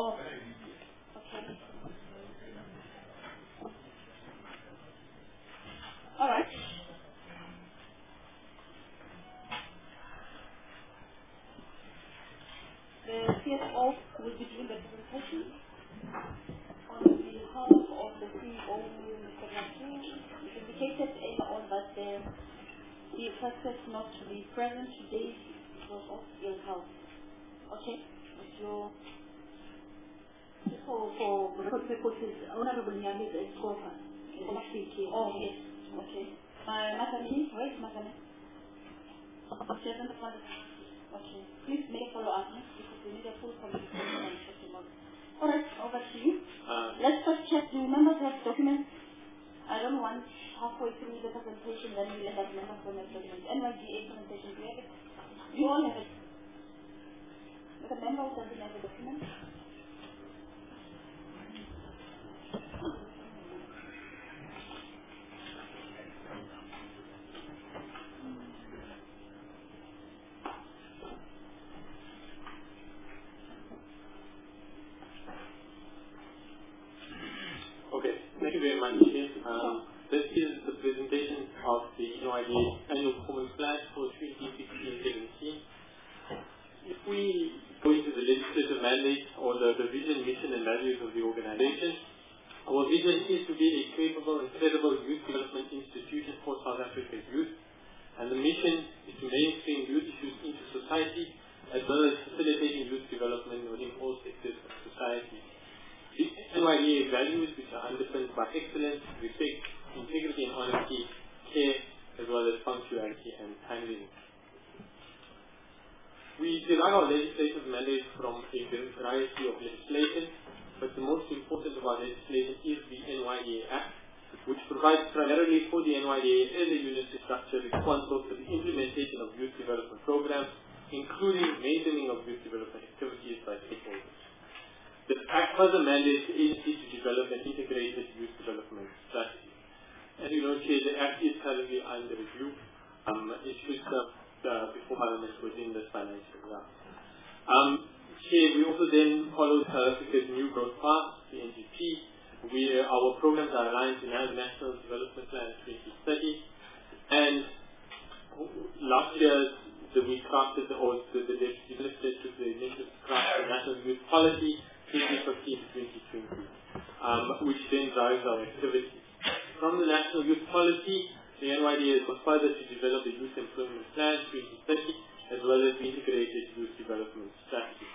Oh, okay. All right. The CFO will be doing the presentation on behalf of the CEO, Mr. Naku. It indicated earlier on that he requested not to be present today because of ill health. Okay? For record purposes, Honorable Nyami is a scorer. Oh, yes. Okay. Matani, where is Matani? She hasn't responded. Okay. Please make a follow-up because we need a full communication on testimony. All right, over to you. Let's first check. Do members have documents? I don't want halfway through the presentation then we let us members from the documents. NYGA presentation, do you have it? You all have it. But the member who doesn't have the document? Okay, thank you very much. This is the presentation of the NYGA annual performance plan for 2016-17. If we go into the legislative mandate or the vision, mission and values of the organization, our vision is to be a capable and credible youth development institution for South Africa's youth, and the mission is to mainstream youth issues into society as well as facilitating youth development within all sectors of society. The NYGA values, which are underpinned by excellence, respect, integrity and honesty, care, as well as punctuality and timeliness. We derive our legislative mandate from a variety of legislation, but the most important of our legislation is the NYGA Act, which provides primarily for the NYGA as a unitary structure responsible for the implementation of youth development programs, including maintaining of youth development activities by stakeholders. The Act further mandates the agency to develop an integrated youth development strategy. As you know, Chair, the Act is currently under review. It should serve before Parliament within this financial year. Chair, we also then follow South Africa's New Growth Path, the NGP, where our programs are aligned to the National Development Plan 2030. And last year, we crafted the National Youth Policy 2015 to 2020, which then drives our activities. From the National Youth Policy, the NYGA has gone further to develop the Youth Employment Plan 2030 as well as the Integrated Youth Development Strategy.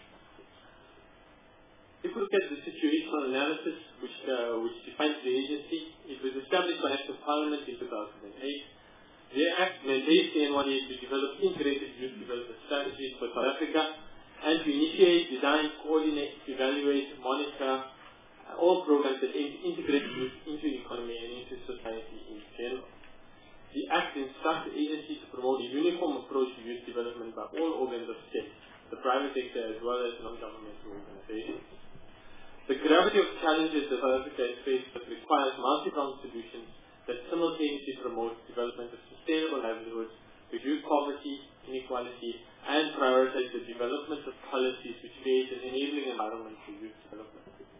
If we look at the situational analysis which defines the agency, it was established by Act of Parliament in 2008. The Act mandates the NYGA to develop integrated youth development strategies for South Africa and to initiate, design, coordinate, evaluate, monitor all programs that integrate youth into the economy and into society in general. The Act instructs the agency to promote a uniform approach to youth development by all organs of state, the private sector as well as non-governmental organizations. The gravity of challenges that South Africa is faced with requires multi-pronged solutions that simultaneously promote development of sustainable livelihoods, reduce poverty, inequality, and prioritize the development of policies which create an enabling environment for youth development.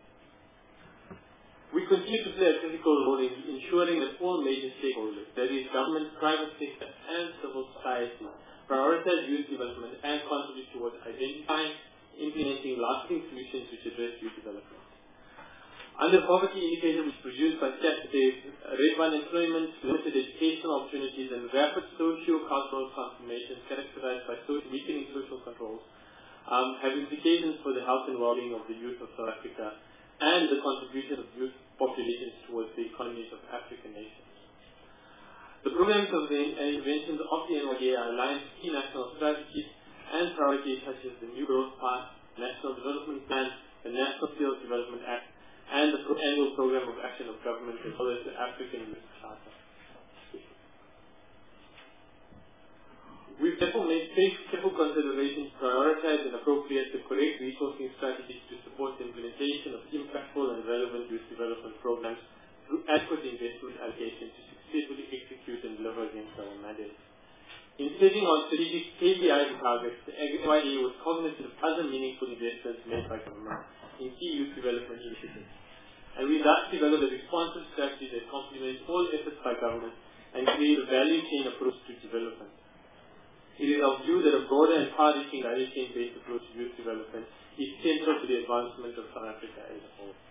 We continue to play a critical role in ensuring that all major stakeholders, that is government, private sector, and civil society, prioritize youth development and contribute towards identifying, implementing lasting solutions which address youth development. Under poverty indicator, which produced by Saturday, rate of unemployment, limited educational opportunities, and rapid socio-cultural transformation characterized by weakening social controls, have implications for the health and well-being of the youth of South Africa and the contribution of youth populations towards the economies of African nations. The programs of the interventions of the NYGA are aligned to key national strategies and priorities such as the New Growth Path, National Development Plan, the National Skills Development Act, and the annual program of action of government as well as the African Youth Charter. We've therefore made careful consideration to prioritize and appropriate the correct resourcing strategies to support the implementation of impactful and relevant youth development programs through adequate investment allocation to successfully execute and deliver against our mandates. In setting on strategic KPI targets, the NYDA was cognizant of other meaningful investments made by government in key youth development initiatives. And we thus developed a responsive strategy that complements all efforts by government and creates a value chain approach to development. It is our view that a broader and far-reaching value chain-based approach to youth development is central to the advancement of South Africa as a whole.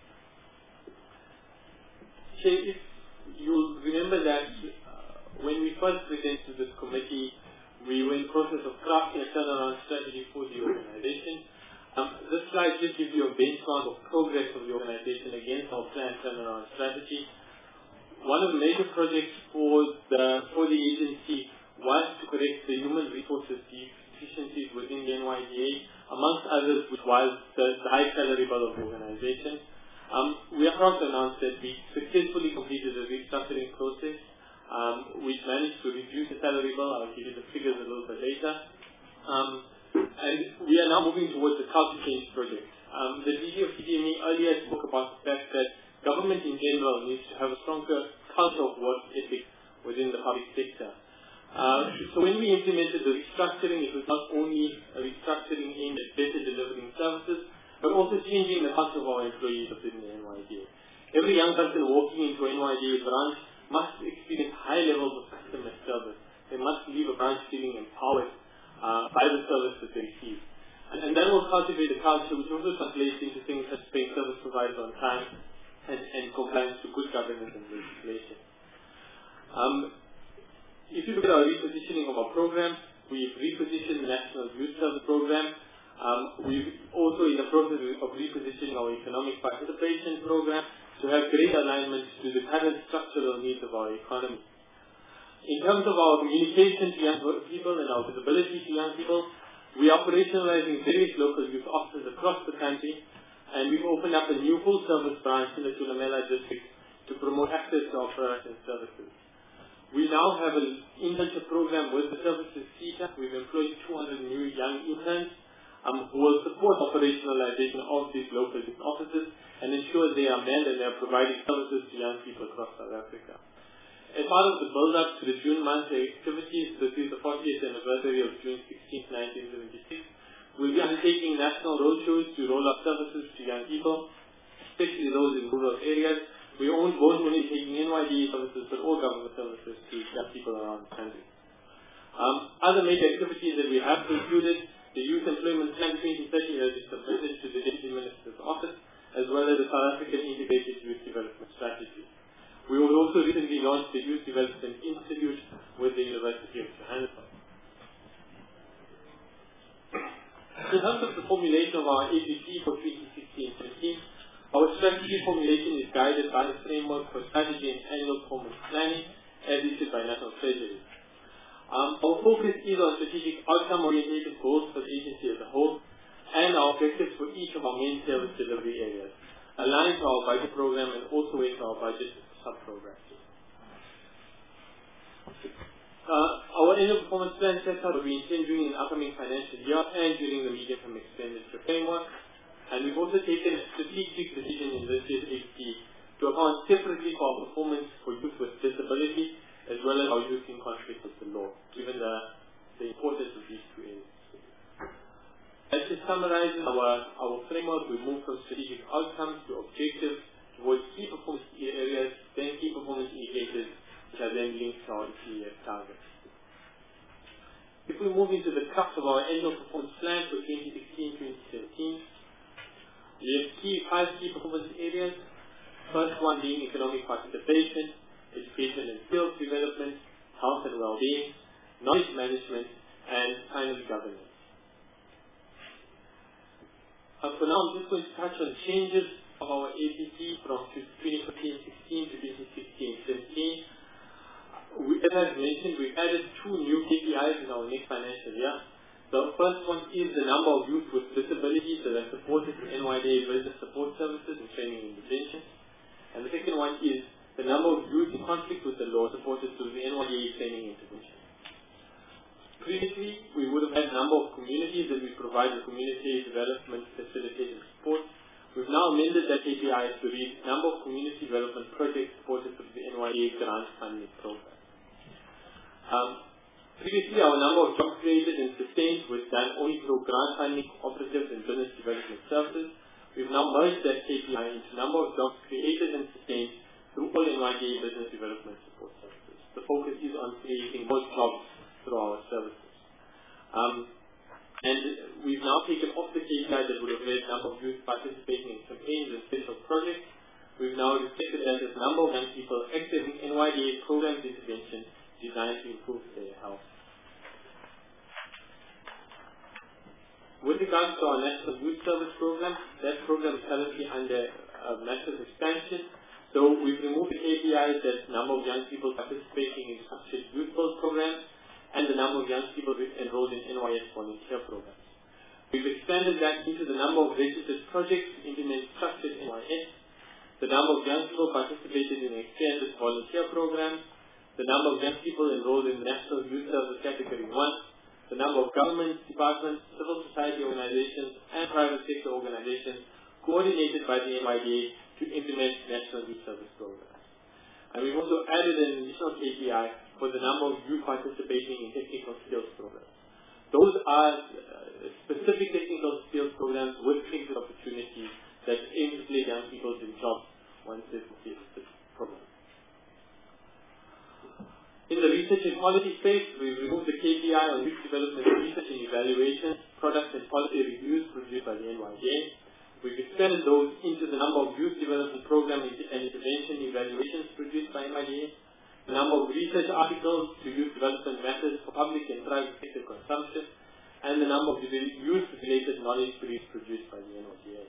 If you'll remember that when we first presented to this committee, we were in the process of crafting a turnaround strategy for the organization. This slide just gives you a benchmark of progress of the organization against our planned turnaround strategy. One of the major projects for the agency was to correct the human resources deficiencies within the NYDA, amongst others, which was the high salary bill of the organization. We are proud to announce that we successfully completed the restructuring process, which managed to reduce the salary bill. I'll give you the figures a little bit later. And we are now moving towards the culture change project. The DG of CDME earlier spoke about the fact that government in general needs to have a stronger culture of work ethic within the public sector. So when we implemented the restructuring, it was not only a restructuring aimed at better delivering services, but also changing the culture of our employees within the NYDA. Every young person walking into an NYDA branch must experience high levels of customer service. They must leave a branch feeling empowered by the service that they receive. And that will cultivate a culture which also translates into things such as paying service providers on time and compliance to good governance and legislation. If you look at our repositioning of our program, we've repositioned the National Youth Service Program. We're also in the process of repositioning our Economic Participation Program to have greater alignment to the current structural needs of our economy. In terms of our communication to young people and our visibility to young people, we are operationalizing various local youth offices across the country, and we've opened up a new full-service branch in the Thulamela district to promote access to our products and services. We now have an internship program with the services CETA. We've employed 200 new young interns who will support operationalization of these local youth offices and ensure they are manned and they are providing services to young people across South Africa. As part of the build-up to the June month activities, this is the 40th anniversary of June 16, 1976, we'll be undertaking national roadshows to roll out services to young people, especially those in rural areas. We won't only taking NYDA services, but all government services to young people around the country. Other major activities that we have included the Youth Employment Plan 2030 as it's submitted to the Deputy Minister's Office, as well as the South African Integrated Youth Development Strategy. We will also recently launch the Youth Development Institute with the University of Johannesburg. In terms of the formulation of our APP for 2016-17, our strategy formulation is guided by the framework for strategy and annual performance planning as issued by National Treasury. Our focus is on strategic outcome-oriented goals for the agency as a whole and our objectives for each of our main service delivery areas, aligned to our budget program and also into our budget sub-programs. Our annual performance plan sets out what we intend doing in the upcoming financial year and during the medium-term expenditure framework. And we've also taken a strategic decision in this year's AP to account separately for our performance for youth with disability as well as our youth in conflict with the law, given the importance of these two areas. As to summarize our framework, we move from strategic outcomes to objectives towards key performance areas, then key performance indicators, which are then linked to our EPF targets. If we move into the crux of our annual performance plan for 2016-2017, we have five key performance areas. First one being economic participation, education and skills development, health and well-being, knowledge management, and finally governance. For now, I'm just going to touch on changes of our APP from 2015-16 to 2016-17. As I've mentioned, we've added two new KPIs in our next financial year. The first one is the number of youth with disabilities that are supported in NYDA business support services and training and detention. And the second one is the number of youth in conflict with the law supported through the NYDA training and intervention. Previously, we would have had a number of communities that we provide the community development facilitated support. We've now amended that KPI to read number of community development projects supported through the NYDA grant funding program. Previously, our number of jobs created and sustained was done only through grant funding, operatives, and business development services. We've now merged that KPI into number of jobs created and sustained through all NYDA business development support services. The focus is on creating more jobs through our services. And we've now taken off the KPI that would have read number of youth participating in campaigns and special projects. We've now reflected that as number of young people active in NYDA programs intervention designed to improve their health. With regards to our National Youth Service Program, that program is currently under massive expansion. So we've removed the KPIs as number of young people participating in structured youth build programs and the number of young people enrolled in NYS volunteer programs. We've expanded that into the number of registered projects to implement structured NYS, the number of young people participated in extended volunteer programs, the number of young people enrolled in National Youth Service Category 1, the number of government, departments, civil society organizations, and private sector organizations coordinated by the NYDA to implement National Youth Service programs. And we've also added an additional KPI for the number of youth participating in technical skills programs. Those are specific technical skills programs with technical opportunities that aim to place young people in jobs once they complete the program. In the research and quality space, we've removed the KPI on youth development research and evaluation, product and policy reviews produced by the NYDA. We've expanded those into the number of youth development program and intervention evaluations produced by NYDA, the number of research articles to youth development matters for public and private sector consumption, and the number of youth-related knowledge produced by the NYDA.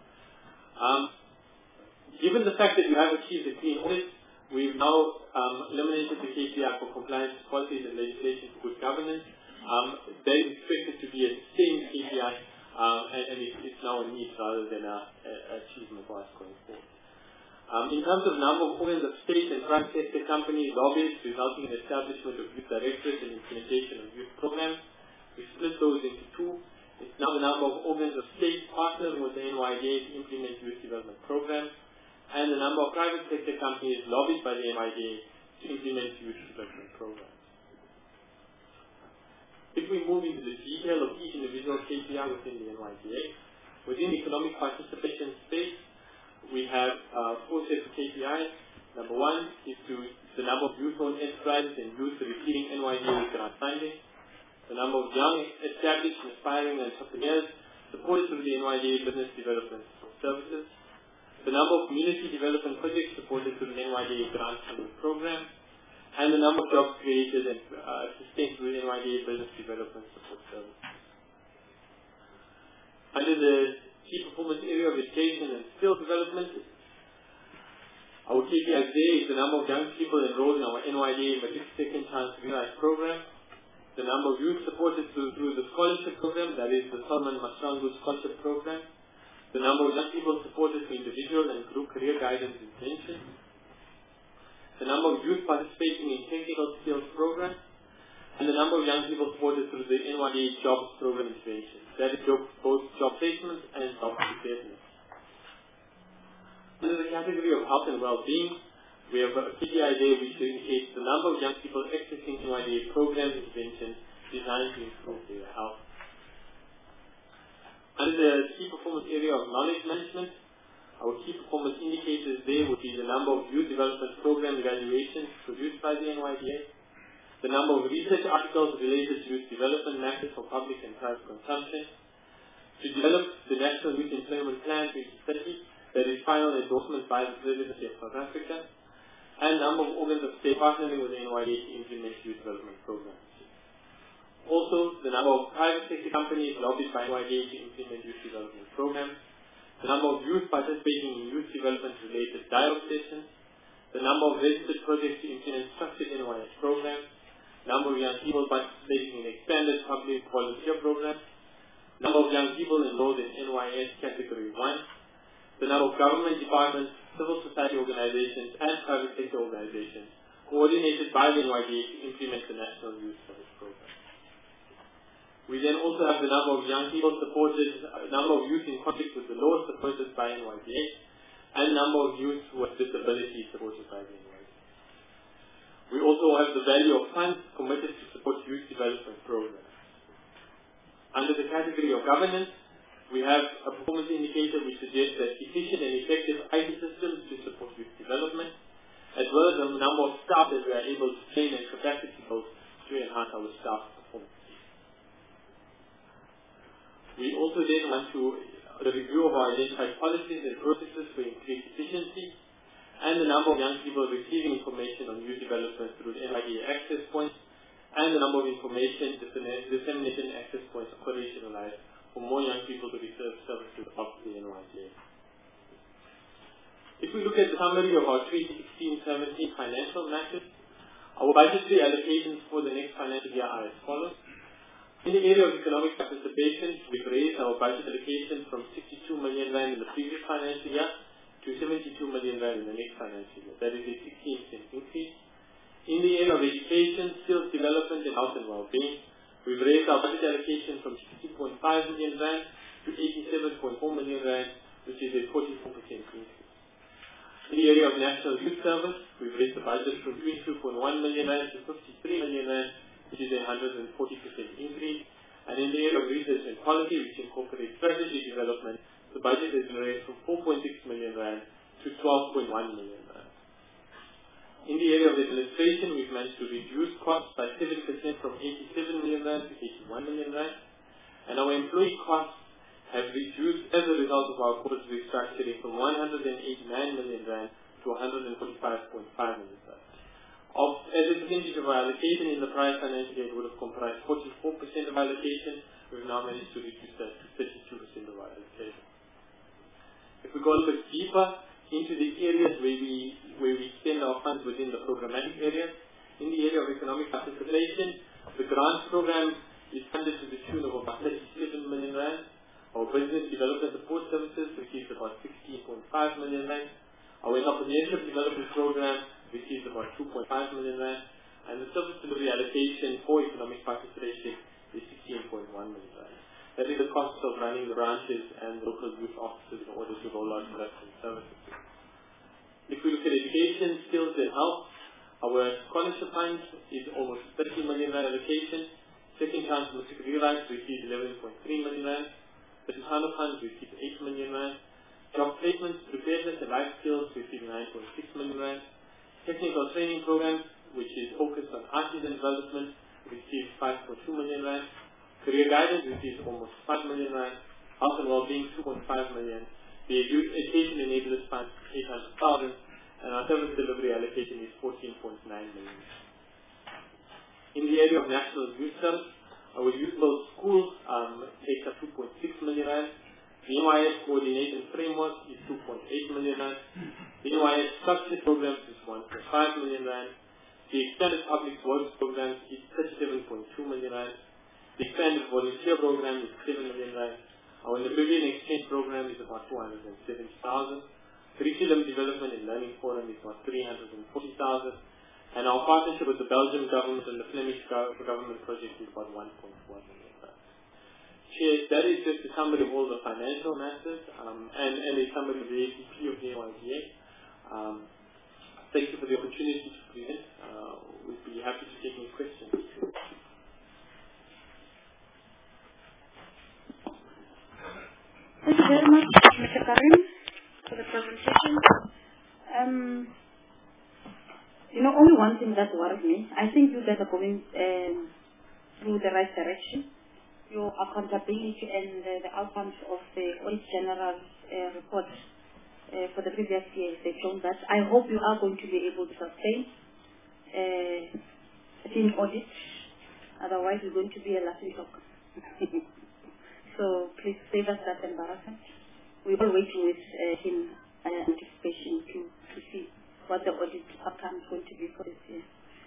Given the fact that we have achieved a clean audit, we've now eliminated the KPI for compliance with policies and legislation for good governance. That is expected to be a sustained KPI, and it's now a need rather than an achievement for us going forward. In terms of number of organs of state and private sector companies, lobbyists, resulting in establishment of youth directorates and implementation of youth programs, we split those into two. It's now the number of organs of state partnering with the NYDA to implement youth development programs, and the number of private sector companies lobbied by the NYDA to implement youth development programs. If we move into the detail of each individual KPI within the NYDA, within the economic participation space, we have 4 sets of KPIs. Number 1 is the number of youth-owned enterprises and youth receiving NYDA grant funding, the number of young, established, and aspiring entrepreneurs supported through the NYDA business development services, the number of community development projects supported through the NYDA grant funding program, and the number of jobs created and sustained through the NYDA business development support services. Under the key performance area of education and skill development, our KPI there is the number of young people enrolled in our NYDA Matric Second Chance Realize program, the number of youth supported through the scholarship program, that is the Solomon Masangu Scholarship Program, the number of young people supported through individual and group career guidance intervention, the number of youth participating in technical skills programs, and the number of young people supported through the NYDA jobs program intervention. That is both job placements and job preparedness. Under the category of health and well-being, we have a KPI there which indicates the number of young people accessing NYDA program interventions designed to improve their health. Under the key performance area of knowledge management, our key performance indicators there would be the number of youth development program evaluations produced by the NYDA, the number of research articles related to youth development matters for public and private consumption, to develop the National Youth Employment Plan 2030, that is final endorsement by the Presidency of South Africa, and number of organs of state partnering with the NYDA to implement youth development programs. Also, the number of private sector companies lobbied by NYDA to implement youth development programs, the number of youth participating in youth development related dialogue sessions, the number of registered projects to implement structured NYS programs, number of young people participating in expanded public volunteer programs, number of young people enrolled in NYS Category 1, the number of government departments, civil society organizations, and private sector organizations coordinated by the NYDA to implement the National Youth Service Program. We then also have the number of young people supported, number of youth in conflict with the law supported by NYDA, and number of youth with disabilities supported by the NYDA. We also have the value of funds committed to support youth development programs. Under the category of governance, we have a performance indicator which suggests that efficient and effective IT systems to support youth development, as well as the number of staff that we are able to train and capacity build to enhance our staff performance. We also then want to the review of our identified policies and processes for increased efficiency, and the number of young people receiving information on youth development through the NYDA access points, and the number of information dissemination access points operationalized for more young people to receive services of the NYDA. If we look at the summary of our 2016-17 financial matters, our budgetary allocations for the next financial year are as follows. In the area of economic participation, we've raised our budget allocation from 62 million rand in the previous financial year to 72 million rand in the next financial year. That is a 16% increase. In the area of education, skills development, and health and well-being, we've raised our budget allocation from 60.5 million rand to 87.4 million rand, which is a 44% increase. In the area of national youth service, we've raised the budget from 22.1 million rand to 53 million rand, which is a 140% increase. And in the area of research and quality, which incorporates strategy development, the budget is raised from 4.6 million rand to 12.1 million rand. In the area of administration, we've managed to reduce costs by 7% from 87 million rand to 81 million rand. And our employee costs have reduced as a result of our corporate restructuring from 189 million rand to 145.5 million rand. As a percentage of our allocation in the prior financial year, it would have comprised 44% of our allocation. We've now managed to reduce that to 32% of our allocation. If we go a little bit deeper into the areas where we spend our funds within the programmatic areas, in the area of economic participation, the grants program is funded to the tune of about 37 million rand. Our business development support services receives about 16.5 million rand. Our entrepreneurship development program receives about 2.5 million rand. And the service delivery allocation for economic participation is 16.1 million rand. That is the cost of running the branches and local youth offices in order to roll out production services. If we look at education, skills and health, our scholarship fund is almost 30 million rand allocation. Second chance Music Realize receives 11.3 million rand. The Tusano Fund receives 8 million rand. Job placements, preparedness and life skills receive 9.6 million rand. Technical training programs, which is focused on artisan development, receives 5.2 million rand. Career guidance receives almost 5 million rand. Health and well-being 2.5 million. The education enablers fund 800,000, and our service delivery allocation is 14.9 million. In the area of national youth service, our youth build school takes up 2.6 million rand. The NYS coordination framework is 2.8 million rand. The NYS structured programs is 1.5 million rand. The extended public works program is 37.2 million rand. The expanded volunteer program is 7 million rand. Our Namibian exchange program is about 270,000. Curriculum development and learning forum is about 340,000. And our partnership with the Belgian government and the Flemish government project is about 1.1 million rand. Chair, that is just a summary of all the financial matters and a summary of the ACP of the NYDA. Thank you for the opportunity to present. We'd be happy to take any questions. Thank you very much, Mr. Karim, for the presentation. Only one thing that worries me. I think you guys are going through the right direction. Your accountability and the outcomes of the Audit General's report for the previous year, they've shown that. I hope you are going to be able to sustain in audit. Otherwise, it's going to be a laughing stock. So please save us that embarrassment. We are waiting with in anticipation to see what the audit outcome is going to be for this year.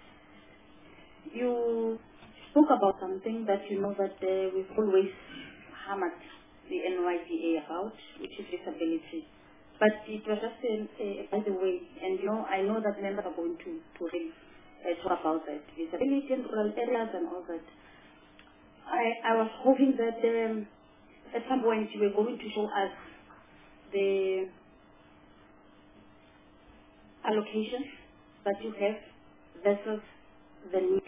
You spoke about something that you know that we've always hammered the NYDA about, which is disability. But it was just by the way, and I know that members are going to really talk about that, disability in rural areas and all that. I was hoping that at some point you were going to show us the allocations that you have versus the need.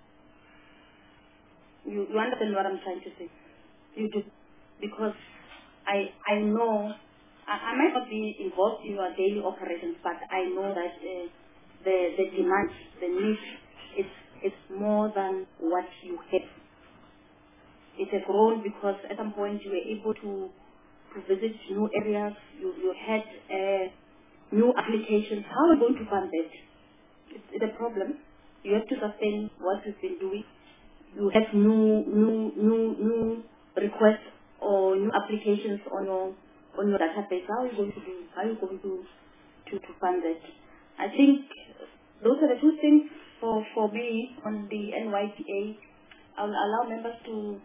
You understand what I'm trying to say? You do. Because I know, I might not be involved in your daily operations, but I know that the demand, the need is more than what you have. It has grown because at some point you were able to visit new areas, you had new applications. How are you going to fund that? It's a problem. You have to sustain what you've been doing. You have new requests or new applications on your database. How are you going to do? How are you going to fund that? I think those are the two things for me on the NYDA. I'll allow members to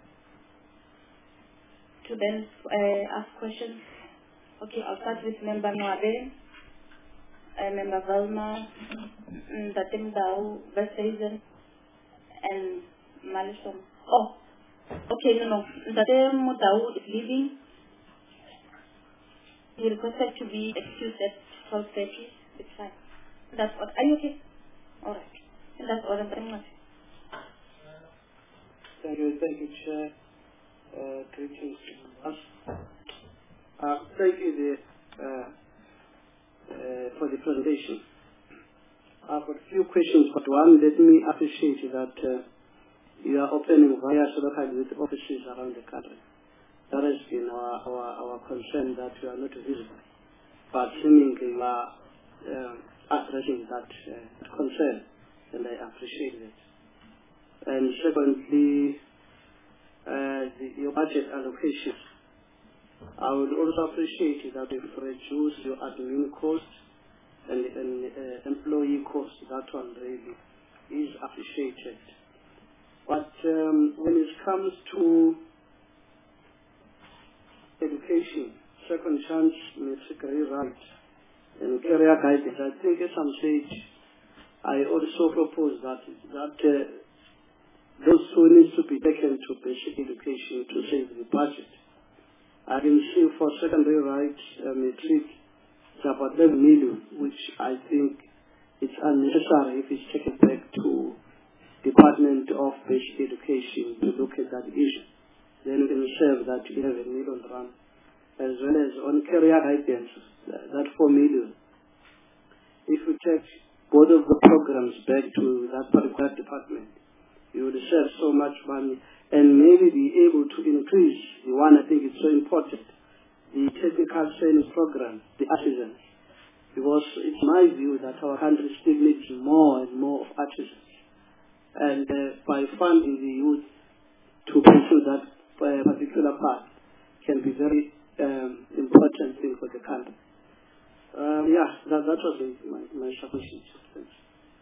then ask questions. Okay, I'll start with Member Noabe, Member Velma, Datim Dao, Westhaven, and Malishom. Oh, okay, no. Datim Dao is leaving. He requested to be excused at 12:30. It's fine. That's all. Are you okay? All right. And that's all. Very much. Thank you, Chair. Greetings. Thank you for the presentation. I've got a few questions, but one, let me appreciate that you are opening various local youth offices around the country. That has been our concern, that we are not visible. But seemingly you are addressing that concern, and I appreciate it. And secondly, your budget allocation. I would also appreciate that if you reduce your admin costs and employee costs, that one really is appreciated. But when it comes to education, second chance, career rights, and career guidance, I think at some stage I also propose that those who need to be taken to basic education to save the budget. I can see for secondary rights, matric, it's about 11 million, which I think it's unnecessary if it's taken back to Department of Basic Education to look at that issue. Then we can save that 11 million rand. As well as on career guidance, that 4 million. If we take both of the programs back to that particular department, you would save so much money and maybe be able to increase the one I think is so important, the technical training program, the artisans. Because it's my view that our country still needs more and more of artisans. And by funding the youth to pursue that particular part can be very important thing for the country. That was my submission. Thanks.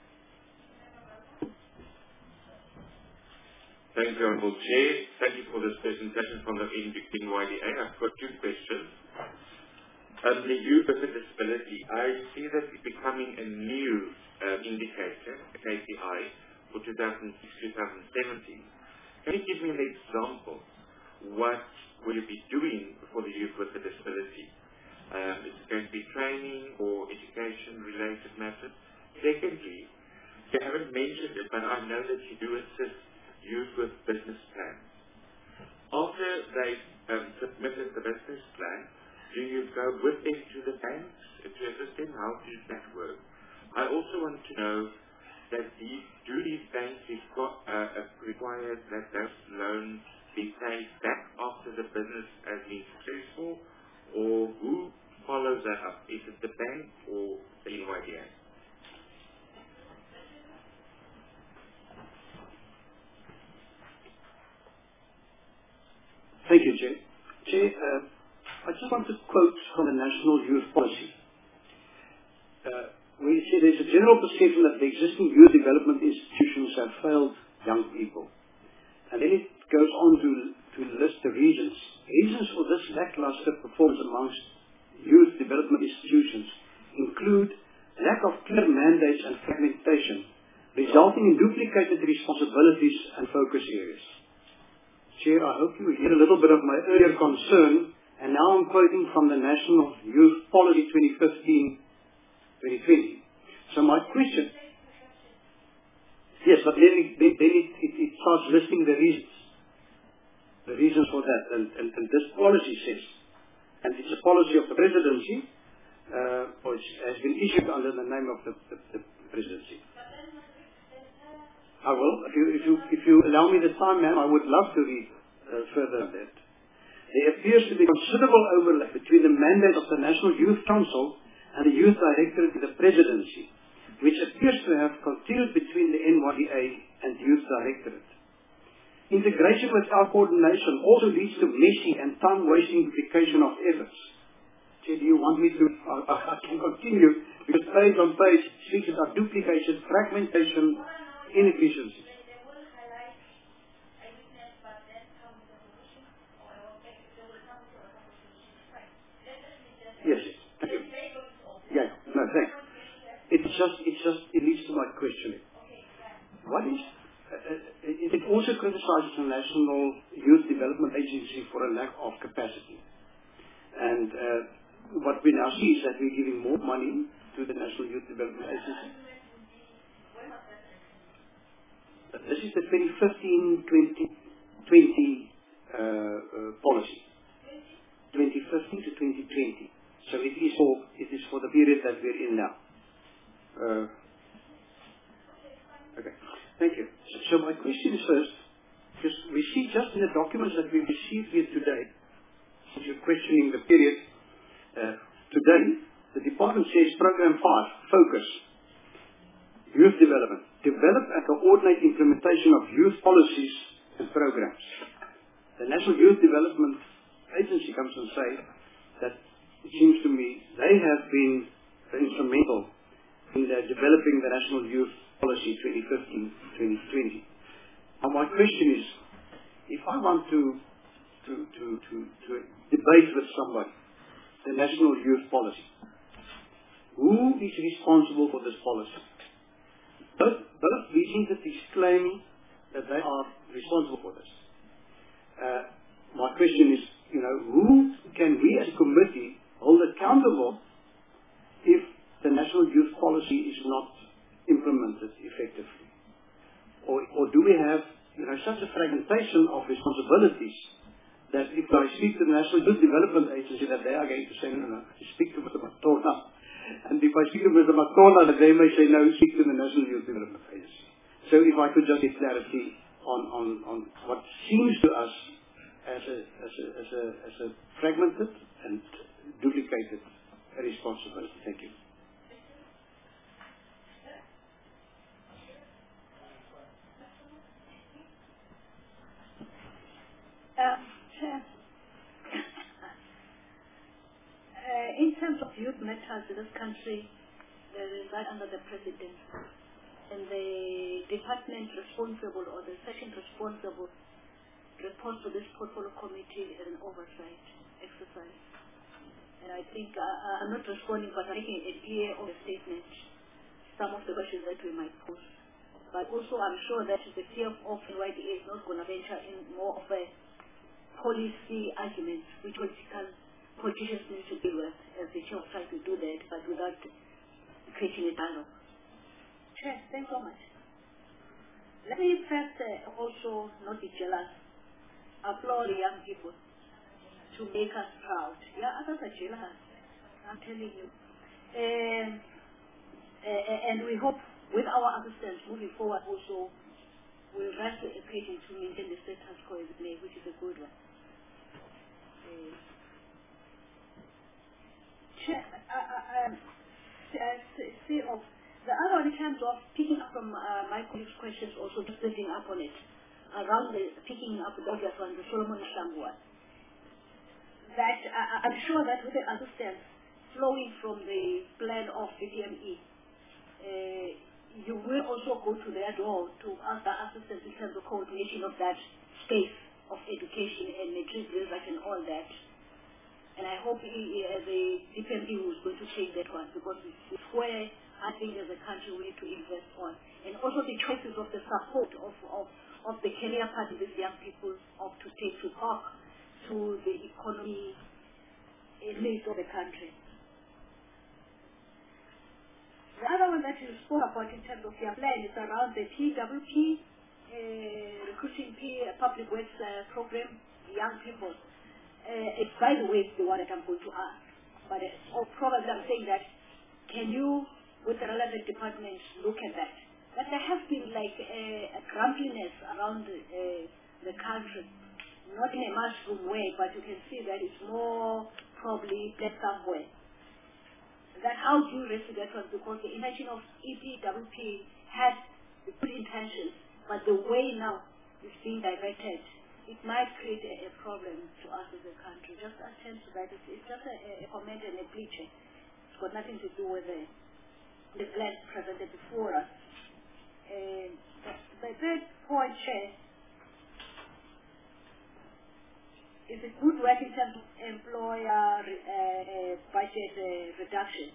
Thank you, Honourable Chair. Thank you for this presentation from the NYDA. I've got two questions. The youth with a disability, I see that it's becoming a new indicator, a KPI, for 2006-2017. Can you give me an example? What will you be doing for the youth with a disability? Is it going to be training or education-related matters? Secondly, you haven't mentioned it, but I know that you do assist youth with business plans. After they've submitted the business plan, do you go with them to the banks to assist them? How does that work? I also want to know that do these banks require that those loans be paid back after the business has been successful, or who follows that up? Is it the bank or the NYDA? Thank you, Jay. I just want to quote from the National Youth Policy. We say there's a general perception that the existing youth development institutions have failed young people. And then it goes on to list the reasons. Reasons for this lackluster performance amongst youth development institutions include lack of clear mandates and fragmentation, resulting in duplicated responsibilities and focus areas. Chair, I hope you hear a little bit of my earlier concern, and now I'm quoting from the National Youth Policy 2015-2020. So my question, Yes, but then it starts listing the reasons for that, and this policy says, and it's a policy of the presidency, which has been issued under the name of the presidency. I will, if you allow me the time, ma'am, I would love to read further on that. There appears to be considerable overlap between the mandate of the National Youth Council and the Youth Directorate in the presidency, which appears to have continued between the NYDA and the Youth Directorate. Integration without coordination also leads to messy and time-wasting duplication of efforts. So do you want me to, I can continue, because page on page speaks about duplication, fragmentation, inefficiency. Yes. Yeah, no, thanks. It leads to my questioning. What is, it also criticizes the National Youth Development Agency for a lack of capacity. And what we now see is that we're giving more money to the National Youth Development Agency. This is the 2015-2020 policy. 2015 to 2020. So it is for the period that we're in now. Okay. Thank you. So my question is first, because we see just in the documents that we received here today, since you're questioning the period, today, the department says Program 5, focus, youth development, develop and coordinate implementation of youth policies and programs. The National Youth Development Agency comes and say that it seems to me they have been instrumental in developing the National Youth Policy 2015-2020. Now my question is, if I want to debate with somebody the National Youth Policy, who is responsible for this policy? Both these entities claim that they are responsible for this. My question is, who can we as a committee hold accountable if the National Youth Policy is not implemented effectively? Or do we have such a fragmentation of responsibilities that if I speak to the National Youth Development Agency, that they are going to say, no, speak to Mr. Matona. And if I speak to Mr. Matona, that they may say, no, speak to the National Youth Development Agency. So if I could just get clarity on what seems to us as a fragmented and duplicated responsibility. Thank you. In terms of youth matters in this country, they reside under the President, and the department responsible or the section responsible reports to this portfolio committee as an oversight exercise. And I think I'm not responding, but making a clear of the statement some of the questions that we might pose. But also I'm sure that the CFO of NYDA is not going to venture in more of a policy arguments which politicians need to deal with, as the chair tries to do that, but without creating a dialogue. Chair, thanks so much. Let me first also not be jealous, applaud the young people to make us proud. Yeah, others are jealous, I'm telling you. And we hope with our assistance moving forward also we'll rise to the occasion to maintain the status quo as it may, which is a good one. The other one in terms of picking up from my colleague's questions, also just picking up on it, around picking up the obvious one, the Solomon Mahlangu one, that I'm sure that with the assistance flowing from the plan of the DPME, you will also go to their door to ask the assistance in terms of coordination of that space of education and matric research and all that. And I hope the DPME is going to take that one, because it's where I think as a country we need to invest on. And also the choices of the support of the career path these young people opt to take to talk to the economy needs of the country. The other one that you spoke about in terms of your plan is around the PWP, recruiting public works program, young people. It's, by the way, the one that I'm going to ask. But probably I'm saying that, can you, with the relevant departments, look at that? But there has been like a grumpiness around the country, not in a mushroom way, but you can see that it's more probably left somewhere. That how do you rescue that one? Because the intention of EPWP had the good intentions, but the way now is being diverted. It might create a problem to us as a country. Just attend to that. It's just a comment and a bleaching. It's got nothing to do with the plan presented before us. The third point, Chair, is a good work in terms of employer budget reduction.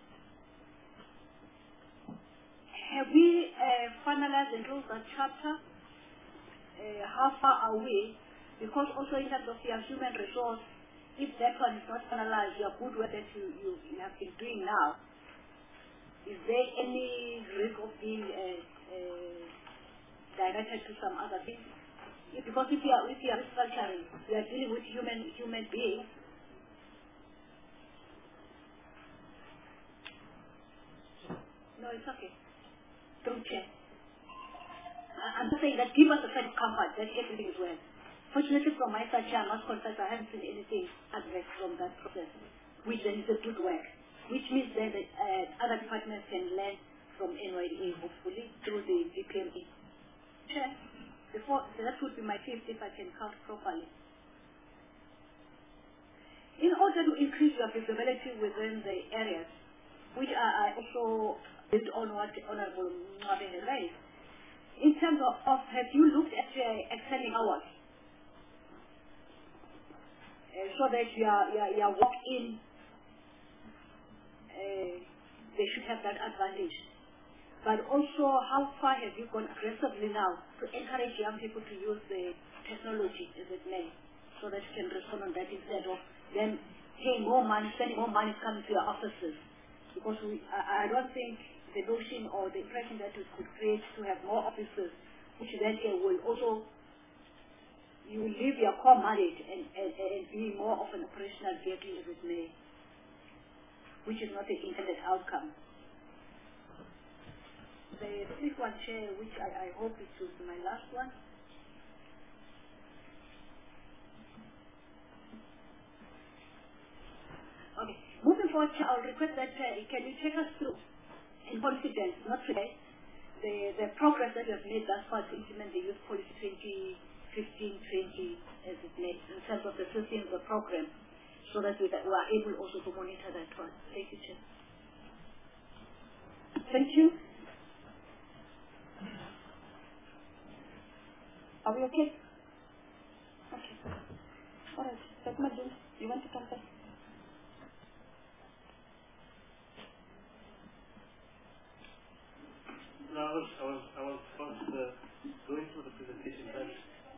Have we finalized and closed that chapter? How far are we? Because also in terms of your human resource, if that one is not finalized, your good work that you have been doing now, is there any risk of being directed to some other things? Because if you are restructuring, you are dealing with human beings. No, it's okay. Don't check. I'm just saying that give us a sense of comfort that everything is well. Fortunately, from my side, I must confess I haven't seen anything adverse from that process, which then is a good work, which means then that other departments can learn from NYDA, hopefully, through the DPME. Chair, that would be my fifth if I can count properly. In order to increase your visibility within the areas, which I also build on what Honorable Mwabene raised, in terms of have you looked at extending hours so that your walk-in, they should have that advantage? But also, how far have you gone aggressively now to encourage young people to use the technology, as it may, so that you can respond on that instead of them paying more money, spending more money coming to your offices? Because I don't think the notion or the impression that we could create to have more offices, which then will also, you will leave your core mandate and be more of an operational vehicle, as it may, which is not the intended outcome. The fifth one, Chair, which I hope it will be my last one. Okay. Moving forward, Chair, I'll request that can you take us through, in confidence, not today, the progress that you have made thus far to implement the Youth Policy 2015-20, as it may, in terms of the system of the program, so that we are able also to monitor that one. Thank you, Chair. Thank you. Are we okay? Okay. All right. Dr. Majum, you want to come first? No, I was first going through the presentation first.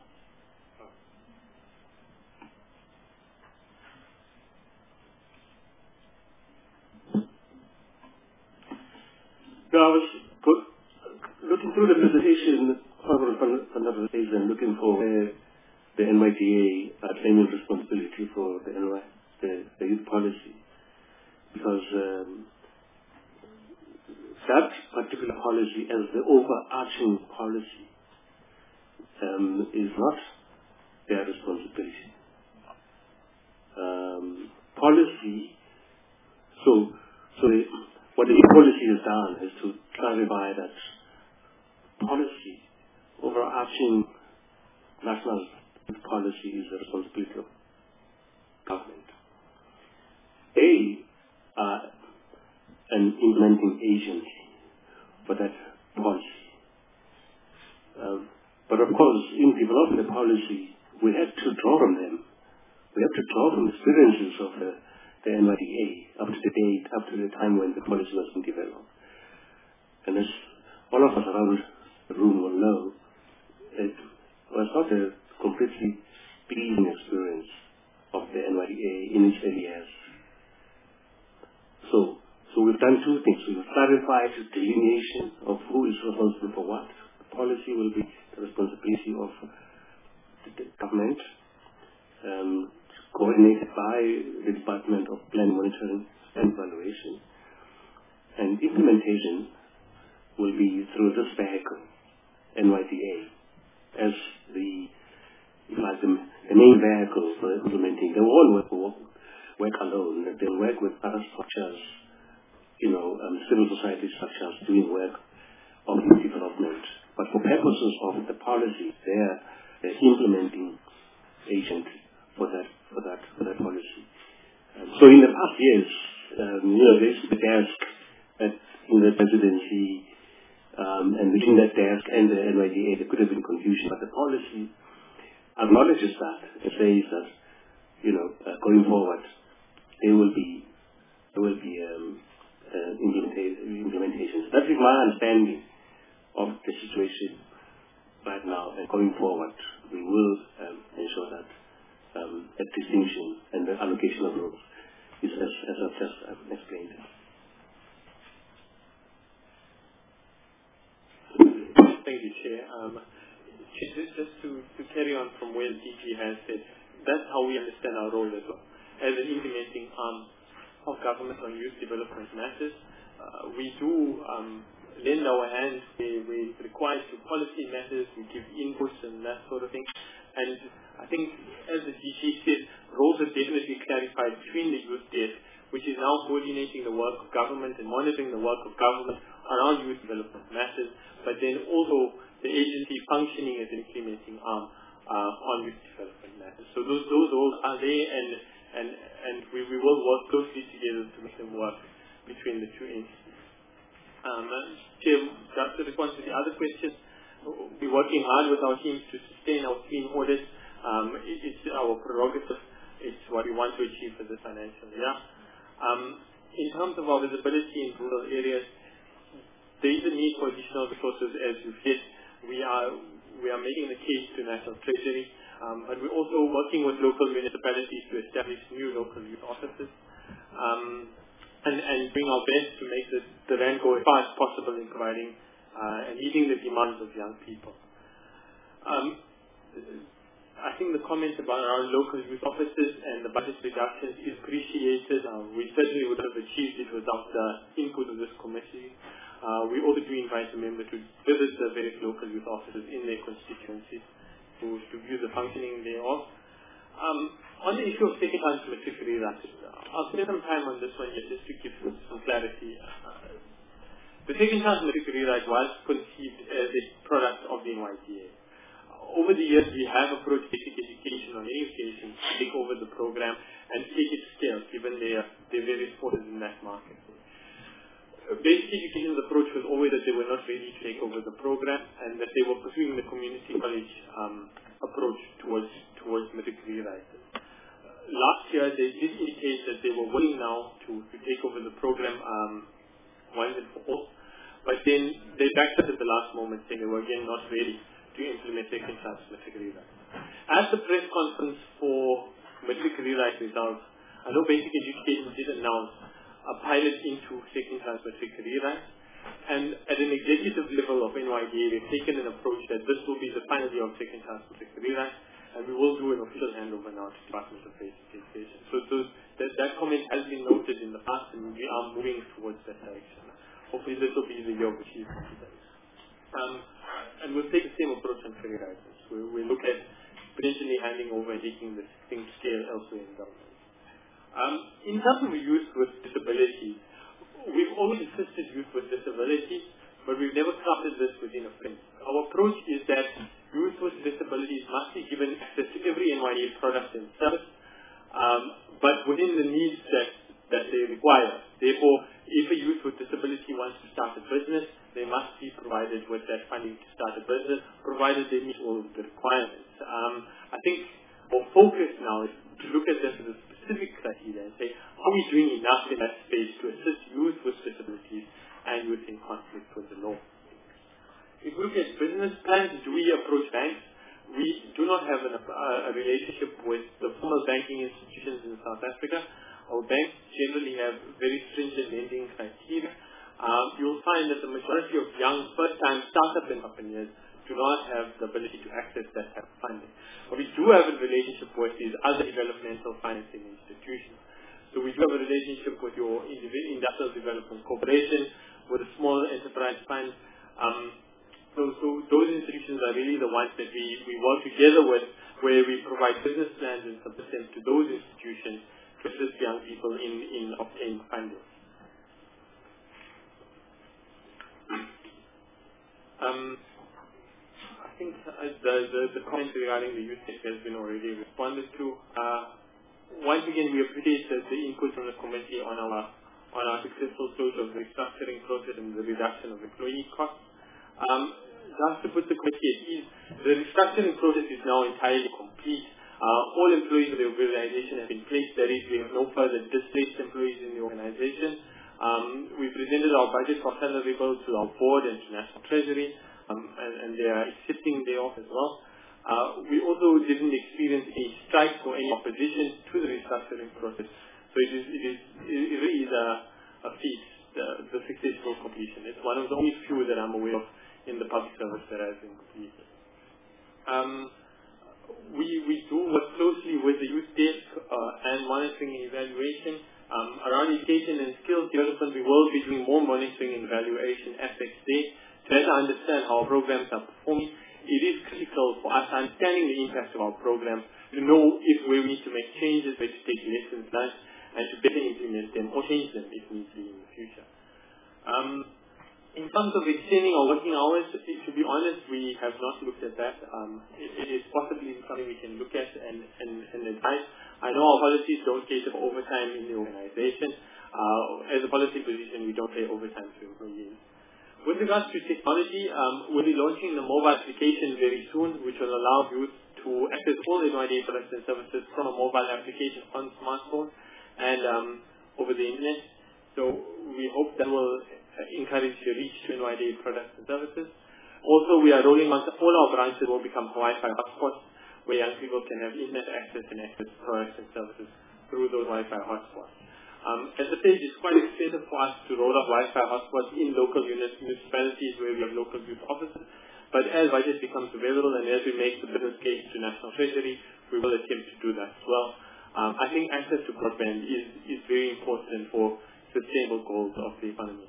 No, I was looking through the presentation, and looking for the NYDA claiming responsibility for the youth policy, because that particular policy, as the overarching policy, is not their responsibility. Policy. What the policy has done is to clarify that policy, overarching national policy, is the responsibility of government. They are an implementing agency for that policy. But of course, in developing the policy, we have to draw from them. We have to draw from experiences of the NYDA up to the date, up to the time when the policy was being developed. And as all of us around the room will know, it was not a completely pleasing experience of the NYDA in its early years. So So we've done two things. We've clarified the delineation of who is responsible for what. The policy will be the responsibility of the government, coordinated by the Department of Plan Monitoring and Evaluation. And implementation will be through this vehicle, NYDA, as the main vehicle for implementing. They won't work alone. They'll work with other structures, civil society structures doing work of youth development. But for purposes of the policy, they're the implementing agent for that policy. So in the past years, there's the desk in the presidency, and between that desk and the NYDA, there could have been confusion. But the policy acknowledges that. It says that, going forward, there will be implementations. That is my understanding of the situation right now. And going forward, we will ensure that a distinction and the allocation of roles is as I've just explained. Thank you, Chair. Just to carry on from where DG has said, that's how we understand our role as well. As an implementing arm of government on youth development matters, we do lend our hands where we're required to policy matters, we give inputs and that sort of thing. And I think, as the DG said, roles are definitely clarified between the youth desk, which is now coordinating the work of government and monitoring the work of government around youth development matters, but then also the agency functioning as an implementing arm on youth development matters. So those roles are there, and we will work closely together to make them work between the two entities. Chair, to respond to the other questions, we're working hard with our teams to sustain our clean audit. It's our prerogative. It's what we want to achieve for this financial year. In terms of our visibility in rural areas, there is a need for additional resources, as you said. We are making the case to National Treasury, but we're also working with local municipalities to establish new local youth offices, and doing our best to make the RAN go as far as possible in providing and meeting the demands of young people. I think the comment about our local youth offices and the budget reductions is appreciated. We certainly would have achieved it without the input of this committee. We also do invite a member to visit the various local youth offices in their constituencies to view the functioning thereof. On the issue of second-hand matric rewrites, I'll spend some time on this one here just to give some clarity. The second-hand matric rewrite was conceived as a product of the NYDA. Over the years, we have approached basic education on many occasions to take over the program and take it scale, given their various forces in that market. Basic education's approach was always that they were not ready to take over the program and that they were pursuing the community college approach towards matric rewrites. Last year, they did indicate that they were willing now to take over the program once and for all, but then they backed up at the last moment, saying they were again not ready to implement second-class matric rewrites. At the press conference for matric rewrite results, I know Basic Education did announce a pilot into second-class matric rewrites, and at an executive level of NYDA, they've taken an approach that this will be the final year of second-class matric rewrites, and we will do an official handover now to the Department of Basic Education. So that comment has been noted in the past, and we are moving towards that direction. Hopefully this will be the year of achievement. And we'll take the same approach on free riders. We'll look at potentially handing over and taking this thing to scale elsewhere in government. In terms of youth with disabilities, we've always assisted youth with disabilities, but we've never crafted this within a frame. Our approach is that youth with disabilities must be given access to every NYDA product and service, but within the needs that they require. Therefore, if a youth with disability wants to start a business, they must be provided with that funding to start a business, provided they meet all of the requirements. I think our focus now is to look at this as a specific criteria and say, are we doing enough in that space to assist youth with disabilities and youth in conflict with the law? If we look at business plans, do we approach banks? We do not have a relationship with the formal banking institutions in South Africa. our banks generally have very stringent lending criteria. You'll find that the majority of young first-time startup entrepreneurs do not have the ability to access that type of funding. What we do have a relationship with is other developmental financing institutions. So we do have a relationship with your Industrial Development Corporation, with a small enterprise fund. So those institutions are really the ones that we work together with, where we provide business plans and support them to those institutions to assist young people in obtaining funding. I think the comments regarding the youth sector has been already responded to. Once again, we appreciate the input from the committee on our successful close of the restructuring process and the reduction of employee costs. Just to put the committee at ease, the restructuring process is now entirely complete. All employees of the organization have been placed. We have no further displaced employees in the organization. We presented our budget for salary bills to our board and to National Treasury, and they are accepting thereof as well. We also didn't experience any strikes or any opposition to the restructuring process. So it really is a feat, the successful completion. It's one of the only few that I'm aware of in the public service that has been completed. We do work closely with the youth desk and monitoring and evaluation. Around education and skills development, we will be doing more monitoring and evaluation aspects there to better understand how our programs are performing. It is critical for us understanding the impact of our program to know if we need to make changes, where to take lessons learned, and to better implement them or change them if need be in the future. In terms of extending our working hours, to be honest, we have not looked at that. It is possibly something we can look at and advise. I know our policies don't cater for overtime in the organization. As a policy position, we don't pay overtime to employees. With regards to technology, we'll be launching the mobile application very soon, which will allow youth to access all NYDA products and services from a mobile application on smartphone and over the internet. So we hope that will encourage the reach to NYDA products and services. Also, we are rolling out all our branches will become Wi-Fi hotspots, where young people can have internet access and access products and services through those Wi-Fi hotspots. At the stage, it's quite expensive for us to roll out Wi-Fi hotspots in local municipalities where we have local youth offices. But as budget becomes available and as we make the business case to National Treasury, we will attempt to do that as well. I think access to broadband is very important for sustainable goals of the economy.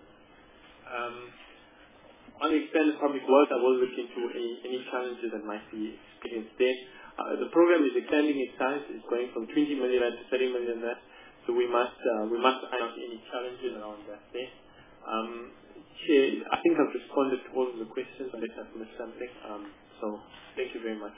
On the expanded public works, I will look into any challenges that might be experienced there. The program is expanding its size. It's going from 20 million to 30 million rand. So we must iron out any challenges around that there. Chair, I think I've responded to all of the questions unless I've missed something. So thank you very much.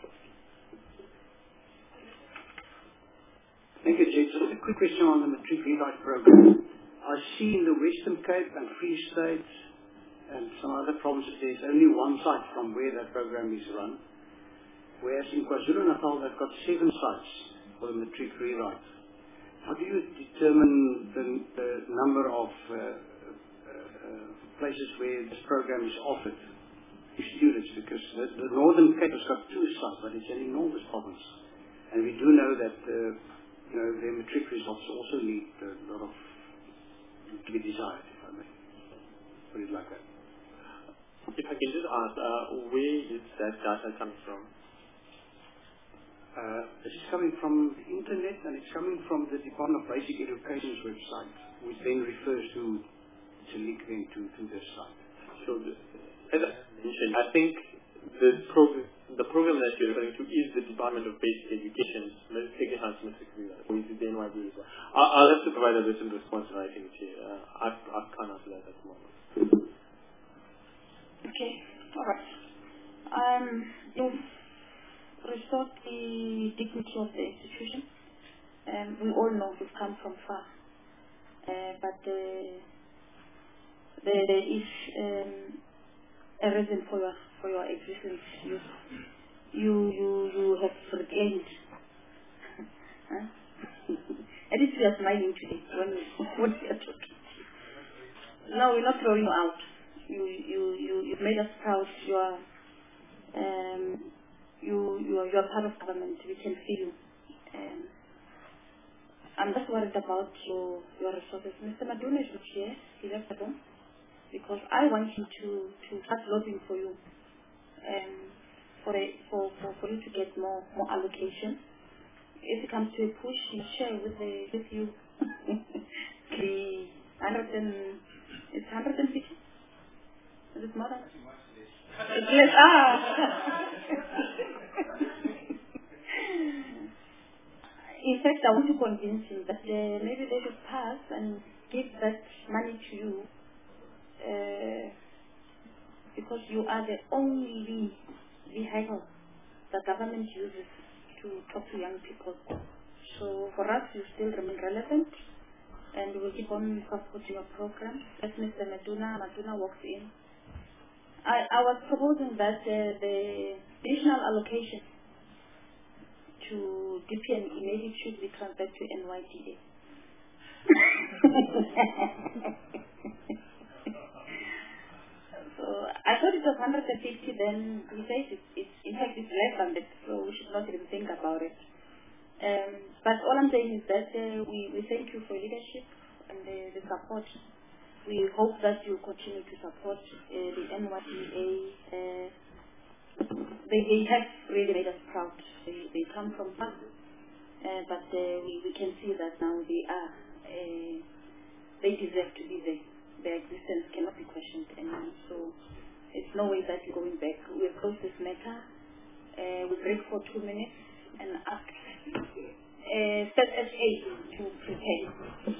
Thank you, Chair. Just a quick question on the Matric Rewrite program. I see in the Western Cape and Free State and some other provinces there's only one site from where that program is run. Whereas in KwaZulu-Natal they've got 7 sites for the Matric Rewrite. How do you determine the number of places where this program is offered to students? Because the Northern Cape has got 2 sites, but it's an enormous province. And we do know that their matric results also need a lot of to be desired, if I may put it like that. If I can just ask, where is that data coming from? This is coming from the internet, and it's coming from the Department of Basic Education's website, which then refers to link them to this site. So, as I mentioned, I think the program that you're referring to is the Department of Basic Education's Matric Enhancement Curriculum, or is it the NYD as well? I'll have to provide a written response, I think. I can't answer that at the moment. Okay, all right. You've restored the dignity of the institution. We all know we've come from far, but there is a reason for your existence. You have regained. At least we are smiling today when we are talking. No, we're not throwing you out. You've made us proud. You are part of government. We can feel you. I'm just worried about your resources. Mr. Maduna is not here. He left the room. Because I want him to start lobbying for you. For you to get more allocation. If it comes to a push, he'll share with you the 150. Is it more than? It's less. In fact, I want to convince him that maybe they should pass and give that money to you because you are the only vehicle the government uses to talk to young people. So for us, you still remain relevant, and we'll keep on supporting your program. As Mr. Maduna walks in, I was proposing that the additional allocation to DPN maybe should be transferred to NYDA. So I thought it was 150, then we said it's in fact it's less than that, so we should not even think about it. But all I'm saying is that we thank you for your leadership and the support. We hope that you continue to support the NYDA. They have really made us proud. They come from us, but we can see that now they deserve to be there. Their existence cannot be questioned anymore. So it's no way that you're going back. We'll close this matter. We break for 2 minutes and ask State SA to prepare.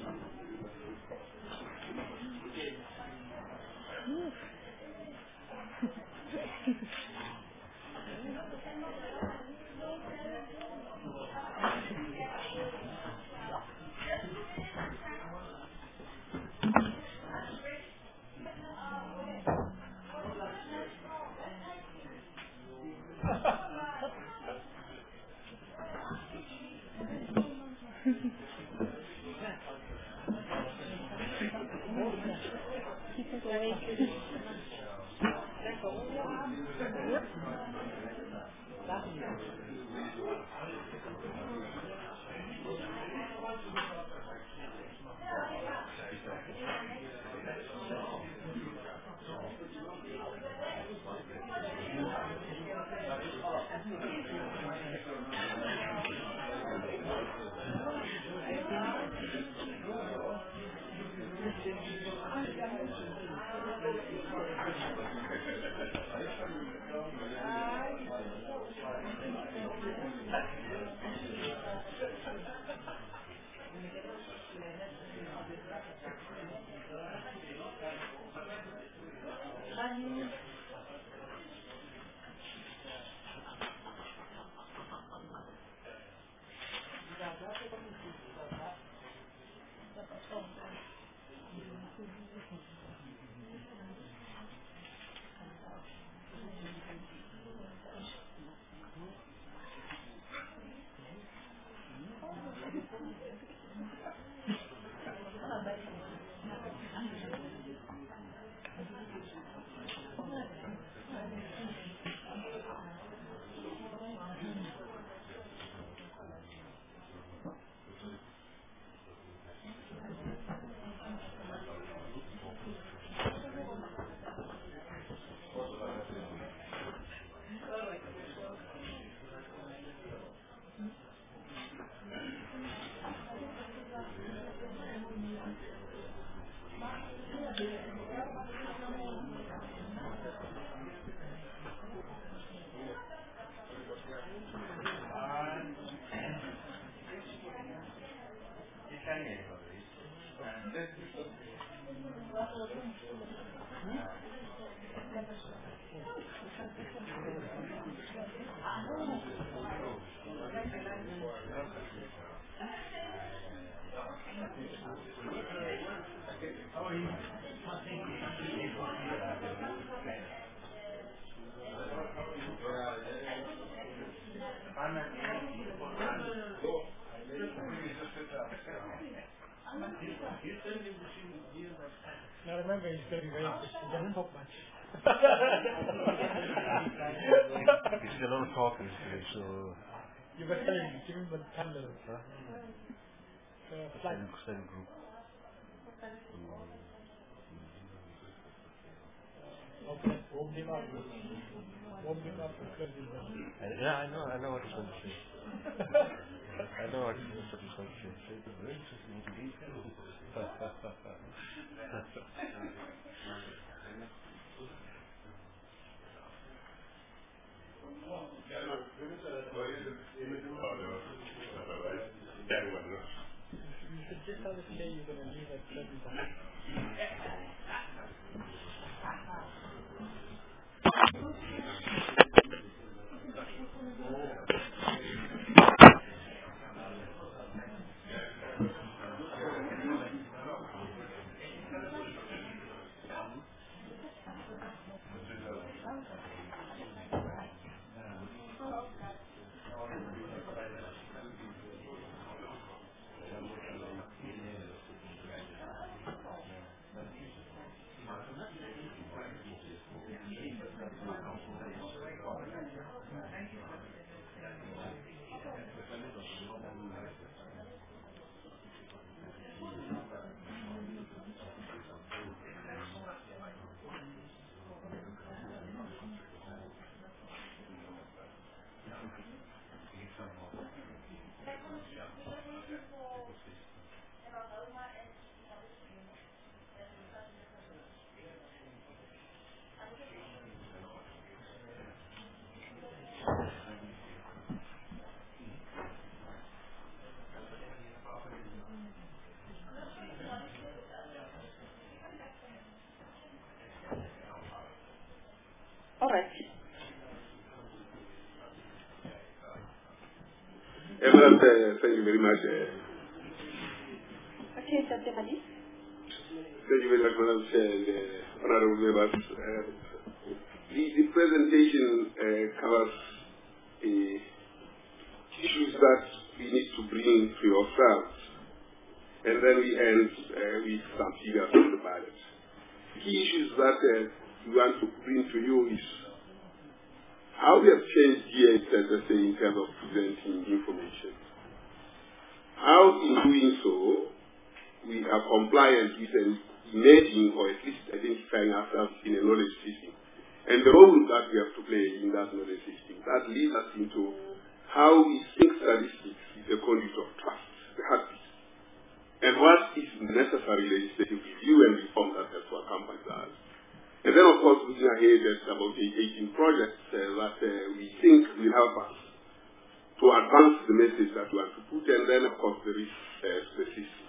Now remember, he's very he doesn't talk much. He's a lot of talking today, so... You were telling him, give him the thunder. Cell group. Yeah, I know what you're going to say. I know what you're going to say. It's very interesting indeed. Just how to say you're going to leave at 7 o'clock. All right. Emerald, thank you very much. Okay, Dr. Mali. Thank you very much, Madam Chair and Honorable Members. The presentation covers issues that we need to bring to yourselves, and then we end with some figures on the budget. Key issues that we want to bring to you is how we have changed gears, let's say, in terms of presenting information. How, in doing so, we are compliant with an emerging or at least identifying ourselves in a knowledge system. And the role that we have to play in that knowledge system, that leads us into how we think statistics is a conduit of trust, the heartbeat, and what is necessary legislative review and reform that has to accompany that. And then, of course, looking ahead at about 18 projects that we think will help us to advance the message that we want to put, and then, of course, there is the system.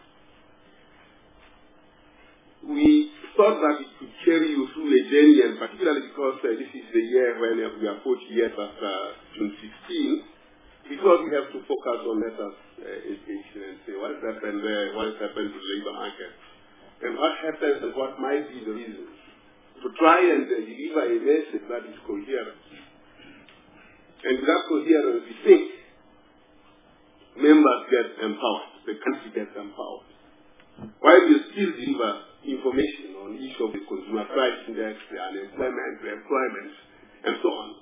We thought that it could carry you through a journey, and particularly because this is the year when we are 40 years after June 16, because we have to focus on matters education and say what has happened there, what has happened to the labor market, and what happens and what might be the reasons, to try and deliver a message that is coherent. And with that coherence, we think members get empowered, the country gets empowered. While we still deliver information on each of the consumer price index, the unemployment, the employment, and so on,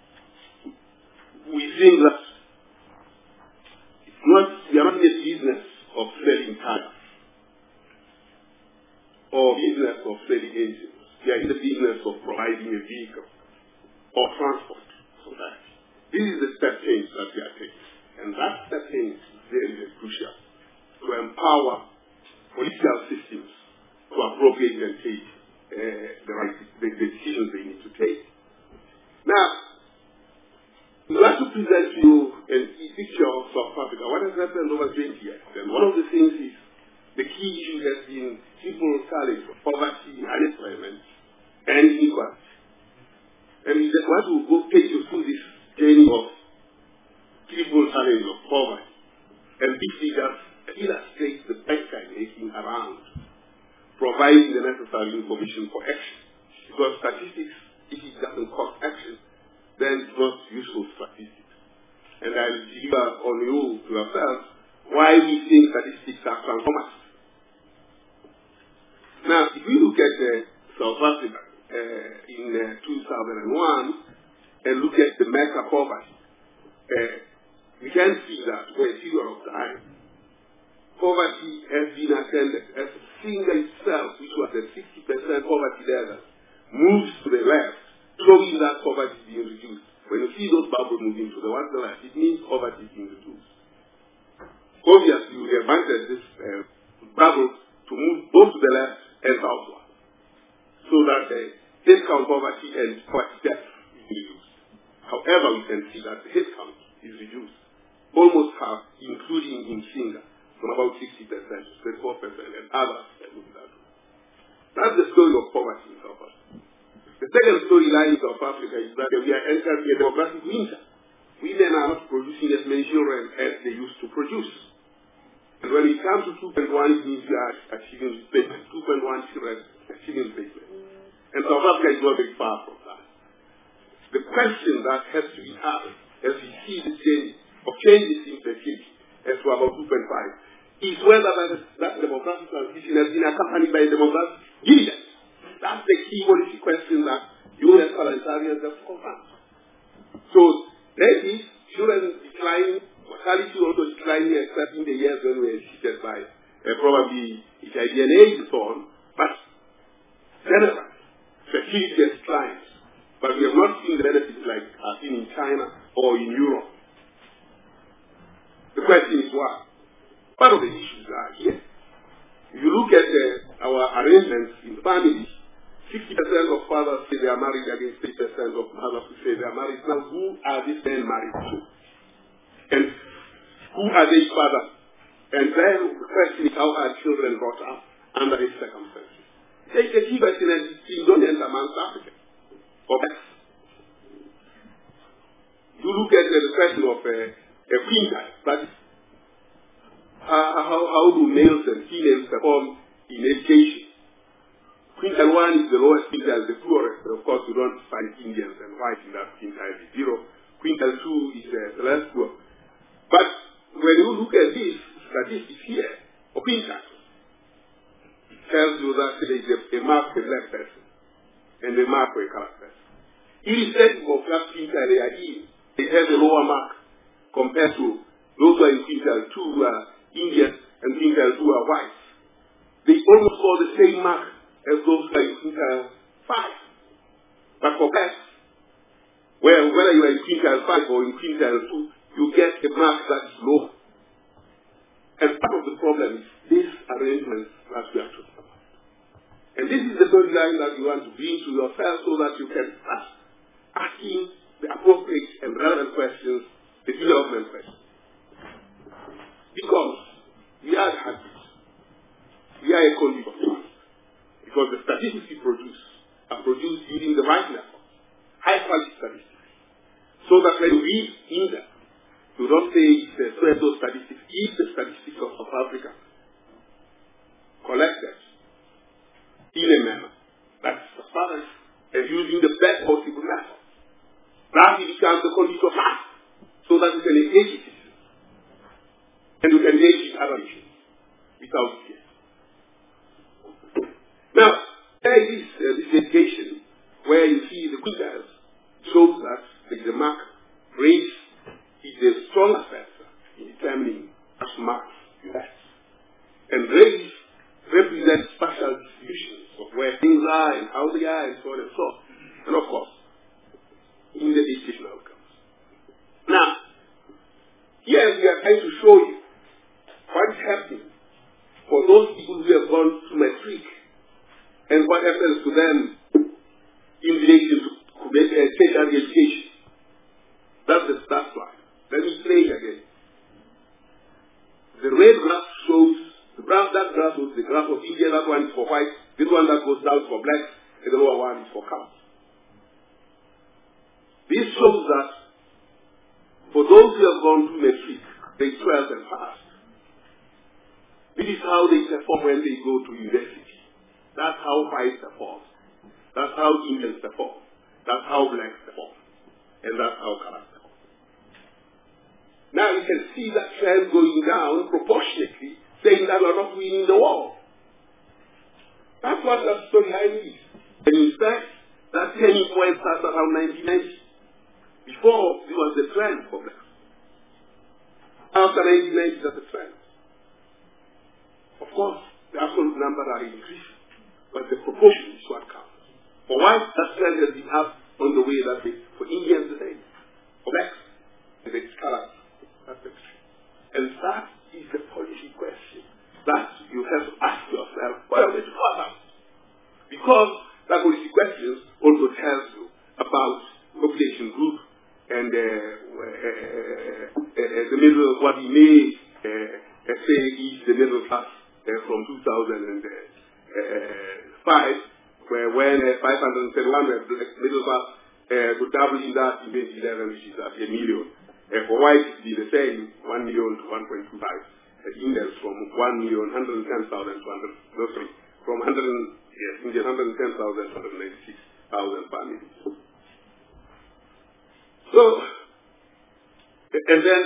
we think that we are not in the business of selling cars or business of selling engines. We are in the business of providing a vehicle or transport for that. This is the step change that we are taking. And that step change is very, very crucial to empower political systems to appropriate and take the decisions they need to take. Now, we want to present to you a picture of South Africa. What has happened over 20 years? And one of the things is the key issue has been people challenge of poverty, unemployment, and inequality. And we just want to go take you through this journey of people challenge of poverty. And these figures illustrate the pressure making around providing the necessary information for action. Because statistics, if it doesn't cost action, then it's not useful statistics. And I'll deliver on you to yourselves why we think statistics are transformative. Now, if we look at South Africa in 2001 and look at the mega poverty, we can see that for a period of time, poverty has been attended as Singa itself, which was at 60% poverty level, moves to the left, showing that poverty is being reduced. When you see those bubbles moving to the one to the left, it means poverty is being reduced. Obviously, we have wanted this bubble to move both to the left and southward, so that the headcount poverty and poverty death is reduced. However, we can see that the headcount is reduced almost half, including in Singa, from about 60% to 34%, and others that look that way. That's the story of poverty in South Africa. The second storyline in South Africa is that we are entering a demographic winter. Women are not producing as many children as they used to produce. And when it comes to 2.1, it means we are achieving replacement. 2.1 children achieving replacement. And South Africa is not very far from that. The question that has to be asked as we see the change of changes in fertility as to about 2.5 is whether that demographic transition has been accompanied by a demographic dividend. That's the key policy question that you as parliamentarians have confirmed. So there is children declining, mortality also declining, except in the years when we were assisted by probably HIV and AIDS and so on. But generally, fertility has declined. But we have not seen the benefits like are seen in China or in Europe. The question is why? Part of the issues are here. If you look at our arrangements in families, 60% of fathers say they are married against 30% of mothers who say they are married. Now, who are these men married to? And who are they fathers? And then the question is, how are children brought up under these circumstances? Take a key question and it's dominant amongst Africans. Or less. You look at the question of a quintile, but how do males and females perform in education? Quintile 1 is the lowest, quintile the poorest. Of course, you don't find Indians and white in that quintile is 0. Quintile 2 is the less poor. But when you look at these statistics here, of quintile, it tells you that there is a mark for a black person and a mark for a colored person. Irrespective of what quintile they are in, they have a lower mark compared to those who are in quintile 2 who are Indians and quintile 2 are white. They almost score the same mark as those who are in quintile 5. But for blacks, whether you are in quintile 5 or in quintile 2, you get a mark that is lower. And part of the problem is this arrangement that we are talking about. And this is the storyline that you want to bring to yourself so that you can start asking the appropriate and relevant questions, the development questions. Because we are happy. We are a conduit of trust. Because the statistics we produce are produced using the right method, high quality statistics. So that when we in them, you don't say it's those statistics, if the statistics of South Africa collected in a manner that's transparent and using the best possible method. That becomes the condition of life, so that you can engage it. And you can engage with other issues without fear. Now, there is this education where you see the quintiles shows that there is a mark. Race is a strong factor in determining which marks you have. And race represents spatial distributions of where things are and how they are and so on and so on. And of course, in the education outcomes. Now, here we are trying to show you what is happening for those people who have gone to matric and what happens to them in relation to tertiary education. That's the start line. Let me play it again. The red graph shows, that graph shows the graph of India, that one is for white, this one that goes down for black, and the lower one is for color. This shows that for those who have gone to matric, they 12 and passed. This is how they perform when they go to university. That's how whites perform. That's how Indians perform. That's how blacks perform. And that's how colors perform. Now you can see that trend going down proportionately, saying that we're not winning the war. That's what that storyline is. And in fact, that turning point starts around 1990. Before, it was the trend for blacks. After 1990, that's the trend. Of course, the absolute numbers are increasing, but the proportion is what counts. For whites, that trend has been up on the way that way. For Indians, the same. For blacks, it's color. That's the extreme. And that is the policy question that you have to ask yourself, what are we to follow up? Because that policy question also tells you about population group and the middle, what we may say is the middle class from 2005, where when 531 were middle class, could double in that in 2011, which is at a million. For whites, it be the same, 1 million to 1.25. Indians from 1,110,000 to from 110,000 to 196,000 families. So, and then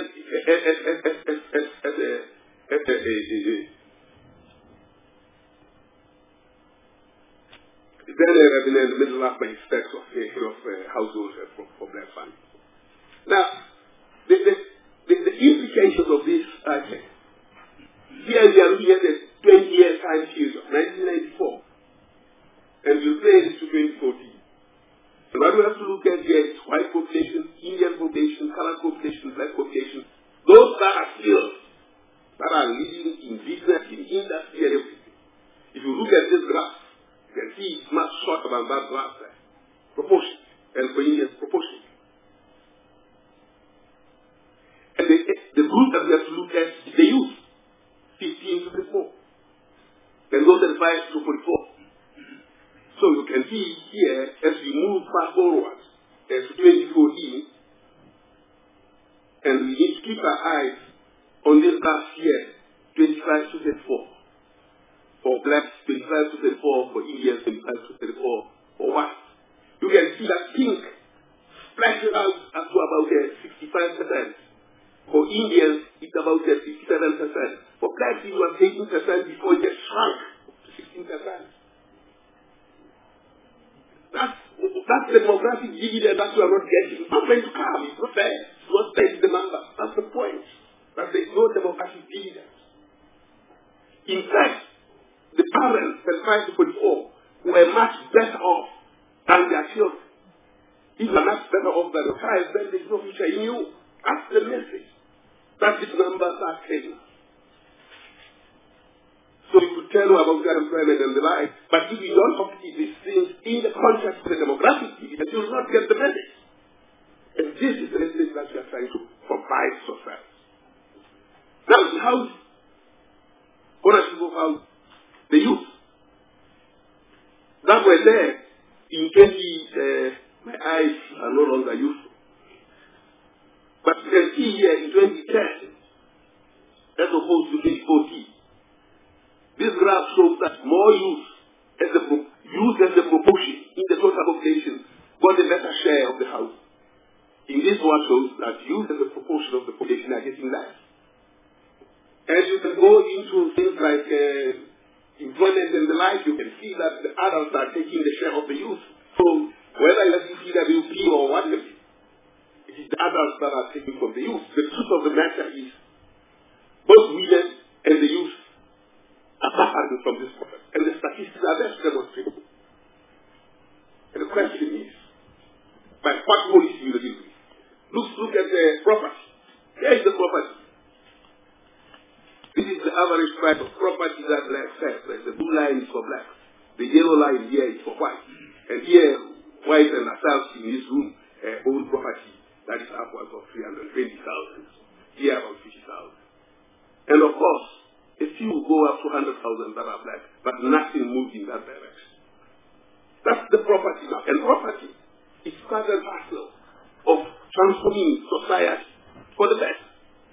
then the middle class by specs of households for black families. Now, the implications of this are here we are looking at a 20-year time period, 1994, and we'll play this to 2014. And what we have to look at here is white population, Indian population, colored population, black population, those that are skilled, that are living in business, in industry, and everything. If you look at this graph, you can see it's much shorter than that graph there. Proportion. And for Indians, proportion. And the group that we have to look at is the youth, 15 to 34. Then go 35 to 44. So you can see here, as we move fast forward to 2014, and we need to keep our eyes on this graph here, 25 to 34. For blacks, 25 to 34. For Indians, 25 to 34. For whites. You can see that pink splashes out up to about 65%. For Indians, it's about 57%. For blacks, it was 18% before it gets shrunk to 16%. That's the demographic dividend that we are not getting. It's not going to come. It's not there. It's not there in the number. That's the point. That there is no demographic dividend. In fact, the parents, 35 to 44, were much better off than their children. If you are much better off than the child, then there is no future in you. That's the message that these numbers are saying. So we could tell you about the unemployment and the like, but if you don't talk these things in the context of the demographic dividend, you will not get the message. And this is the message that we are trying to provide society. Now, the house, ownership of house, the youth that were there in 20, my eyes are no longer useful. But you can see here in 2010, as opposed to 2014, this graph shows that more youth as the proportion in the total population got a better share of the house. In this one shows that youth as a proportion of the population are getting less. As you can go into things like employment and the like, you can see that the adults are taking the share of the youth. So whether you see CWP or whatever, it is the adults that are taking from the youth. The truth of the matter is both women and the youth are suffering from this problem. And the statistics are there to demonstrate. And the question is, by what policy will you do? Look at the property. Here is the property. This is the average price of property that black sells. The blue line is for black. The yellow line here is for white. And here, white and ourselves in this room own property that is upwards of 320,000. Here about 50,000. And of course, a few go up to 100,000 that are black, but nothing moves in that direction. That's the property now. And property is part and parcel of transforming society for the best.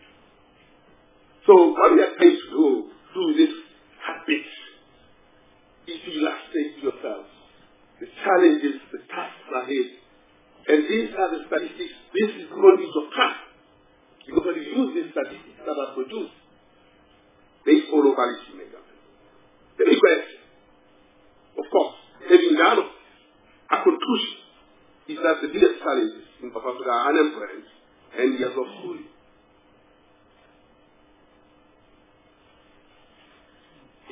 So what we are trying to do through this habit is to illustrate to yourself the challenges, the tasks ahead. And these are the statistics. This is the condition of trust. Because when you use these statistics that are produced, they follow policy measurement. The big question, of course, having done a conclusion is that the biggest challenges in South Africa are unemployment and years of schooling.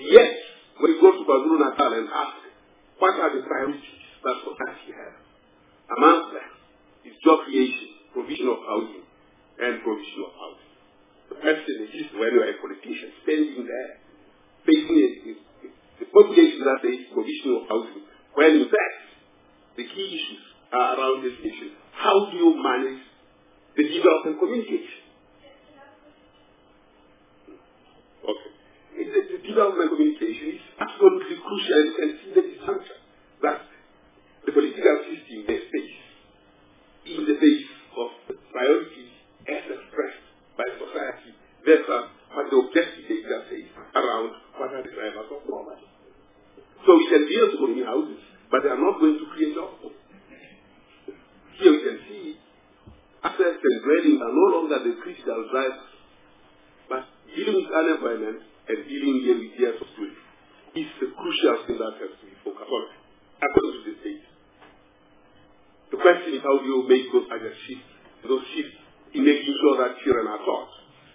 and ask, what are the priorities that society has? Amongst them is job creation, provision of housing, and provision of housing. The question is, when you are a politician standing there, facing the population that says provision of housing, when in fact, the key issues are around this issue. How do you manage the development communication? Okay. The development communication is absolutely crucial, and see the dysfunction that the political system may face in the face of the priorities as expressed by society versus what the objective data says around what are the drivers of poverty. So we can build economic houses, but they are not going to create jobs. Here we can see access and dwelling are no longer the critical drivers, but dealing with unemployment and dealing here with years of school is the crucial thing that has to be focused on, according to the state. The question is, how do you make those shifts in making sure that children are taught?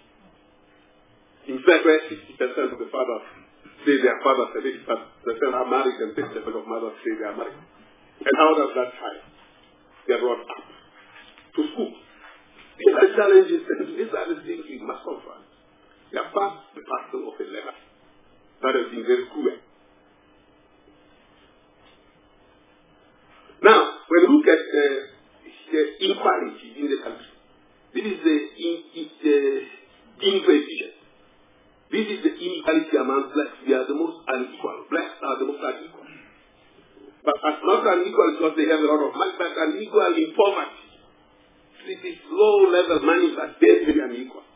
In fact, where 60% of the fathers say their fathers, 70% are married, and 50% of mothers say they are married. And how does that child get brought up to school? These are challenges, and these are the things we must confront. They are part and parcel of a level that has been very cruel. Now, when we look at the inequality in the country, this is the Gini coefficient. This is the inequality among blacks. We are the most unequal. Blacks are the most unequal. But as not unequal because they have a lot of money, but unequal in poverty. It is low-level money, but very, very unequal.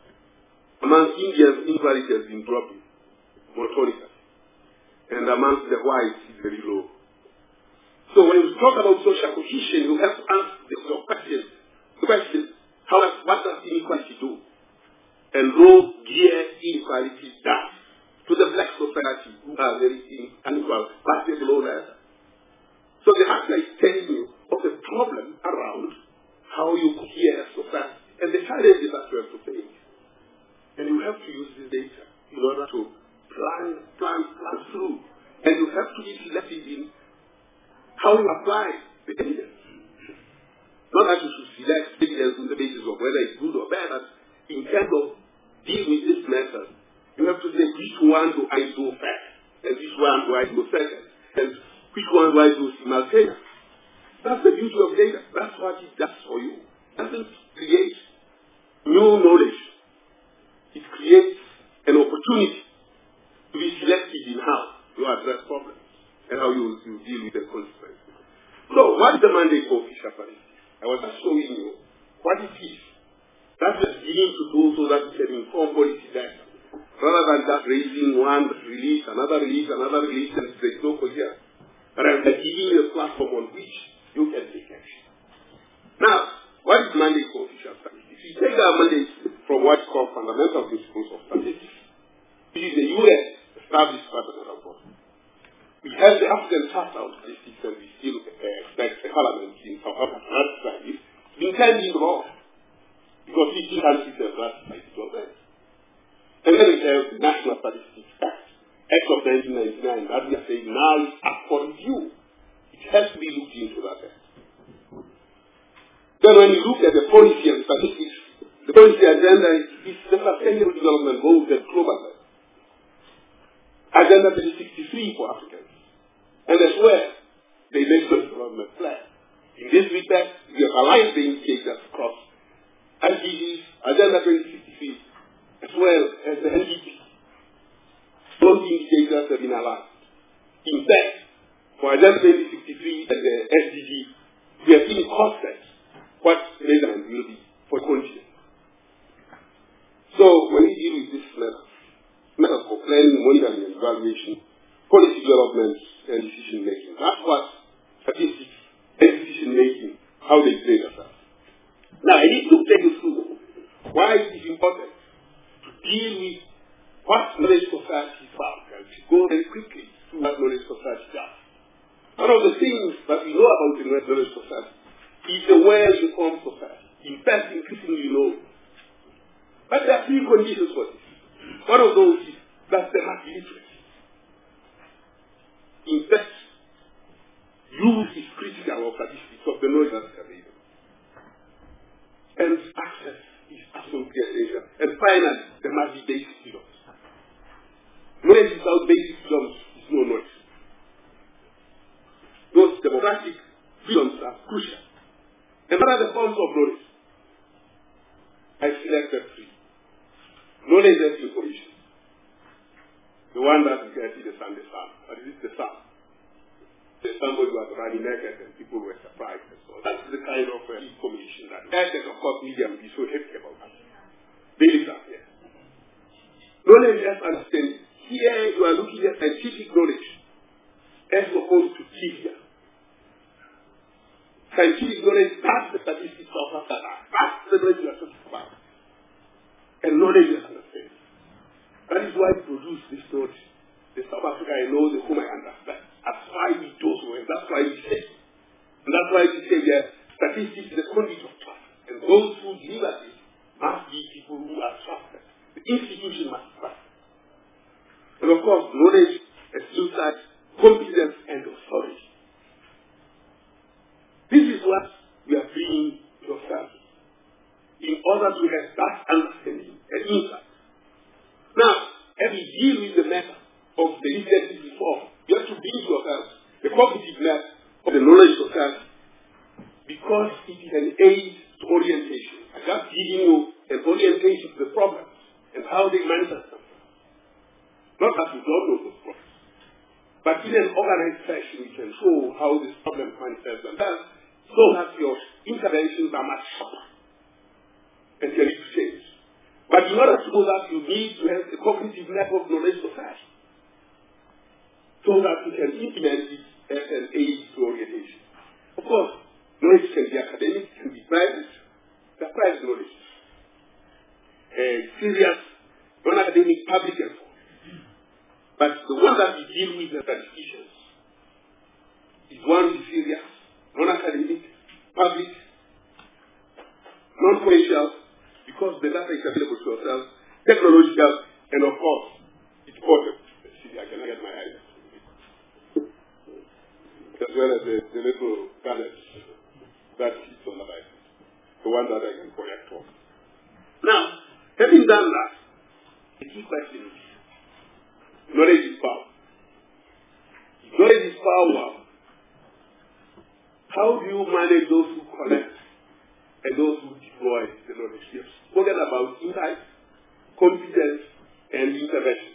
Among Indians, inequality has been dropping monotonically. And amongst the whites, it's very low. So when you talk about social cohesion, you have to answer your question. The question, what does inequality do? And low gear inequality does to the black society who are very unequal, but at low level. So the answer is telling you of the problem around how you gear society and the challenges that you have to face. And you have to use this data in order to plan through. And you have to be selective in how you apply the evidence. Not that you should select evidence on the basis of whether it's good or bad, but in terms of dealing with this method, you have to say which one do I do first, and which one do I do second, and which one do I do simultaneously. That's the beauty of data. That's what it does for you. It doesn't create new knowledge. It creates an opportunity to be selective in how you address problems and how you deal with the consequences. So, what is the mandate for Fisher Policy? I was just showing you what it is that we are beginning to do so that we can inform policy better, rather than just raising one release, another release, and there's no coherence. But I'm giving you a platform on which you can take action. Now, what is mandate for Fisher Policy? If you take our mandate from what's called fundamental principles of statistics, which is the U.S. established pattern report. We have the African Charter of Statistics, and we still expect a parliament in South Africa to ratify this. It's intending law, because 15 countries have ratified it already. And then we have the National Statistics Act of 1999, that we are saying now is up for review. It has to be looked into that act. Then when you look at the policy and statistics, the policy agenda is the sustainable development goals at global level. Agenda 63 for Africans. And as well, the national development plan. In this respect, we have aligned the indicators across SDGs, Agenda 2063, as well as the NDP. Those indicators have been aligned. In fact, for Agenda 2063 and the SDG, we have seen concepts what measurement will be for continent. So when we deal with this method for planning, monitoring, and evaluation, policy development, and decision making, that's what statistics and decision making, how they play themselves. Now I need to take you through why it is important to deal with what knowledge society is about, and to go very quickly through what knowledge society does. One of the things that we know about in knowledge society is a well-informed society. In fact, increasingly low. But there are three conditions for this. One of those is that they have literacy. In fact, use is critical of statistics of the knowledge that is available. And access is absolutely essential. And finally, there must be basic freedoms. Knowledge without basic freedoms is no knowledge. Those democratic freedoms are crucial. And what are the forms of knowledge? I selected three. Knowledge and information. The one that you can see the sun. But it is the sun. The somebody was running naked and people were surprised. So that's the kind of information that of course media will be so happy about that. They live up here. Knowledge as understanding. Here you are looking at scientific knowledge as opposed to trivia. Scientific knowledge, that's the statistics of after that. That's the knowledge you are talking about. And knowledge is understanding. That is why we produce this knowledge. The South Africa I know, the whom I understand. That's why we do so, and that's why we say. And that's why we say that statistics is the conduit of trust. And those who deliver it must be people who are trusted. The institution must trust. And of course, knowledge is looked at competence and authority. This is what we are bringing to yourself in order to have that understanding and insight. Now, as we deal with the matter of the legislative reform, you have to bring to yourself the cognitive matter of the knowledge of yourself because it is an aid to orientation. I just giving you an orientation to the problems and how they manifest themselves. Not that you don't know those problems, but in an organized fashion we can show how these problems manifest themselves so that your interventions are much sharper and can lead to change. But in order to do that, you need to have the cognitive network knowledge of that so that you can implement it as an aid to orientation. Of course, knowledge can be academic, can be private. The private knowledge. Serious, non-academic, public and so on. But the one that we deal with as statisticians is one which is serious, non-academic, public, non-commercial, because the data is available to yourself, technological, and of course, it's portable. See, I cannot get my eyes. As well as the little gadgets that sits on the Bible, the one that I can connect to. Now, having done that, the key question is, knowledge is power. If knowledge is power, how do you manage those who collect and those who deploy the knowledge? We have spoken about insight, competence, and intervention.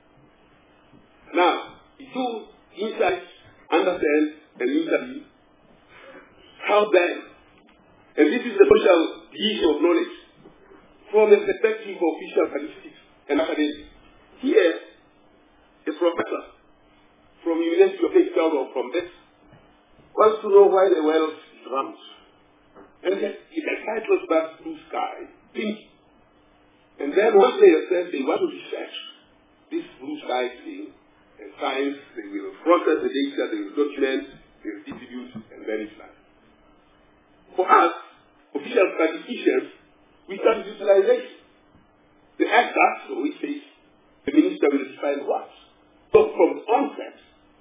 Now, if you insight, understand, and interview, how then, and this is the social issue of knowledge, from the perspective of official statistics and academics. Here, a professor from University of Cape Town or from this wants to know why the world is round. And it entitles that blue sky thinking. And then once they have said they want to research this blue sky thing, and science, they will process the data, they will document, they will distribute, and then it's done. For us, official statisticians, we start visualization. The act that, so we say, the minister will decide what. So from the onset,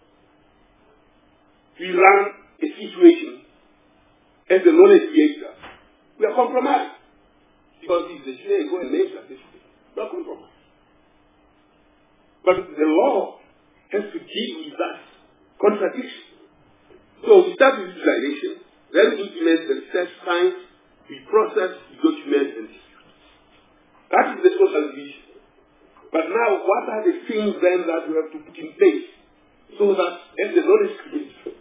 we run a situation as the knowledge creator. We are compromised. Because if the GA go and make statistics, we are compromised. But the law has to deal with that contradiction. So we start with visualization, then we implement the research science, we process, we document, and distribute. That is the social vision. But now, what are the things then that we have to put in place so that as the knowledge creates,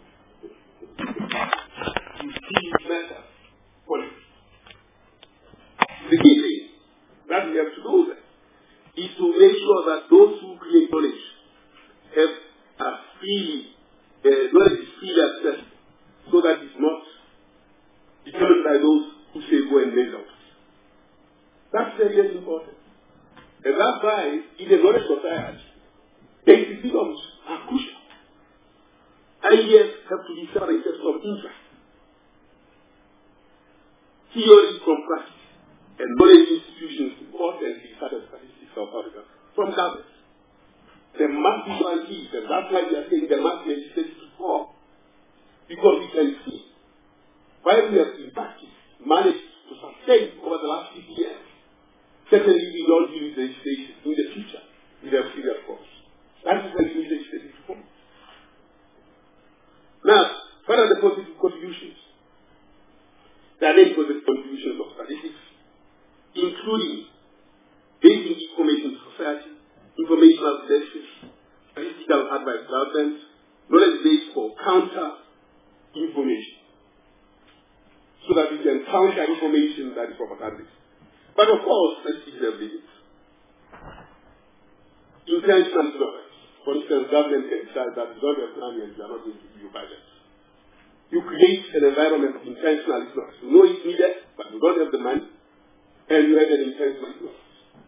you see it better quality? The key thing that we have to do then is to make sure that those who create knowledge have a free, knowledge is freely accessible so that it's not determined by those who say go and measure. That's very important. And that's why in the knowledge society, basic freedoms are crucial. Ideas have to be separated from interest. Theory from practice. And knowledge institutions importantly such as Statistics South Africa from government. There must be guarantees, and that's why we are saying there must be legislative reform. Because we can see, while we have in practice managed to sustain over the last 50 years, certainly we don't use legislation in the future with a serious force. That is why we need legislative reform. Now, what are the positive contributions? There are many positive contributions of statistics, including basic information society, informational services, statistical advice development, knowledge base for counter information, so that we can counter information that is propaganda. But of course, statistics have limits. Intentional ignorance. For instance, government can decide that you don't have money and you are not going to give you budget. You create an environment of intentional ignorance. You know it's needed, but you don't have the money, and you have an intentional ignorance.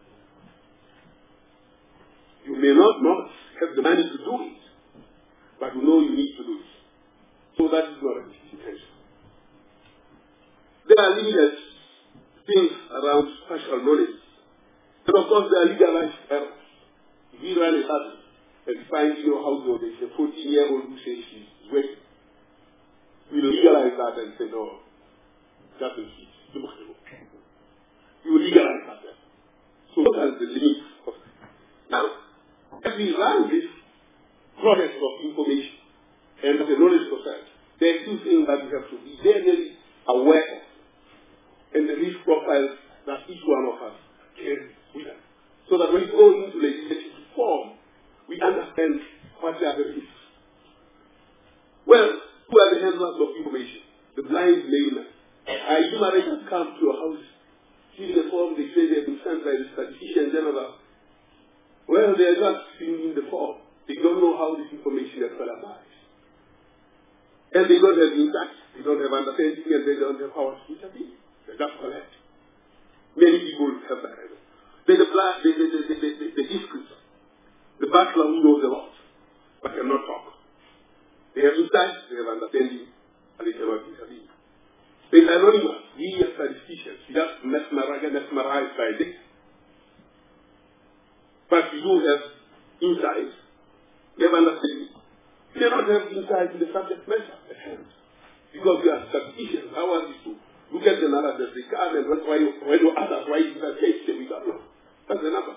You may not have the money to do it, but you know you need to do it. So that is not intention. There are limited things around special knowledge. And of course, there are legalized errors. If you run a study and find in your household there's a 14-year-old who says she's waiting, we will legalize that and say, no, that is it. You will legalize that. So that's the limit of it. Now, as we run this process of information and the knowledge process, there are two things that we have to be very aware of, and the risk profiles that each one of us carries with us. So that when we go into legislative reform, we understand what are the risks. Well, who are the handlers of information? The blind layman. Human rights come to your house, fill the form, they say they've been sent by the statistician general. Well, they are just filling in the form. They don't know how this information is applies. And they don't have insight, they don't have understanding, and they don't have power to intervene. They just collect. Many people have that. There's the discreet, the bachelor who knows a lot, but cannot talk. They have insight, they have understanding, and they cannot intervene. There's anonymous, we as statisticians, we just mesmerized by this. But we do have insight, we have understanding. We cannot have insight in the subject matter at hand. Because we are statisticians. How are we to look at the narrative, they come and when you others write that case, we don't know. That's the number.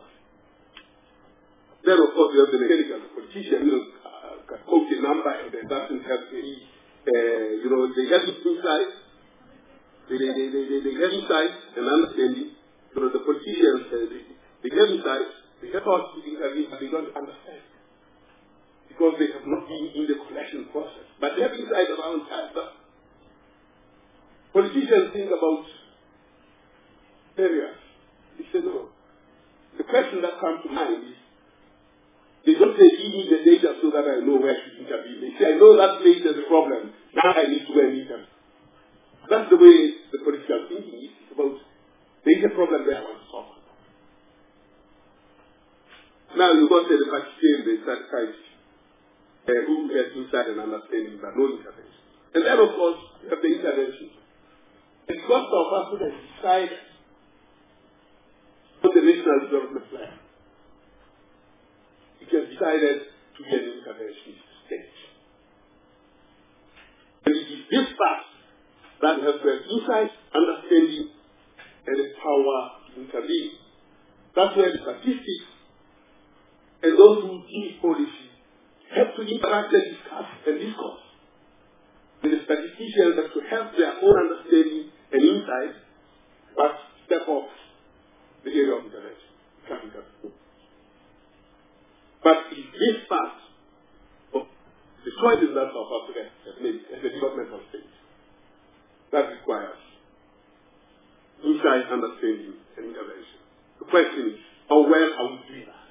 Then of course we have the mechanical politician, can quote a number and it doesn't have any, they have insight, they have insight and understanding. The politicians, they have insight, they have thought to intervene, but they don't understand. Because they have not been in the collection process. But they have insight around that. Politicians think about areas. They say no. The question that comes to mind is, they don't say, give me the data so that I know where to intervene. They say, I know that place there's a problem. Now I need to go and intervene. That's the way the political thinking is. It's about, there is a problem there I want to solve. Now you go to the participant, the strategist, who has insight and understanding, but no intervention. And then of course, you have the intervention. And because of us who has decided on the national development plan, it has decided to get an interventionist stage. And it is this part that has the insight, understanding, and the power to intervene. That's where the statistics and those who give policy have to interact and discuss and discourse. And the statisticians have to have their own understanding and insight, but step off the area of intervention. But it's this part of the choices that South Africa has made as a developmental state that requires insight, understanding, and intervention. The question is, how well are we doing that?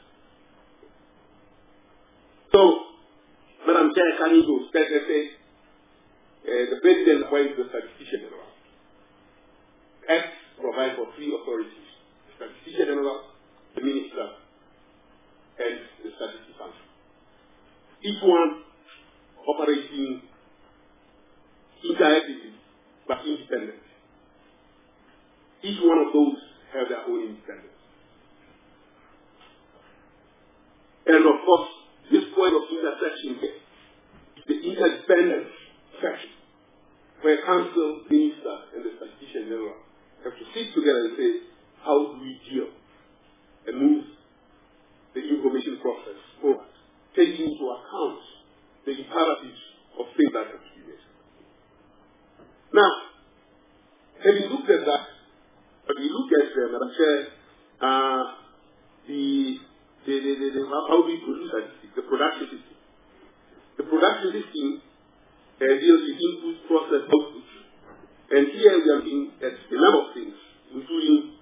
So, Madam Chair, coming to say, the President appoints the statistician general. Acts provide for three authorities: the statistician general, the minister, and the statistics council. Each one operating interactively but independent. Each one of those have their own independence. And of course, this point of intersection here, the interdependence section, where council, minister, and the statistician general have to sit together and say, how do we deal and move the information process forward, taking into account the imperatives of things that have to be made. Now, having looked at that, but we look at Madam Chair, how we produce statistics, the production system. The production system deals with input, process, output. And here we are looking at a number of things, including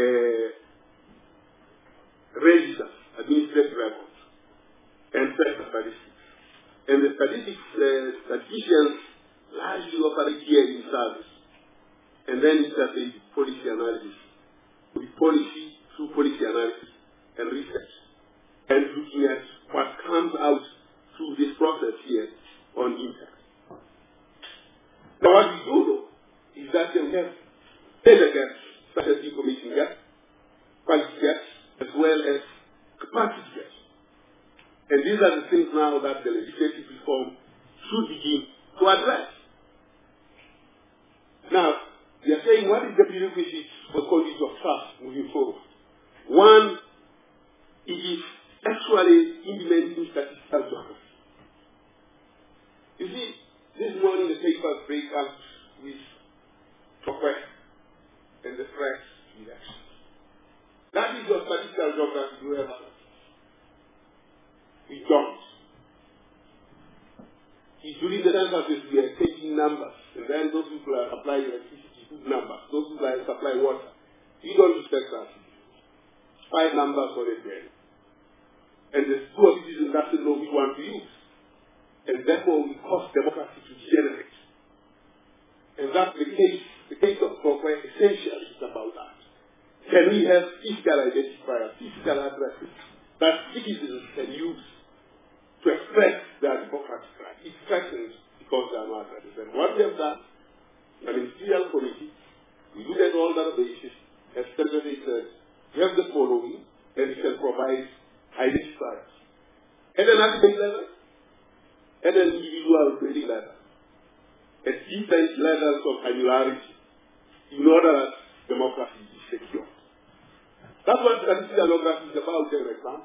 registers, administrative records, and sector statistics. And the statisticians largely operate here in service. And then interface policy analysis, with policy through policy analysis and research, and looking at what comes out through this process here on impact. Now what we do know is that we have data gaps, such as information gaps, quality gaps, as well as capacity gaps. And these are the things now that the legislative reform should begin to address. Now, we are saying what is the prerequisite for quality of trust moving forward? One, it is actually implementing statistical geography. You see, this morning the papers break out with progress and the threats to elections. That is your statistical geography you have. We don't. During the census, we are taking numbers, and then those people are applying electricity numbers, those people are supply water. We don't respect that. 5 numbers for a day. And the poor citizen doesn't know which one to use. And therefore we cause democracy to degenerate. And that's the case. The case of Kokwe essentially is about that. Can we have physical identifiers, physical addresses that citizens can use to express their democratic right? It's threatened because they are not addresses. And what we have done, a ministerial committee, we look at all the issues, as Secretary said, we have the following, and we can provide identifiers. At an academic level, at an individual grading level, at different levels of granularity, in order that democracy is secure. That's what statistical geography is about, for example.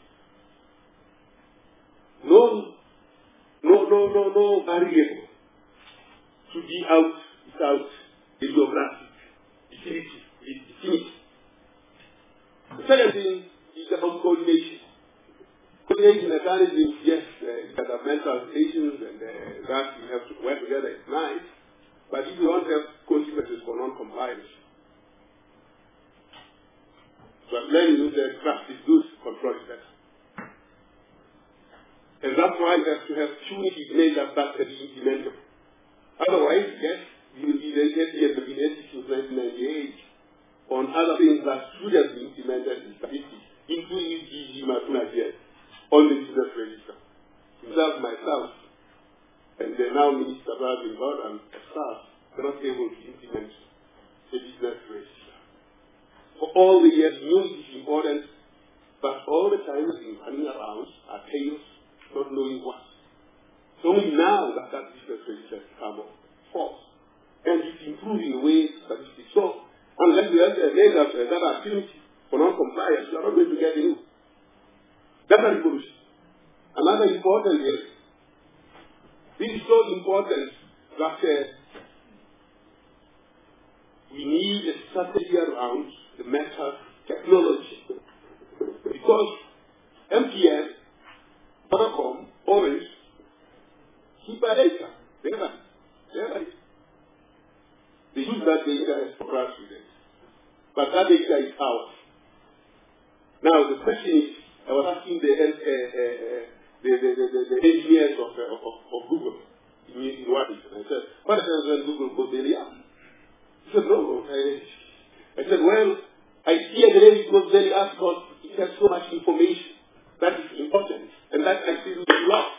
No variable to be out without the geographic vicinity. The second thing is about coordination. Coordination mechanisms, yes, governmental stations and that we have to work together is nice, but if you don't have consequences for non-compliance, but then you know the trust is good, control is better. And that's why we have to have punitive measures that can be implementable. Otherwise, yes, we will be dedicated since 1998 on other things that should have been implemented in statistics, including DG Matuna here, on the business register. Himself, myself, and the now Minister Bradley and staff were not able to implement the business register. For all the years, we knew it is important, but all the time we've been running around our tails, not knowing what. It's only now that that business register has come on force. And it's improving the way statistics. So, unless we have that activity for non-compliance, you are not going to get in. That's a revolution. Another important area. This is so important that we need a strategy around the meta technology. Because MTN, Vodacom, Orange, keep our data. They have it. They use that data as progress with it. But that data is ours. Now the question is, I was asking the engineers of Google in Washington. I said, what happens when Google goes belly up? He said, no. I said, well, I see a lady goes belly up because it has so much information that is important, and that actually is lost.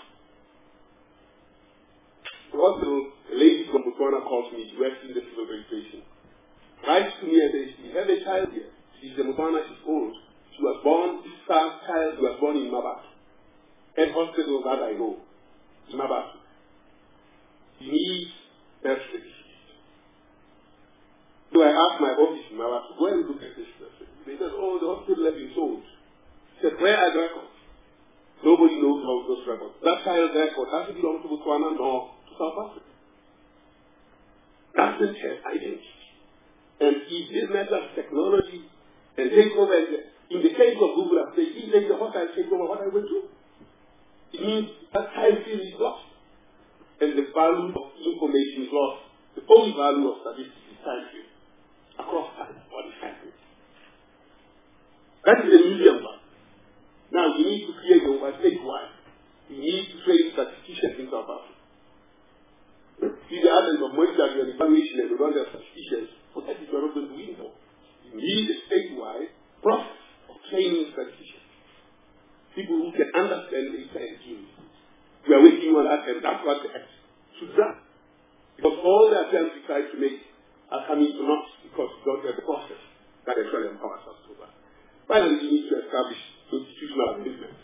Also, a lady from Botswana calls me, she works in the civil registration. Writes to me and says, we have a child here. She's a Botswana, she's old. was born, this child was born in Mabatu. Head hospital that I know, in Mabatu. He needs birth certificate. So I asked my office in Mabatu, go and look at this person. They said, oh, the hospital has been sold. I said, where are the records? Nobody knows how those records. That child's record doesn't belong to Botswana nor to South Africa. Doesn't have identity. And if this matters technology and take over, in the case of Google, they take the hostile take over what I will do. It means that time field is lost. And the value of information is lost. The only value of statistics is time field. Across time, what is happening. That is the medium one. Now we need to create a statewide. We need to train statisticians in South Africa. See the advent of monitoring and evaluation and run their statisticians, what that is not going to win for. You need a statewide process of training statisticians. People who can understand data and genes. We are working on that, and that's what the act should do. Because all the attempts we try to make are coming to naught because we don't have the process that actually empowers us to that. Finally, we need to establish institutional arrangements.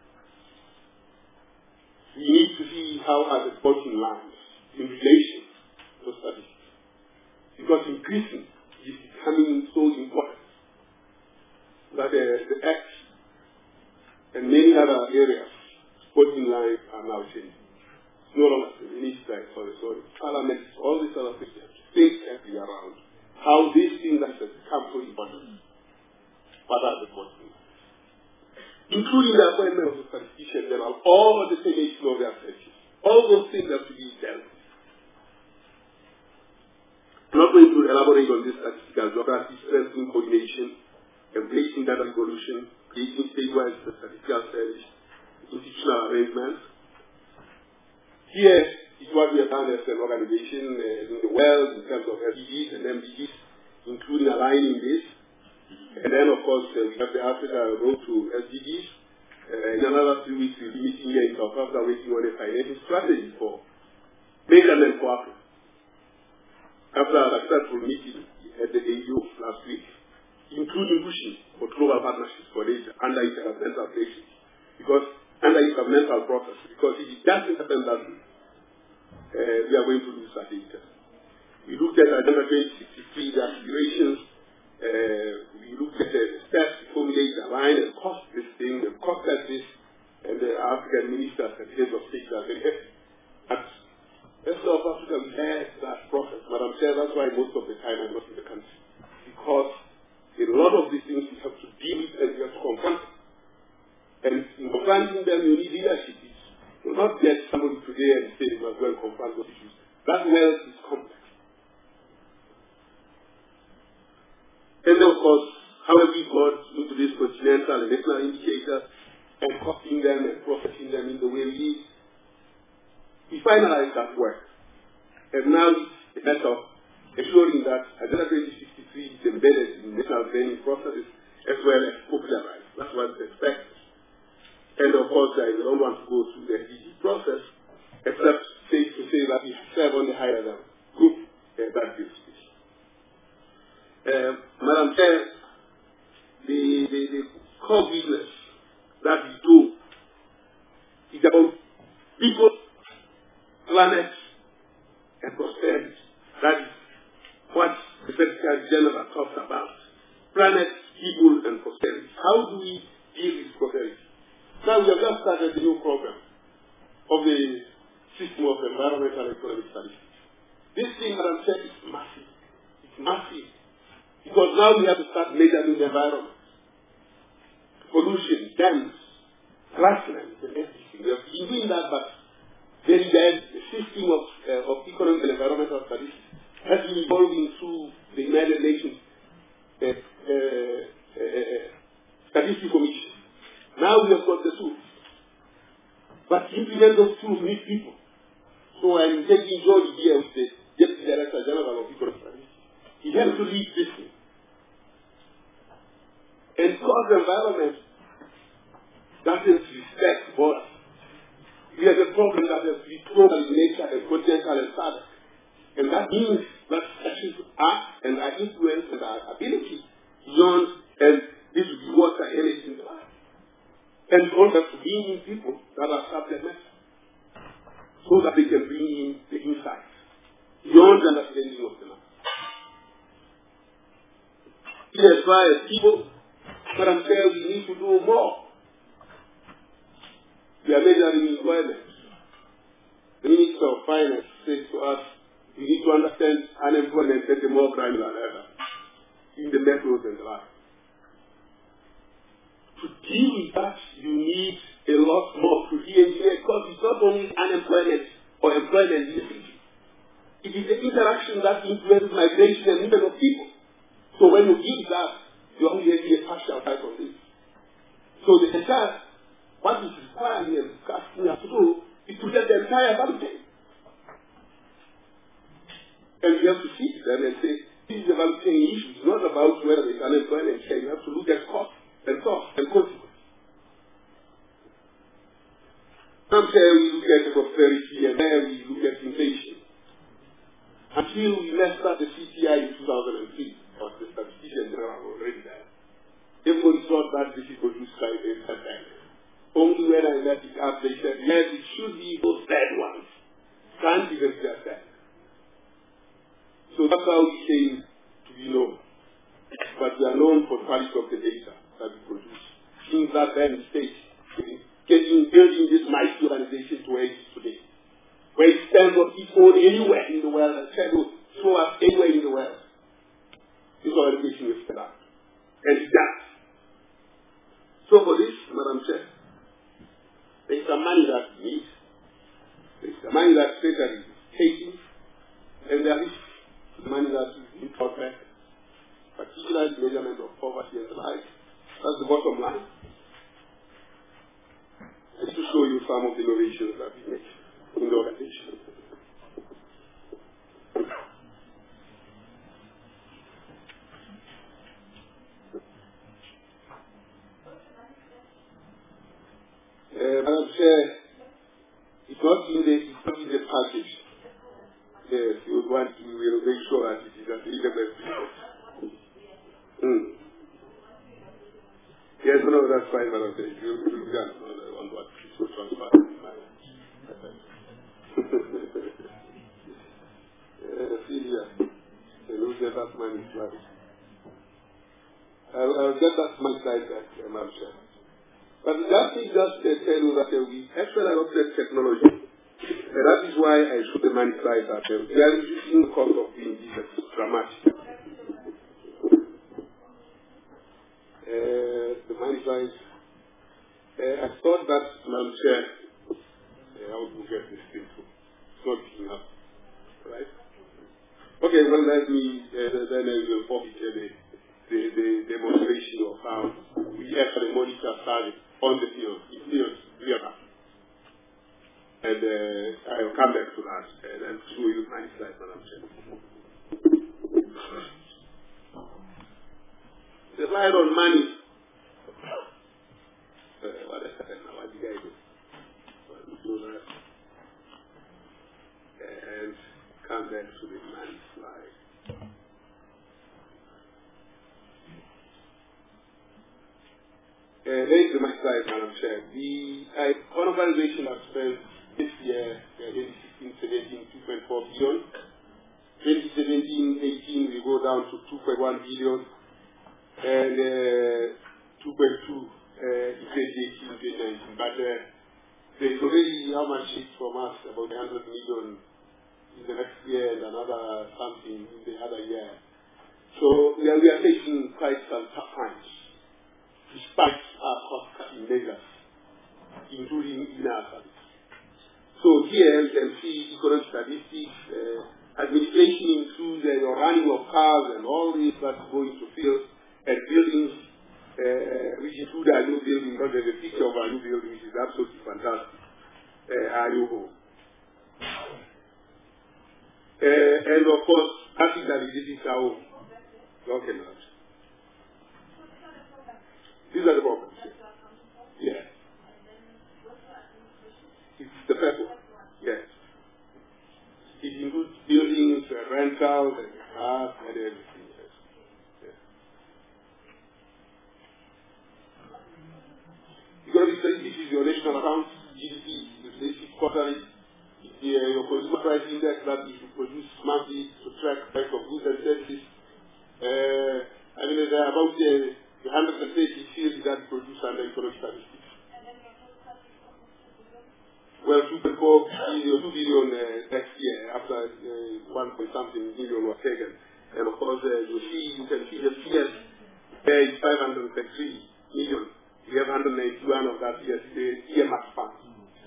We need to see how are the bottom lines in relation to statistics. Because increasing is becoming so important that the Act and many other areas, bottom lines are now changing. It's no longer the minister, Parliament, all these other things have to think carefully around how these things that have become so important. What are the bottom lines? Including the appointment of the statistician general, all the selection of their searches. All those things have to be dealt with. I'm not going to elaborate on this statistical geography, strengthening coordination, embracing data evolution, creating statewide statistical service, institutional arrangements. Here is what we have done as an organization in the world in terms of SDGs and MDGs, including aligning this. And then, of course, we have the Africa Road to SDGs. In another 3 weeks, we'll be meeting here in South Africa, working on a financial strategy for measurement for Africa. After a successful meeting at the AU last week, including pushing for global partnerships for data under intergovernmental places, because under intergovernmental process, because if it doesn't happen that way, we are going to lose that data. We looked at Agenda 2063, the aspirations. We looked at the steps to formulate, align, and cost this thing, and cost this, and the African ministers and heads of state are very happy. But rest of Africa, we had that process. Madam Chair, that's why most of the time I'm not in the country. Because in a lot of these things we have to deal with and we have to confront them. And in confronting them, you need leadership. You will not get somebody today and say you must go and confront those issues. That wealth is complex. And then, of course, how have we got into this continental and national indicators and costing them and processing them in the way we need? We finalized that work. And now it's a matter of ensuring that Agenda 2063 is embedded in national planning processes as well as popularized. That's what we expect. And of course, I don't want to go through the SDG process, except to say that we serve on the higher level group that gives this. Madam Chair, the core business that we do is about people, planet, and prosperity. That is what the Secretary General talks about. Planet, people, and prosperity. How do we deal with prosperity? Now we have just started the new program of the system of environmental and economic statistics. This thing, Madam Chair, is massive. It's massive. Because now we have to start measuring the environment. Pollution, dams, grasslands, and everything. We have been doing that, but very bad. The system of economic and environmental statistics has been evolving through the United Nations Statistics Commission. Now we have got the tools. But to implement those tools, we need people. So I'm taking George here with the Deputy Director General of Economic Statistics. He has to lead this thing. And because the environment doesn't respect borders, we have a problem that has to be global in nature and continental and southern. And that means that actions act and our influence and our ability beyond, and This will be water, energy in the life. And also to bring in people that are subject matter, so that they can bring in the insights beyond the understanding of the matter. That's why as people, but I'm saying we need to do more. We are measuring employment. The Minister of Finance says to us, we need to understand unemployment at a more granular level in the metros and the like. To deal with that, you need a lot more to re-engineer, because it's not only unemployment or employment in the city. It is the interaction that influences migration and movement of people. So when you give that, you only get a partial type of this. So the entire, what is required here, asking us to do, is to get the entire value chain. And we have to see them and say, this is a value chain issue. It's not about whether it's unemployment chain. You have to look at cost and consequence. Sometimes we look at prosperity and then we look at inflation. Until we messed up the CPI in 2003, or the statistician general already there. Everybody thought that this is produced by the setback. Only when I let it up, they said, yes, it should be those bad ones. Can't even just that. So that's how we came to be known. But we are known for the quality of the data that we produce. Things that then stage, building this nice organization to where it is today. Where it stands on its own anywhere in the world and can throw us anywhere in the world. This organization is set up. And it does. So for this, Madam Chair, there is some money that we need. There is some money that Treasury is taking. And there is money that is in progress, particularly measurement of poverty and the like. That's the bottom line. Just to show you some of the innovations that we make in the organization. Madam Chair, it's not in the package. Yes, you would want to make sure that it is at the best. Yes, no, that's fine, Madam Chair. You can on what is so transparent. See here. We'll get that money slide. I'll get that money slide back, Madam Chair. But that is just tell you that we actually adopted technology. And that is why I showed the money slide that we are reducing the cost of doing business dramatically. The money slide, I thought that, Madam Chair, how to get this thing to? It's not picking up. Right? Okay, well, let me, then I will forfeit the demonstration of how we actually monitor service on the field, in field, and I will come back to that and show you my slide, Madam Chair. The slide on money. What did I do? Do that. And come back to the money slide. There is the money slide, Madam Chair. The organization has spent this year, 2016-17, 2.4 billion. 2017-18, we go down to 2.1 billion. And 2.2 in 2018-2019. But there is already how much is from us, about 100 million in the next year and another something in the other year. So we are facing quite some tough times, despite our cost-cutting measures, including in our service. So here you can see economic statistics, administration includes your running of cars and all this that's going to field, and buildings, which include our new building, because there's a picture of our new building, which is absolutely fantastic. Our new home. And of course, practically this is our talking about. These are the problems. Yes. It's the purpose. Yes. It includes buildings, rentals, and cars, and everything. Yes. Yes. going to be saying this is your national account, GDP, you say it's quarterly, your consumer price index that you should produce monthly to track price of goods and services. I mean, there are about 130 fields that produce under economic statistics. Well, 2 billion next year after 1.something billion was taken. And of course, you can see the figures there is 503 million. We have 191 of that yesterday, EMS funds.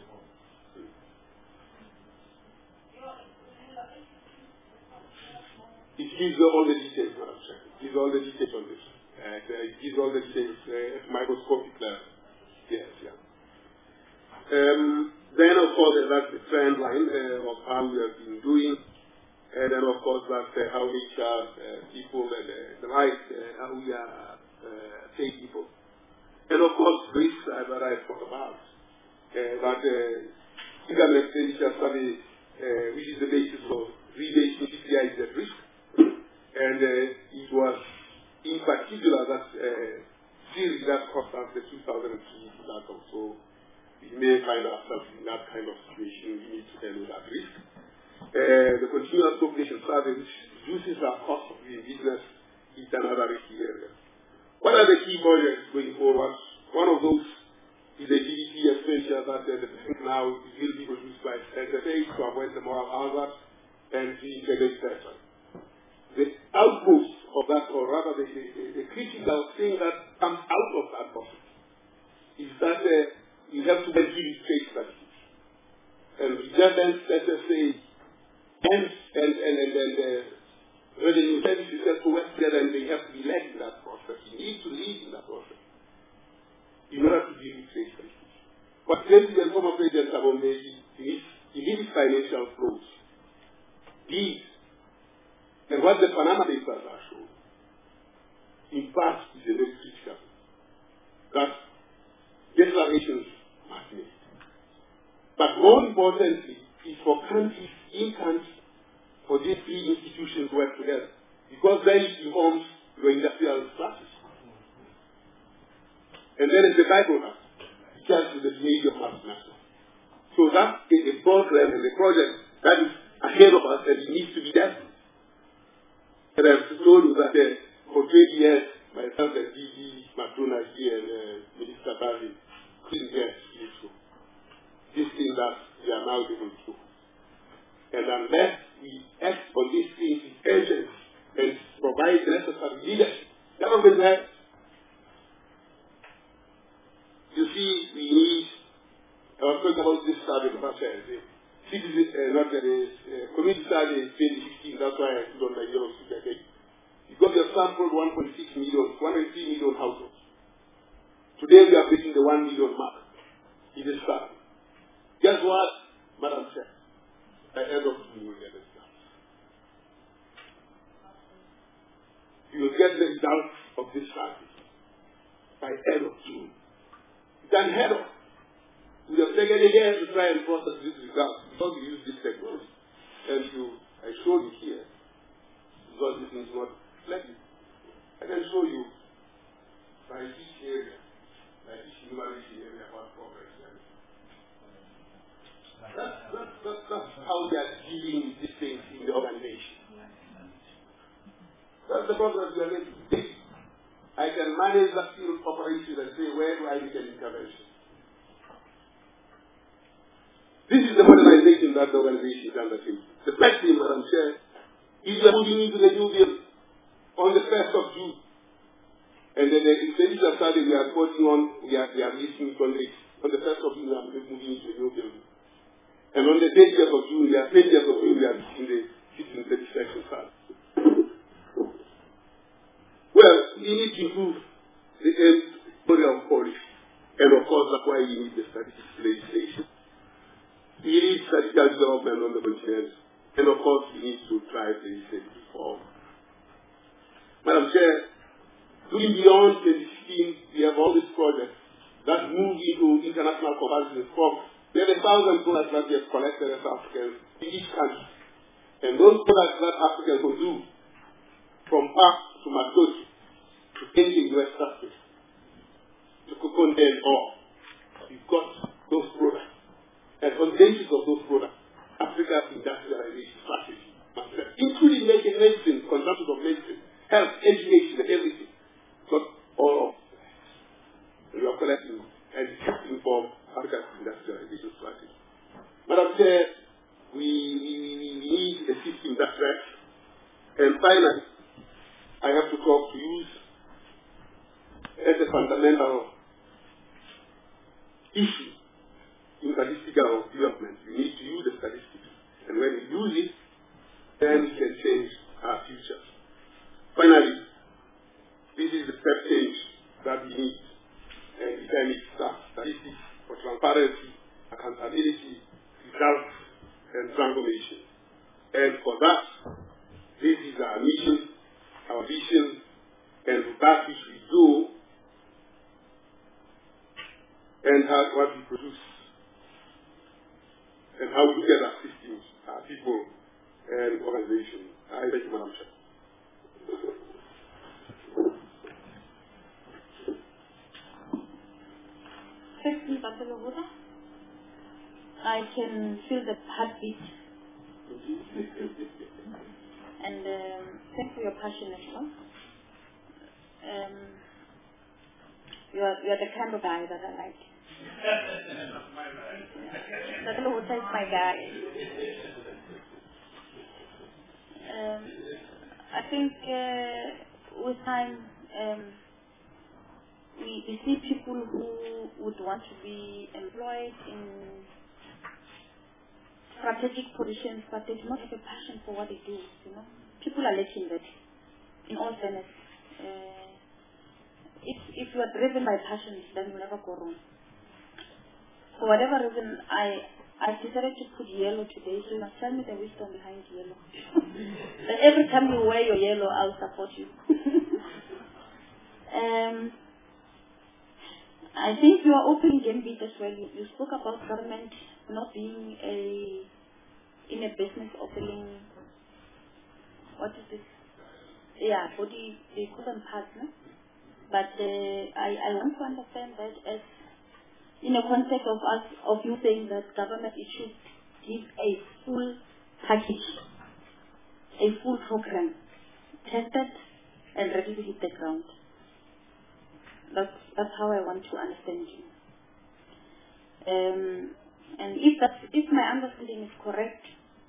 It gives all the details, Madam Chair. It gives all the details on this. It gives all the details at microscopic level. Yes, yeah. Then, of course, that's the trend line of how we have been doing. And then, of course, that's how we charge people and the right, how we are paying people. And, of course, risks, as I talked about. That income expenditure study, which is the basis of rebasing CPI, is at risk. And it was, in particular, that series that cost us the 2003 disaster. So we may find ourselves in that kind of situation. We need to deal with that risk. The continuous population survey, which reduces our cost of doing business, is another key area. What are the key projects going forward? One of those is the GDP expenditure that the bank now will be produced by SFA to avoid the moral hazard and to integrate sector. The output of that, or rather the critical thing that comes out of that process, is that you have to then give it trade strategies. And reservance, SSA, and revenue services have to work together, and they have to be led in that process. You need to lead in that process in order to give it trade strategies. But then the former President Thabo Mbeki, he needs financial flows. These, and what the Panama Papers are showing, in part, is a very critical. That declarations must be made. But more importantly, is for countries, in countries, for these three institutions to work together. Because then it informs your industrial strategy. And then it's the byproduct. It tells you the behavior of multinational. So that's a program and a project that is ahead of us, and it needs to be done. And I've told you that for 20 years, myself and DG Matuna here and Minister Bali couldn't get useful. This thing that we are now able to do. And unless we act on these things with urgency and provide the necessary leadership, government has. You see, we need, I was talking about this survey of affairs. Community survey in 2016, that's why I put on my yellow sticker. Because we have sampled 1.6 million, 1.3 million households. Today we are reaching the 1 million mark. It is sad. Guess what, Madam Chair? By end of June, you will get the results. You will get the results of this survey by end of June. It's unheard of. We have taken a year to try and process this result because we use this technology. And I show you here, because this is not plenty. I can show you by each area, by each numerical area what progress is. That's how they are dealing with these things in the organization. That's the progress we are making. I can manage that field operation and say, where do I make an intervention? This is the modernization that the organization is undertaking. The first thing, Madam Chair, is we are moving into the new bill on the 1st of June. And then the expenditure study we are working on, we are releasing it on the 1st of June, we are moving into the new bill. And on the 30th of June, we are releasing the citizen satisfaction study. Well, we need to improve the area of policy. And of course, that's why we need the statistics legislation. We need statistical development on the continent. And of course, we need to drive legislative reform. Madam Chair, looking beyond 2016, we have all these projects that move into international comparisons. We have 1,000 products that we have collected as Africans in each country. And those products that Africans will do, from Park to Makosi, to Kenya, West Africa, to Kukonde and all, we've got those products. And on the basis of those products, Africa's industrialization strategy must have, including medicine, consumption of medicine, health, education, and everything. Not all of we are collecting and it has to inform Africa's industrialization strategy. Madam Chair, we need a system that works. And finally, I have to talk to you as a fundamental issue in statistical development. We need to use the statistics. And when we use it, then we can change our future. Finally, this is the step change that we need. And we need statistics for transparency, accountability, results, and transformation. And for that, this is our mission, our vision, and that which we do, and what we produce, and how we look at our systems, our people, and organizations. I thank you, Madam Chair. I can feel the heartbeat. And thanks for your passion as well. You are the kind of guy that I like. That's my guy. I think with time we see people who would want to be employed in strategic positions, but they do not have a passion for what they do. You know, people are lacking that. In all fairness, if you are driven by passion, then you never go wrong. For whatever reason, I decided to put yellow today, so you must tell me the wisdom behind yellow. That every time you wear your yellow, I'll support you. I think you are opening Gambit as well. You spoke about government not being in a business offering, what is this? Yeah, body, they call them partner. But I want to understand that as in the context of you saying that government it should give a full package, a full program, tested and ready to hit the ground. That's how I want to understand you. And if my understanding is correct,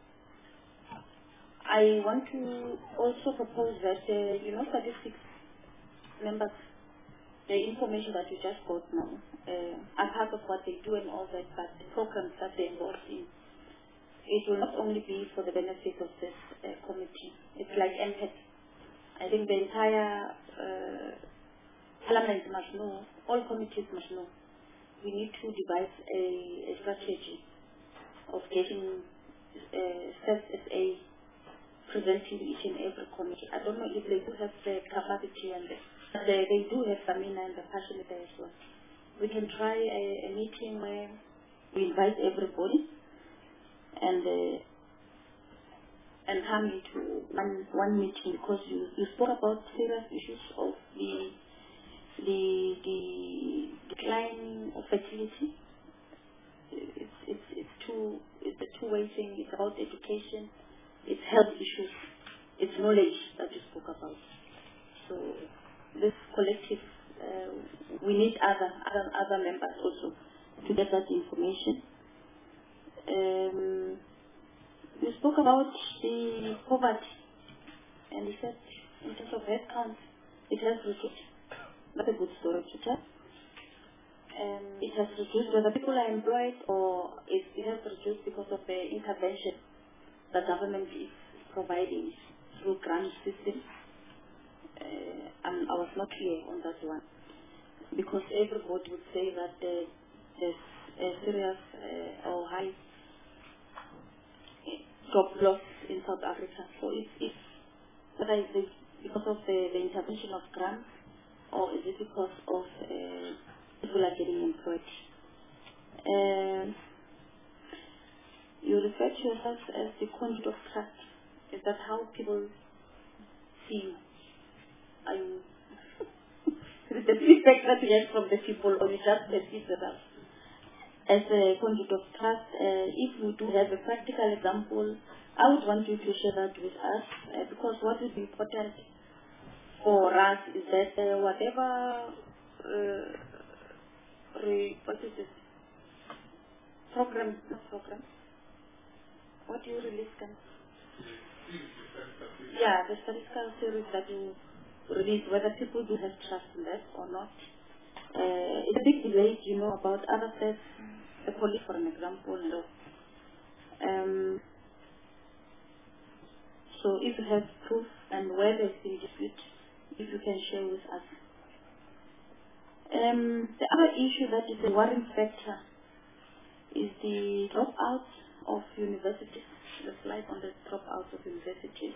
I want to also propose that statistics members, the information that you just got now, are part of what they do and all that, but the programs that they're involved in, it will not only be for the benefit of this committee. It's like MPET. I think the entire Parliament must know, all committees must know. We need to devise a strategy of getting SA presenting each and every committee. I don't know if they do have the capacity and they do have stamina and the passion there as well. We can try a meeting where we invite everybody and come into one meeting, because you spoke about serious issues of the decline of fertility. It's a two-way thing. It's about education, it's health issues, it's knowledge that you spoke about. So this collective, we need other members also to get that information. You spoke about the poverty, and you said in terms of head count, it has reduced. That's a good story to tell. It has reduced whether people are employed, or it has reduced because of the intervention the government is providing through grant system. I was not clear on that one, because everybody would say that there's a serious or high job loss in South Africa. So it's whether it's because of the intervention of grants, or is it because of people are getting employed? You refer to yourself as the conduit of trust. Is that how people see you? Are you is it the feedback that you get from the people, or you just perceive that? as a conduit of trust, if we do have a practical example, I would want you to share that with us, because what is important for us is that whatever what is this? Program. What do you release? Yeah, the statistical series that you release, whether people do have trust in that or not. It's a big debate, about other states, the police, for an example. So if you have proof and where there's been dispute, if you can share with us. The other issue that is a worrying factor is the dropout of universities, the slide on the dropout of universities.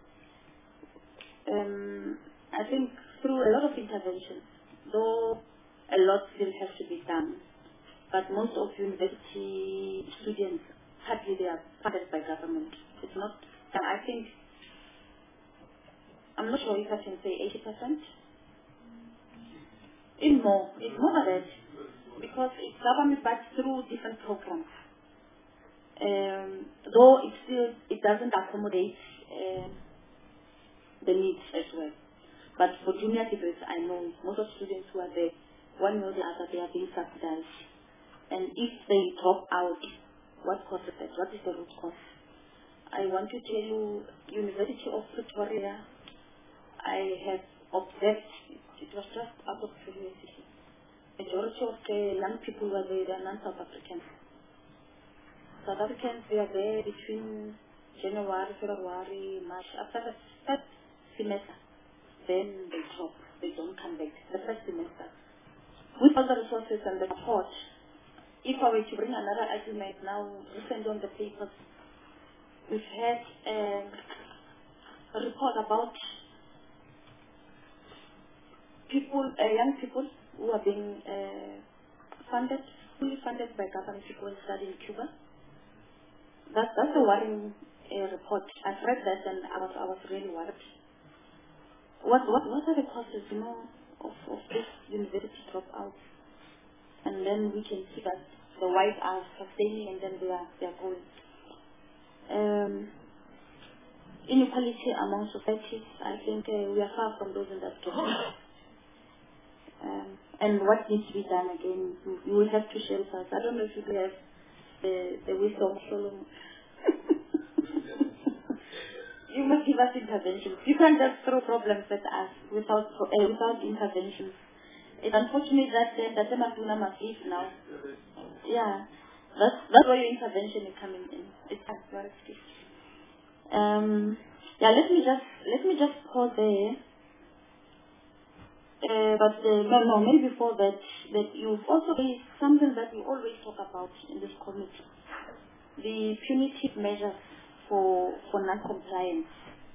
I think through a lot of interventions, though a lot still has to be done, but most of university students, hardly they are funded by government. It's not, I think, I'm not sure if I can say 80%. It's more than that, because it's government but through different programs. Though it doesn't accommodate the needs as well. But for junior degrees, I know most of students who are there, one way or the other, they are being subsidized. And if they drop out, what causes that? What is the root cause? I want to tell you, University of Pretoria, I have observed, it was just out of curiosity. Majority of the young people were there, they are non-South Africans. South Africans, they are there between January, February, March. After the first semester, then they drop. They don't come back. The first semester. With all the resources and the support, if I were to bring another argument now, recently on the papers, we've had a report about people, young people who are being funded, fully funded by government to go and study in Cuba. That's a worrying report. I've read that and I was really worried. What are the causes, of this university dropouts? And then we can see that the whites are sustaining and then they are going. Inequality among societies, I think we are far from those in that case. And what needs to be done again, you will have to share with us. I don't know if you have the wisdom of Solomon. You must give us interventions. You can't just throw problems at us without interventions. It's unfortunate that the Matuna must leave now. Yeah, that's where your intervention is coming in. It's yeah, let me just pause there. No, maybe before that you've also raised something that we always talk about in this committee, the punitive measures for non-compliance.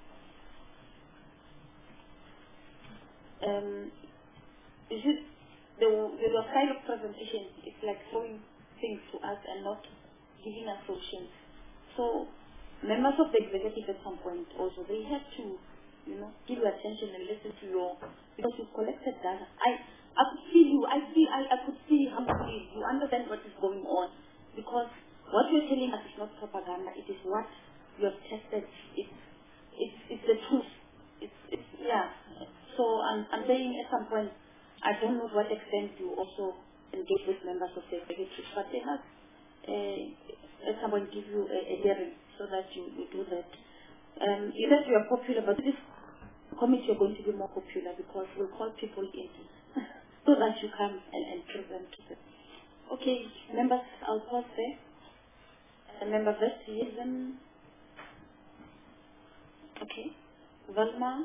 Is it the kind of presentation? It's like throwing things to us and not giving us solutions. So members of the executive at some point also, they have to give you attention and listen to because you've collected data. I could feel you. I could see how you feel. You understand what is going on, because what you're telling us is not propaganda. It is what you have tested. It's the truth. Yeah. So I'm saying at some point, I don't know to what extent you also engage with members of the executive, but they must at some point give you a hearing so that you do that. You said you are popular, but this committee you're going to be more popular because we'll call people in so that you come and present to them. Okay, members, I'll pause there. Member Westhuizen. Okay. Velma.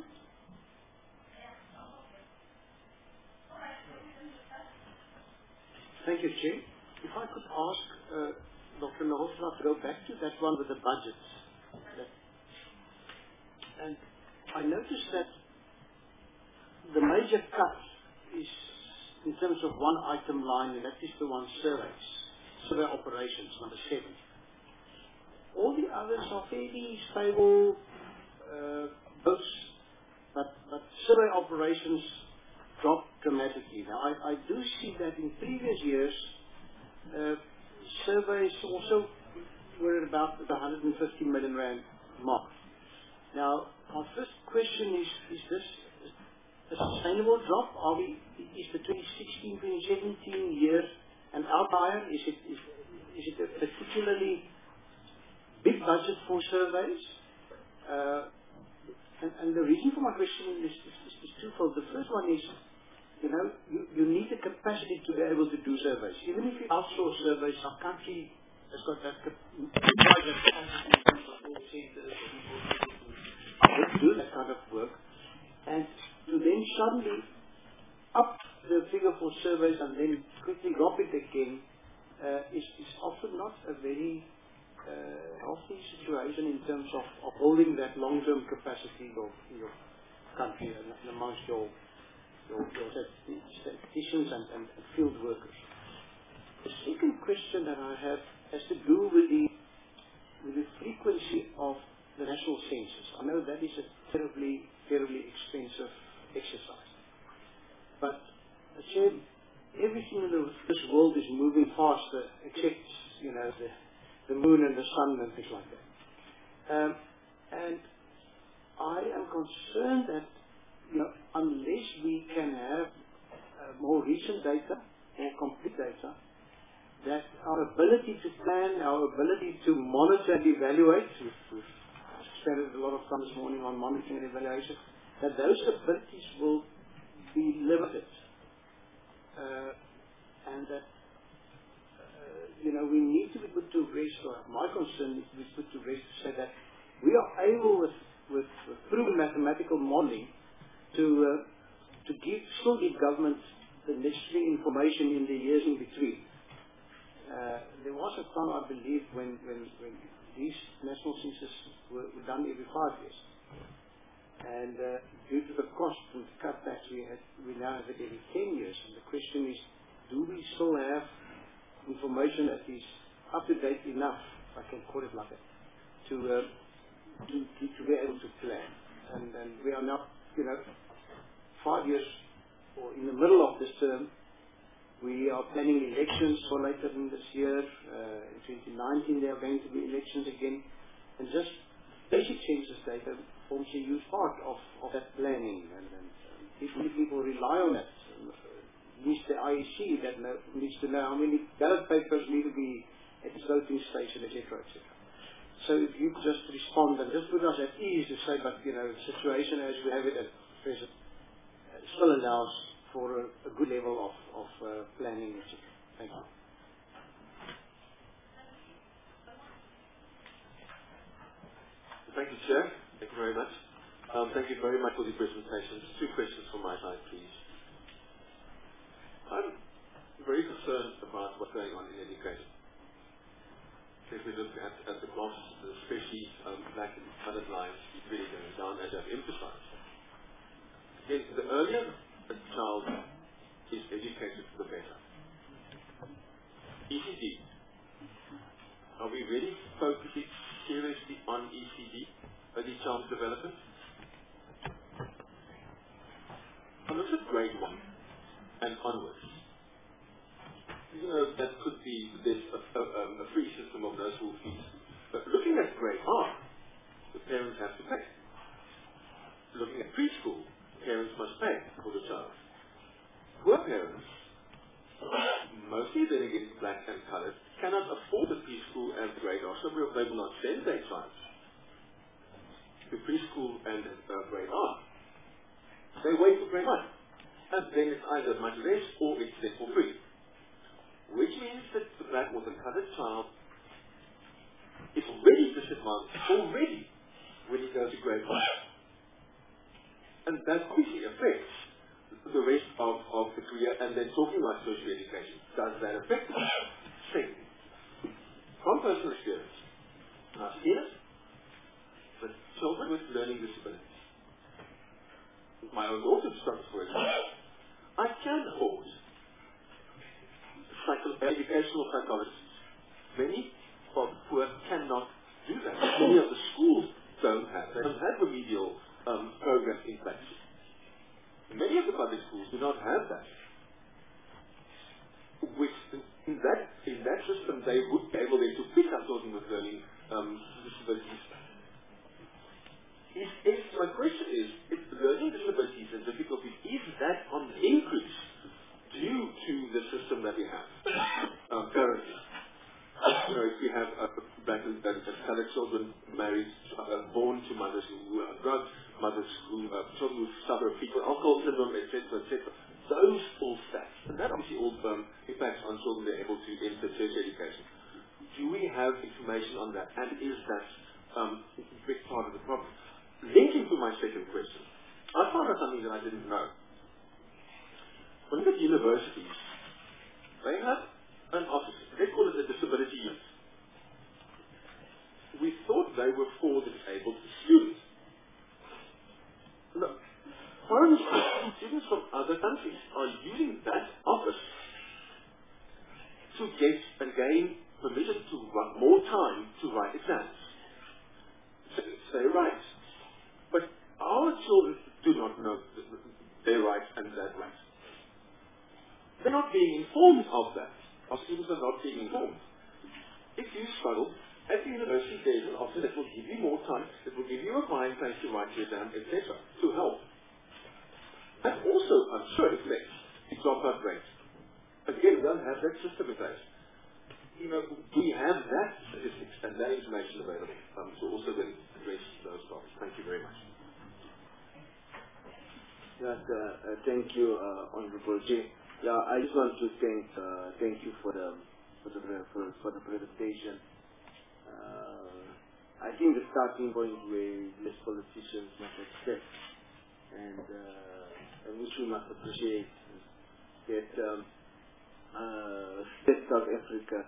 Thank you, Chair. If I could ask Dr. Nahofla to go back to that one with the budgets. And I noticed that the major cut is in terms of one item line, and that is the one survey operations, number 7. All the others are fairly stable books, but survey operations dropped dramatically. Now, I do see that in previous years, surveys also were at about the 150 million rand mark. Now, our first question is this a sustainable drop? Is the 2016-2017 year an outlier? Is it a particularly big budget for surveys? And the reason for my question is twofold. The first one is, you need the capacity to be able to do surveys. Even if you outsource surveys, our country has got that to do that kind of work. And to then suddenly up the figure for surveys and then quickly drop it again is often not a very healthy situation in terms of holding that long-term capacity in your country and amongst your statisticians and field workers. The second question that I have has to do with the frequency of the national census. I know that is a terribly expensive exercise. But everything in this world is moving faster except, the moon and the sun and things like that. And I am concerned that, unless we can have more recent data, more complete data, that our ability to plan, our ability to monitor and evaluate, we've spent a lot of time this morning on monitoring and evaluation, that those abilities will be limited. And that we need to be put to rest, or my concern is to be put to rest to say that we are able with proven mathematical modeling to still give government the necessary information in the years in between. There was a time, I believe, when these national censuses were done every 5 years. And due to the cost and cutbacks we now have it every 10 years. And the question is, do we still have information that is up to date enough, if I can call it like that, to be able to plan? And we are now, 5 years, or in the middle of this term, we are planning elections for later in this year. In 2019 there are going to be elections again. And just basic census data forms a huge part of that planning. And people rely on that. At least the IEC that needs to know how many ballot papers need to be at the voting station, etc., etc. So if you just respond and just put us at ease to say, but the situation as we have it at present still allows for a good level of planning, etc. Thank you. Thank you, Chair. Thank you very much. Thank you very much for the presentation. Just 2 questions from my side, please. I'm very concerned about what's going on in education. If we look at the graphs, especially black and colored lines, it's really going down, as I've emphasized. Again, the earlier a child is educated, the better. ECD. Are we really focusing seriously on ECD, early child development? I look at grade 1 and onwards. That could be a free system of no school fees. But looking at grade R, the parents have to pay. Looking at preschool, parents must pay for the child. Poor parents, mostly then again black and colored, cannot afford the preschool and grade R, so they will not send their child to preschool and grade R. They wait for grade 1. And then it's either much less or it's there for free. Which means that the black or the colored child is already disadvantaged when he goes to grade 1. And that obviously affects the rest of the career. And then talking about social education, does that affect it? Second, from personal experience, I've seen it, but children with learning disabilities. My own daughter struggles for example. I can afford educational psychologists. Many of the poor cannot do that. Many of the schools don't have remedial programs in place. Many of the public schools do not have that. Which in that children married, born to mothers who are drugs, mothers who, children who suffer fetal alcohol syndrome, etc., etc. Those all stats, and that obviously all impacts on children being able to enter tertiary education. Do we have information on that, and is that a big part of the problem? Linking to my second question, I found out something that I didn't know. When you look at universities, they have an office, they call it a disability unit. We thought they were for the disabled students. No. Foreign students from other countries are using that office to get and gain permission to run more time to write exams. So it's their rights. But our children do not know their rights and their rights. They're not being informed of that. Our students are not being informed. If you struggle, at the university there's an office that will give you more time, that will give you a fine place to write your exam, etc., to help. That also, I'm sure, affects the dropout rate. Again, we don't have that system in place. You know, do we have that statistics and that information available to also then address those problems? Thank you very much. Yes, thank you, Honorable J. Yeah, I just want to thank you for the presentation. I think the starting point where less politicians must accept, and which we must appreciate, that State South Africa,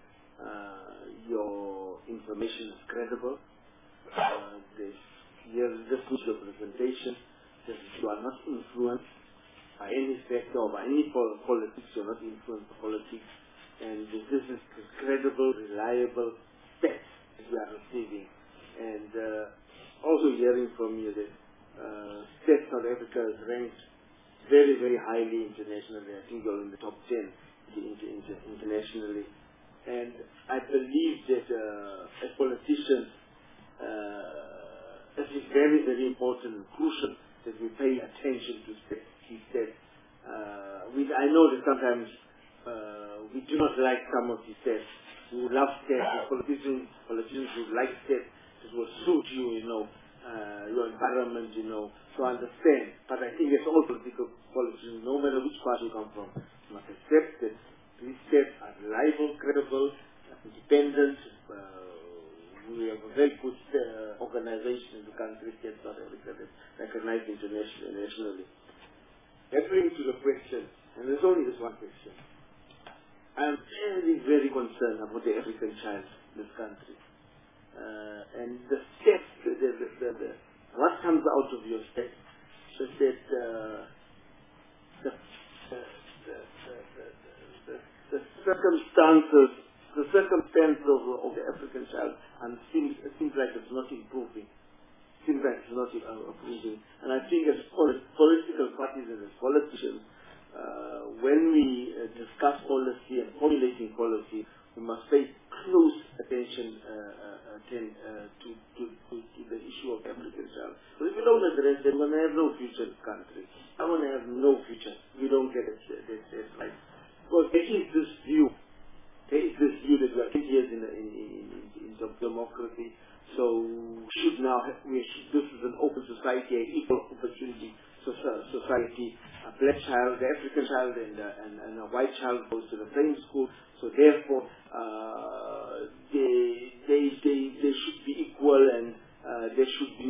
your information is credible. Here's this is your presentation. That you are not influenced by any factor or by any politics. You are not influenced by politics, and this is credible, reliable facts that we are receiving. And also hearing from you that State South Africa is ranked very, very highly internationally. I think you're in the top 10 internationally. And I believe that as politicians, it is very, very important and crucial that we pay attention to key stats. I know that sometimes we do not like some of these stats. We would love stats. Politicians would like stats that will suit you, your environment, to understand. But I think as all politicians, no matter which party you come from, you must accept that these stats are reliable, credible, independent. We have a very good organization in the country, State South Africa, that's recognized internationally. That brings to the question, and there's only this one question. I am very, very concerned about the African child in this country. And the steps, what comes out of your steps, is that the circumstances of the African child seems like it's not improving. Seems like it's not improving. And I think as political parties and as politicians, when we discuss policy and formulating policy, we must pay close attention to the issue of African child. But if we don't address it, we're going to have no future in this country. I'm going to have no future. We don't get it. That's right. Because there is this view that we are 10 years in democracy. So this is an open society, an equal opportunity society. A black child, the African child, and a white child goes to the same school. So therefore, they should be equal, and there should be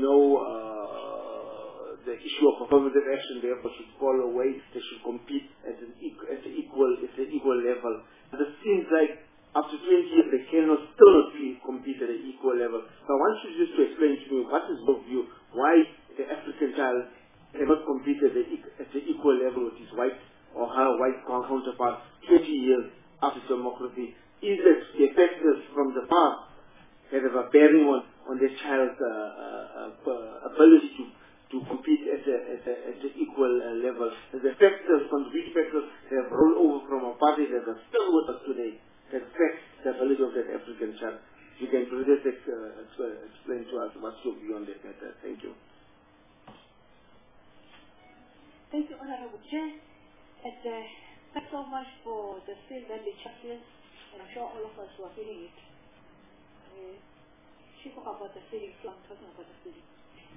no the issue of affirmative action. Therefore, should fall away. They should compete at an equal level. And it seems like after 20 years, they still not compete at an equal level. So I want you just to explain to me what is your view, why the African child cannot compete at the equal level with his white or her white counterpart 20 years after democracy. Is it the factors from the past that have a bearing on the child's ability to compete at the equal level? The factors, which factors have rolled over from a party that are still with us today, that affects the ability of that African child? You can just explain to us what's your view on that matter. Thank you. Thank you, Honorable Chair. Thanks so much for the still valid challenges, and I'm sure all of us who are feeling it. she spoke about the feelings, so I'm talking about the feelings.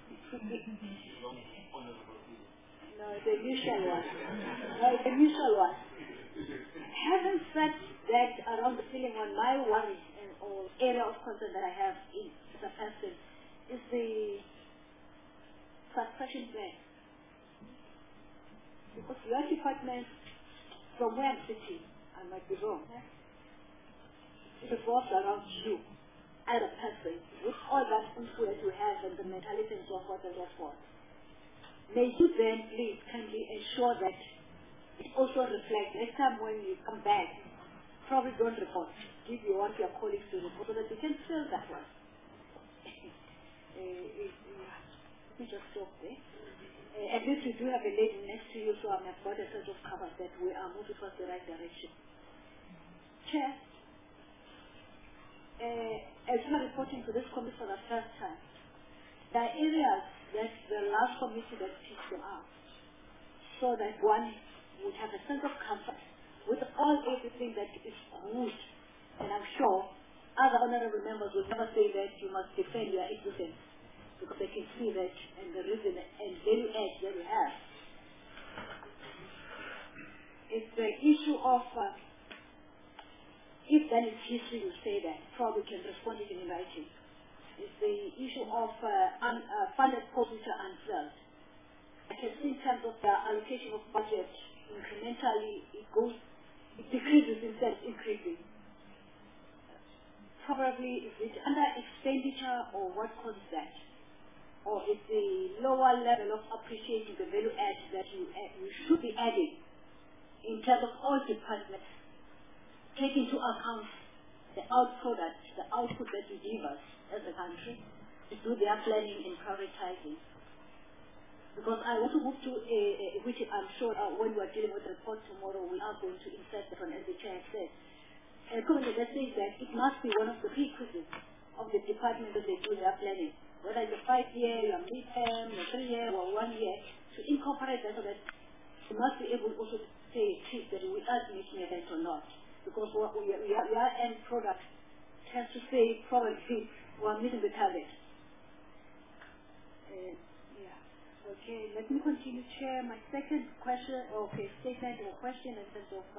No, the usual one. No, the usual one. Having said that around the feeling one, my worry and or area of concern that I have as a person is the succession plan. Because your department, from where I'm sitting, I might be wrong, it revolves around you as a person with all that influence you have and the mentality and so forth and so forth. May you then please kindly ensure that it also reflects next time when you come back, probably don't report. Give you one to your colleagues to report so that you can fill that one. Let me just stop there. At least you do have a lady next to you, so I'm about a set of covers that we are moving towards the right direction. Chair, as you are reporting to this committee for the first time, there are areas that the last committee that picks them up, so that one would have a sense of comfort with all everything that is good. And I'm sure other honorable members will never say that you must defend your existence, because they can see that and the reason and value add that you have. It's the issue of, if that is history, you say that, probably can respond it in writing. It's the issue of funded posts which are unfilled. I can see in terms of the allocation of budget, incrementally it decreases instead of increasing. Probably is it under expenditure or what causes that? Or is the lower level of appreciating the value add that you should be adding in terms of all departments, taking into account the output that you give us as a country to do their planning and prioritizing. Because I want to move to which I'm sure when we are dealing with the report tomorrow, we are going to insert that one, as the chair said. Currently, that says that it must be one of the prerequisites of the department that they do their planning. Whether it's a 5-year, your mid-term, your 3-year, or 1 year, to incorporate that so that we must be able also to say that we are making a dent or not. Because our end product tends to say probably we are meeting the target. Okay, let me continue, Chair. My second question, statement or question in terms of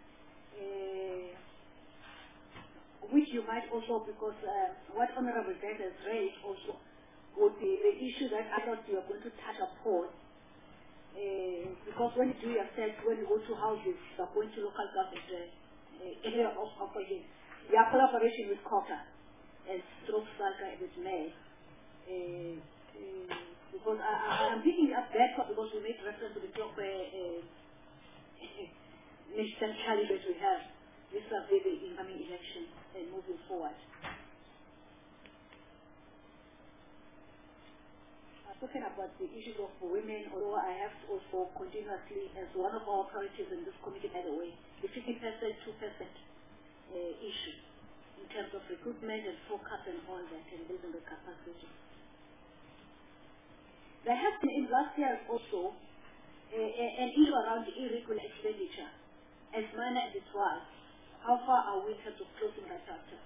which you might also, because what Honorable Dad has raised also would be the issue that I thought you were going to touch upon. Because when you do your assessment, when you go to houses, you are going to local government area of operation, your collaboration with COTA and Stroke Salka and its mayor. Because I'm picking up that because we made reference to the top national challenge that we have. This is the incoming election and moving forward. Talking about the issues of women, although I have also continuously, as one of our priorities in this committee, by the way, the 50%, 2% issue in terms of recruitment and focus and all that, and building the capacity. There has been in last year also an issue around irregular expenditure. As minor as it was, how far are we in terms of closing that chapter?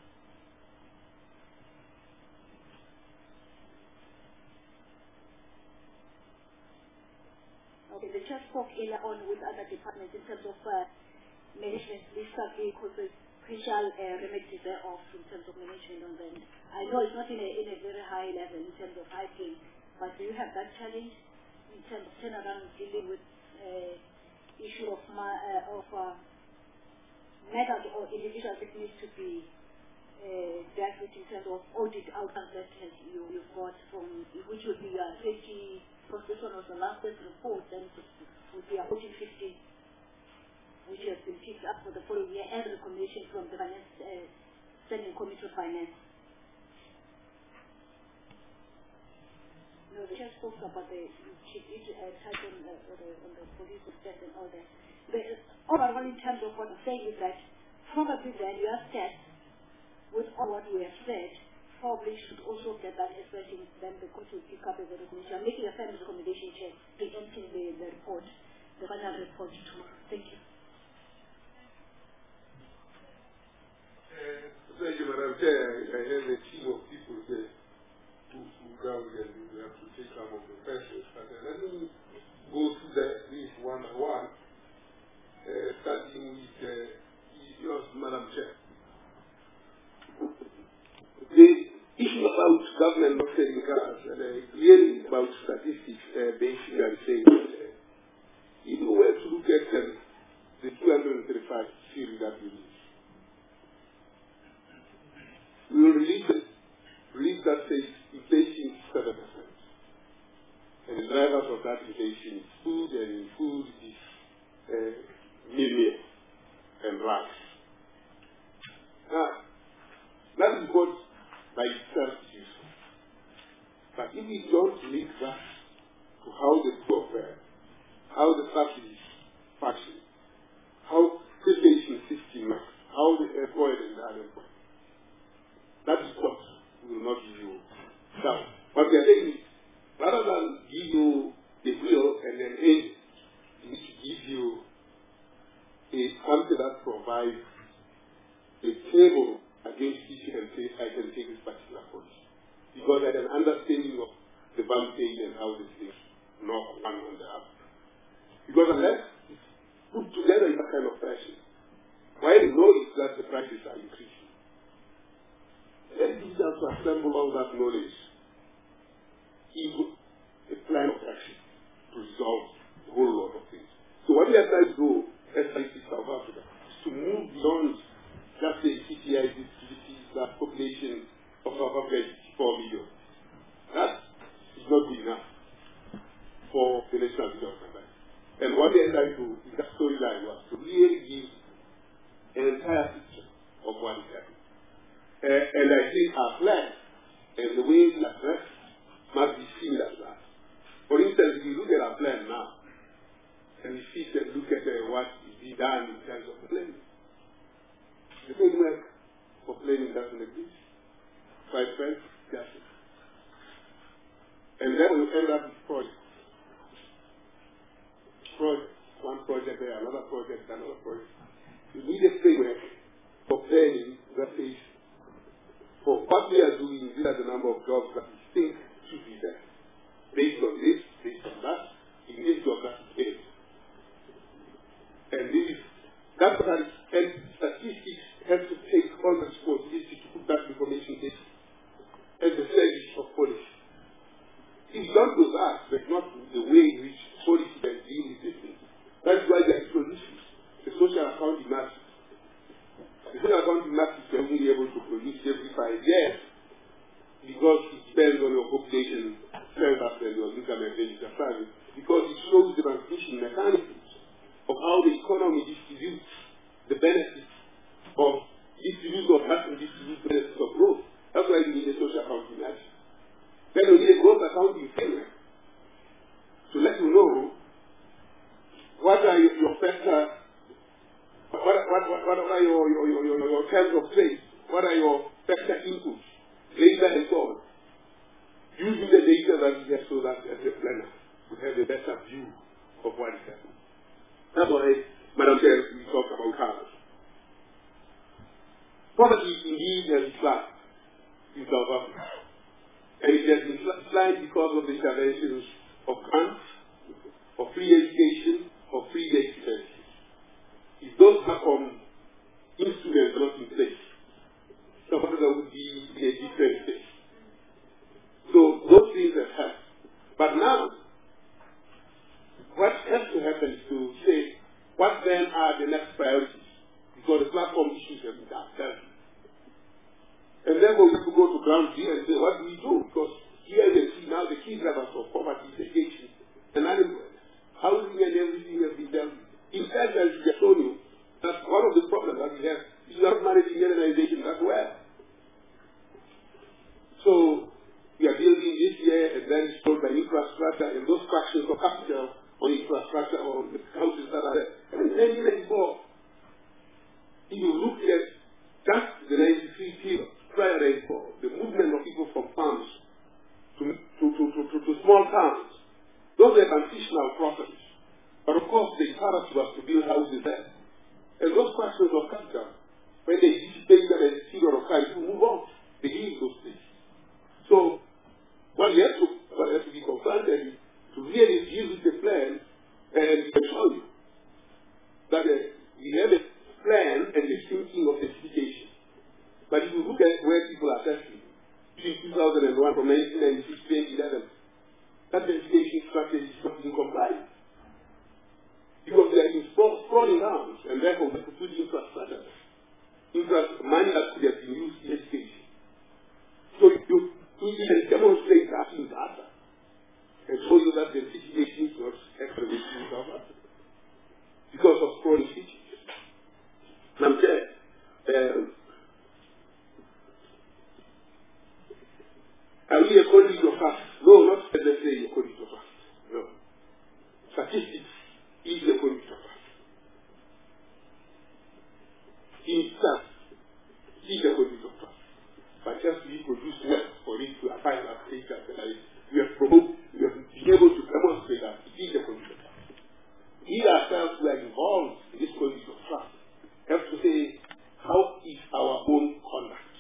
Okay, the chair spoke earlier on with other departments in terms of management. This subject crucial remedies thereof in terms of management on them. I know it's not in a very high level in terms of hiking, but do you have that challenge in terms of turnaround dealing with issue of methods or individuals that need to be dealt with in terms of audit outcomes that you've got from, which would be your safety process on the last report, and would be a 1450, which has been picked up for the following year and recommendation from the Finance Standing Committee of Finance. No, the chair spoke about the touch on the police test and all that. The overall in terms of what I'm saying is that probably then your steps with all what we have said probably should also get that expression, then the court will pick up as a recommendation. I'm making a family recommendation, Chair, preempting the report, the final report tomorrow. Thank you. Thank you, Madam Chair. I have a team of people here. in cars, and clearly about statistics, basically I'm saying that if you were to look at the 235 series that we use, we will release that says inflation is 7%. And the drivers of that inflation is food, and food is meal and rice. Now, that is what by itself is useful. But if we don't link that to how the poor fare, how the subsidies function, how the pension system works, how the employed and the unemployed, that is what we will not give you. Now, what we are saying is, rather than give you the will and then end, we need to give you something that provides a table against which you can say, I can take this particular approach. Because I have an understanding of the value chain and how these things knock one on the other. Because unless it's put together in that kind of fashion, why the knowledge that the prices are increasing? Then you have to assemble all that knowledge into a plan of action to resolve a whole lot of things. So what we are trying to do, SIC South Africa, is to move beyond just the CTI activities, that population of South Africa is 4 million. That is not good enough for the national development. And what we are trying to do in that storyline was to really give an entire picture of what is happening. And I think our plan and the way we address must be similar to that. For instance, if you look at our plan now, and we sit and look at what is being done in terms of planning, the framework for planning doesn't exist. Quite frankly, just. And then we end up with projects. One project there, another project, another project. You need a framework for planning that is, for what we are doing, these are the number of jobs that we think should be there. Based on this, based on that, in this geographic area. And this is, and statistics have to take on the responsibility to put that information in as the service of policy. If you don't do that, that's not the way in which policy can deal with these things. That's why there are solutions. The social accounting matrix. The social accounting matrix is only able to produce every 5 years because it depends on your population, strength and your income and your family, because it shows the transmission mechanisms of how the economy distributes the benefits of benefits of growth. That's why we need a social accounting matrix. Then we need a growth accounting framework to let you know what are your factor, what are your terms of trade, what are your factor inputs, labor and so on. Using the data that we have so that as a planner we have a better view of what is happening. That's why, Madam Chair, we talk about cars. Poverty indeed has declined in South Africa. And it has been declined because of the interventions of grants, of free education, of free basic services. If those platform instruments are not in place, South Africa would be in a different state. So those things have happened. But now, what has to happen is to say, what then are the next priorities? Because the platform issues have been done. And therefore we have to go to ground zero and say, what do we do? Because here you see now the key drivers of poverty, segregation, and unemployment. Housing and everything has been done. In fact, as I told you, that's one of the problems that we have. Is not managing urbanization that well. So we are building this year and then it's told by infrastructure and those fractions of capital on infrastructure or the houses that are there. And in 1994, if you look at just the 93 period, prior to the movement of people from farms to small towns, those are transitional processes. But of course, the imperative was to build houses there. And those fractions of capital, when they dissipate that as a figure of time, to move on, they leave those things. So, what has to be confronted is to really deal with the plan and show you that we have a plan and the thinking of certification. But if you look at where people are testing, between 2001 from 1998 2011, that verification strategy is not being compliant. Because they are sprawling around, and therefore we have to put infrastructure. Money that could have been used in education. So you can demonstrate that in data and show you that the situation is not actually in South Africa because of sprawling cities. Now, are we according to facts? No, not let's say according to facts. No. Statistics is according to facts. In fact, is according to facts. But just we produce wealth for it to apply that data. We have been able to demonstrate that it is according to facts. We ourselves were involved in this condition of trust. Have to say, how is our own conduct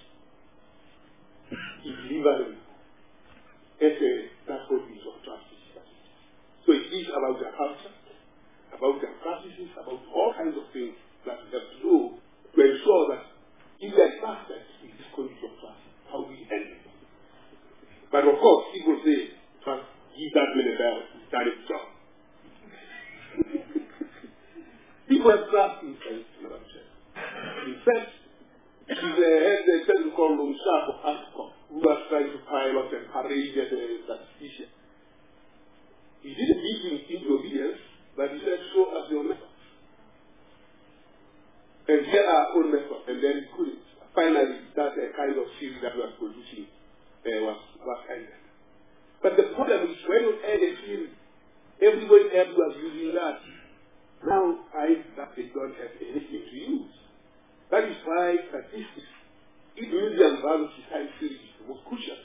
in delivering that condition of trust? So it is about their culture, about their practices, about all kinds of things that we have to do to ensure that if they are trusted in this condition of trust, how we end it. But of course, people say, trust, give that man a bell, he's done his job. People have trust in faith, Madam Chair. In fact, the person called Lumshak of ASCOM, who was trying to pilot and parade the statistician. He did a meeting into obedience, but he said, show us your method. And here are our own methods, and then he couldn't. Finally, that kind of series that was producing was ended. But the problem is when you add a series, everybody else was using that. Now find that they don't have anything to use. That is why statistics, in museum values time series, is the most crucial.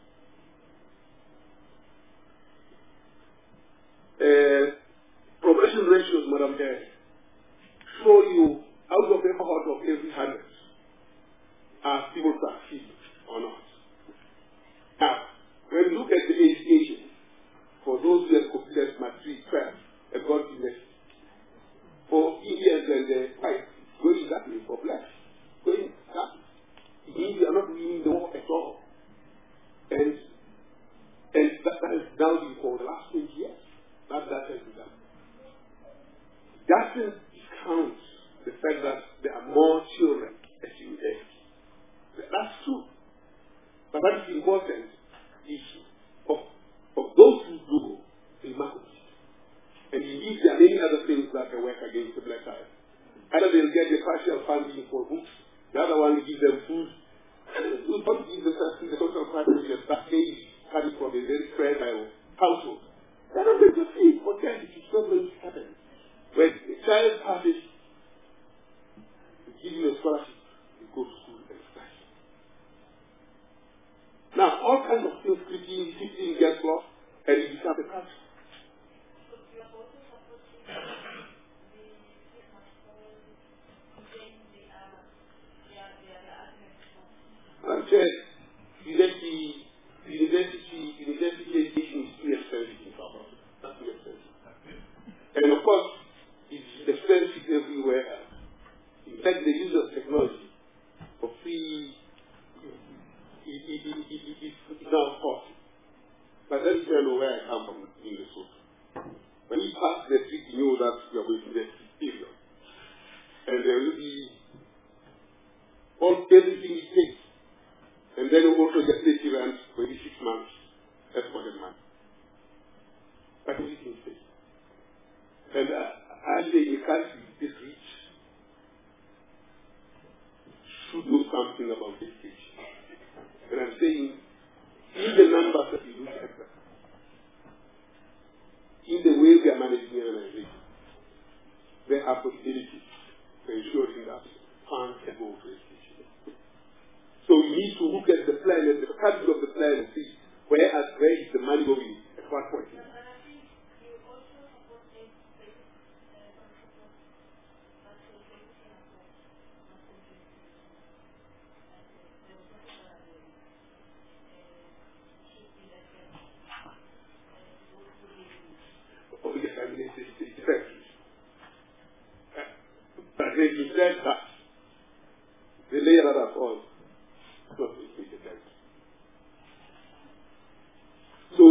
Progression ratios, Madam Chair, show you out of the cohort of every 100 are people succeed or not. Now, when you look at the education, for those who have completed matric 12 and got university, for Indians and the whites, going that way, for blacks, going that way. It means we are not winning the war at all. And that has now been for the last 20 years. That has been done. Doesn't count the fact that there are more children at university. That's true. But that is important issue of those who do remarkable. And indeed, there are many other things that can work against the black child. Either they'll get the partial funding for books, the other one will give them food. And we don't give the social partnership that baby coming from a very fragile household. They're not going to feed for them. It's not going to happen. When a child passes, we give him a scholarship, he goes to school and study. Now, all kinds of things creeping, discipline gets lost, and it becomes a culture. I'm saying, university education is too expensive in South Africa. That's too expensive. And of course, it's expensive everywhere else. In fact, the use of technology for free is now costly. But let me tell you where I come from in the south. When you pass the street, you know that you are going to the period. And there will be everything it takes. And then you also get the rent for 6 months. That's for the month. But everything is paid. And I say a country this rich should do something about education. And I'm saying, in the numbers that we look at, in the way we are managing the organization, there are possibilities for ensuring that funds can go for education. So we need to look at the plan and the capital of the plan and see where is the money going at what point. But when you said that, the layer that all,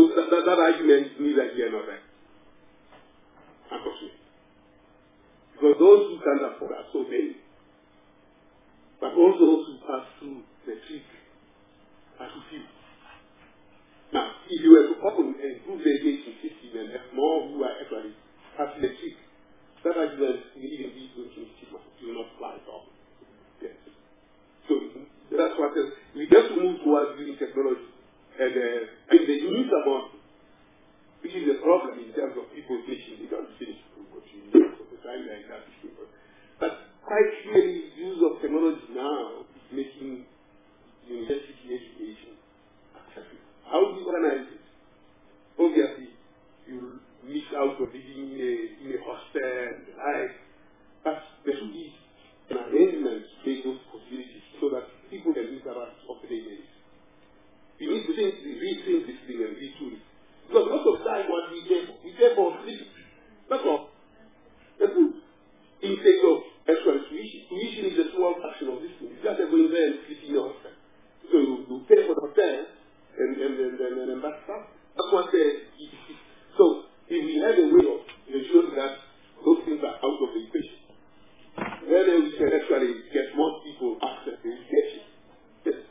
that argument is neither here nor there, unfortunately. Because those who can't afford are so many. But also those who pass through the trick are too few. Now, if you were to open and improve the engagement system and have more who are actually passing the trick, that argument will even be going to stigma. It will not fly at all. Yes. So that's what we just move towards using technology. And the unique amount, which is a problem in terms of people finishing, they don't finish what you need for the time like that. But quite clearly, use of technology now is making university education accessible. How do you organize it? Obviously, you miss out on living in a hostel, right? But there should be an arrangement to make those possibilities so that people can interact on the daily basis. We need to rethink this thing and retool it. Because most of the time what we pay for sleep. That's all. That's it. Intake of actual tuition. Tuition is a small fraction of this thing. You just go in there and sleep in your hotel. So you pay for the hotel and that's that. That's what so if we have a way of ensuring that those things are out of the equation, then we can actually get more people access to education. Yes.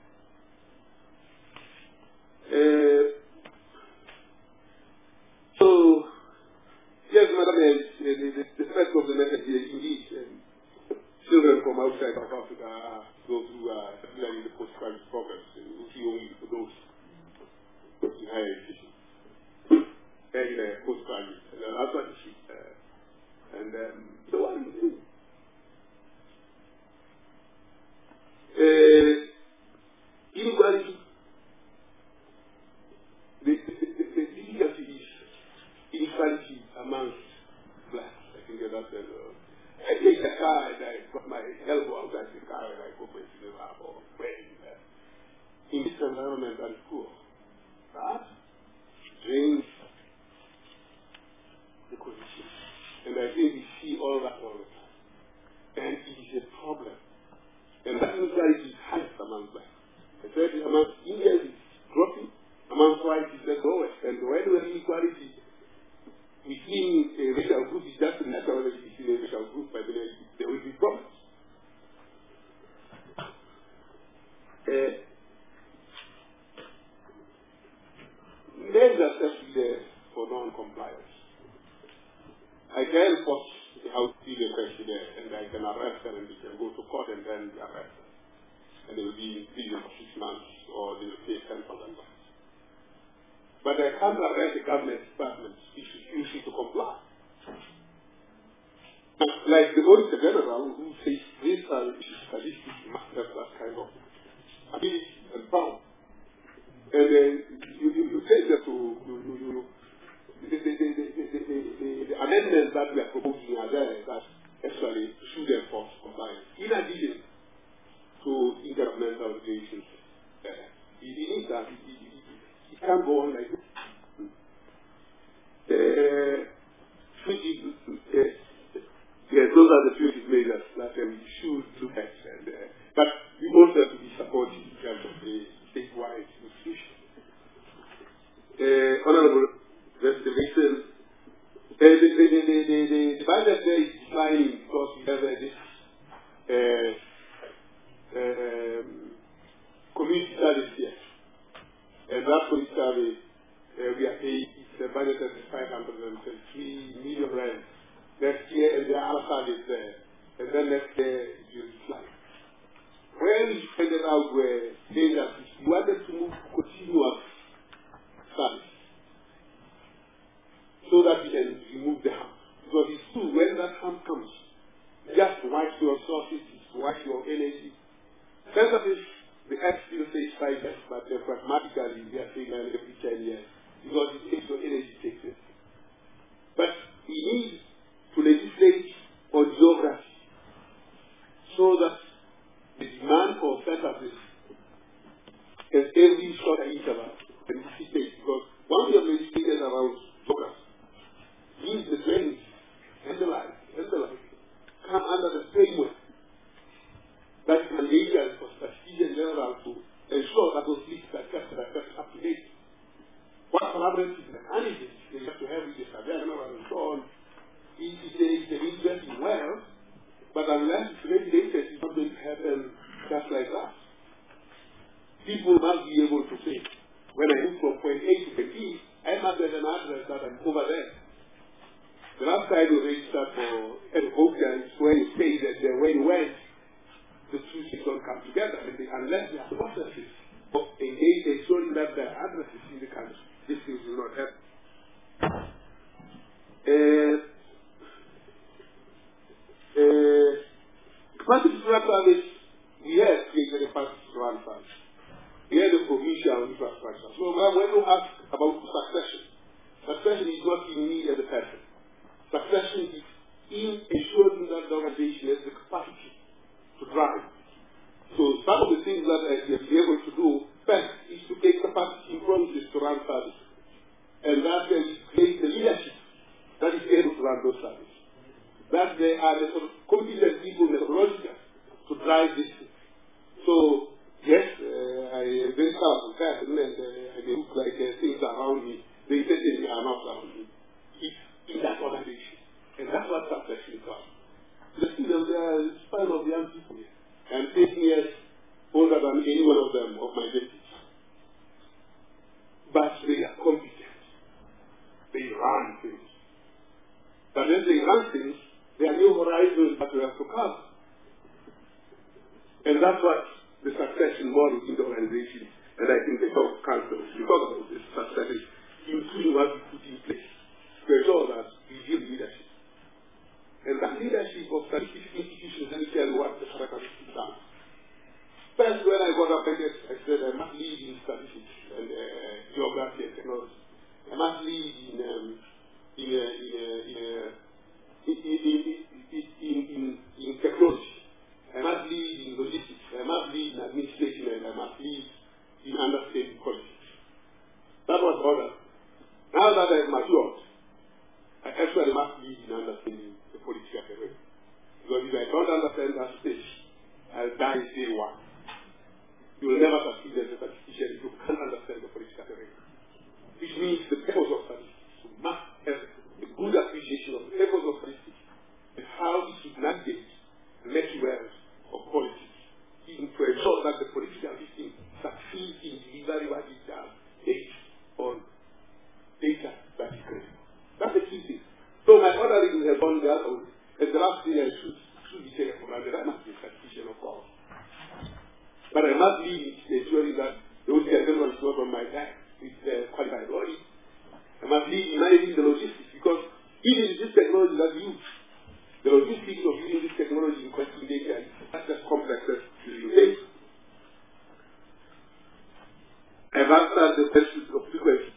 So, yes, Madam, the fact of the matter is indeed children from outside of Africa go through, particularly the postgraduate programs, we see only for those in higher education and postgraduate, and apprenticeship, and so what do you do? Inequality. The difficulty is inequality amongst blacks. I think that's I take a car and I put my elbow outside the car and I go for a cinema or where in this environment I'm poor. That drains the condition. And I think we see all that all the time. And it is a problem. And that inequality is highest among blacks. The third is among Indians is dropping. Among whites is the lowest. And when the inequality between a racial group is just naturally between a racial group, but there will be problems. There's a safety there for non-compliance. I can force the House to be the questionnaire and I can arrest them and they can go to court and then be arrested. And they will be in prison for 6 months or they will pay $10,000. But I can't arrest the government department if refusing to comply. Like the Auditor General who says these are statistics must have that kind of ability and power. And you say that the amendments that we are proposing are there that actually should enforce compliance. In addition to intergovernmental relations, it means that it can't go on like this. Yes, those are the few measures that we should look at. But we also have to be supportive in terms of the statewide institution. Honorable Restoration, the budget there is declining because we have this community service here. And that community service we are paying, the budget is 533 million rand next year, and the other service there. And then next year it will decline. When we figured out where saying that we wanted to move continuous service so that we can remove the harm. Because it's true, when that harm comes, just wipe your resources, wipe your energy. Sensitive, the earth still says 5 years, but pragmatically they are saying every 10 years. Because it takes your energy, takes it. But we need to legislate on geography so that the demand for services at every shorter interval can be fixed. Because once you have legislated around geography, means the drainage and the life come under the framework that is mandated for statistician general to ensure that those lists are kept up to date. average analysis, they have to have with the Savannah and so on. It's an interesting well, but unless it's regulated, it's not going to happen just like that. People must be able to say, when I move from point A to point B, I must have an address that I'm over there. The last time we registered for Ethiopia is where you say that when you went, the two things don't come together. Unless there are processes of engaging, ensuring that there are addresses in the country, these things will not happen. Capacity to run service, we have created a capacity to run service. We have a provincial infrastructure. So when you ask about succession is not in me as a person. Succession is in ensuring that the organization has the capacity to drive. So some of the things that I have been able to do first is to take capacity in provinces to run service. And that then create the leadership that is able to run those services. That they are the sort of competent people, methodological, to drive this thing. So, yes, I am very proud of that, and I may look like things around me. They certainly are not around me. It's in that organization. And that's what succession is about. The span of young people here. I'm 10 years older than any one of them, of my deputies. But they are competent. They run things. But when they run things, there are new horizons that we have to cover. And that's what the succession model in the organization, and I think the top councils, because of this succession, including what we put in place, to ensure that we give leadership. And that leadership of scientific institutions, let me tell you what the characteristics are. First, when I got appointed, I said I must lead in statistics and geography and technology. I must lead in technology. I must lead in logistics. I must lead in administration, and I must lead in understanding politics. That was order. Now that I have matured, I actually must lead in understanding the political terrain. Because if I don't understand that stage, I'll die day one. You will never succeed as a statistician if you can't understand the political terrain. Which means the purpose of statistics. You must have a good appreciation of the purpose of statistics and how it should navigate the networks of politics, even to ensure that the political system succeeds in delivering what it does based on data that is critical. That's the key thing. So my ordering has gone the other way. And the last thing I should be taken for granted, I must be a statistician, of course. But I must lead ensuring that the only everyone is not on my back with qualified body. I must lead in managing the logistics, because even this technology that we use, the logistics of using this technology in collecting data is as complex as you think. I've answered the questions of two questions.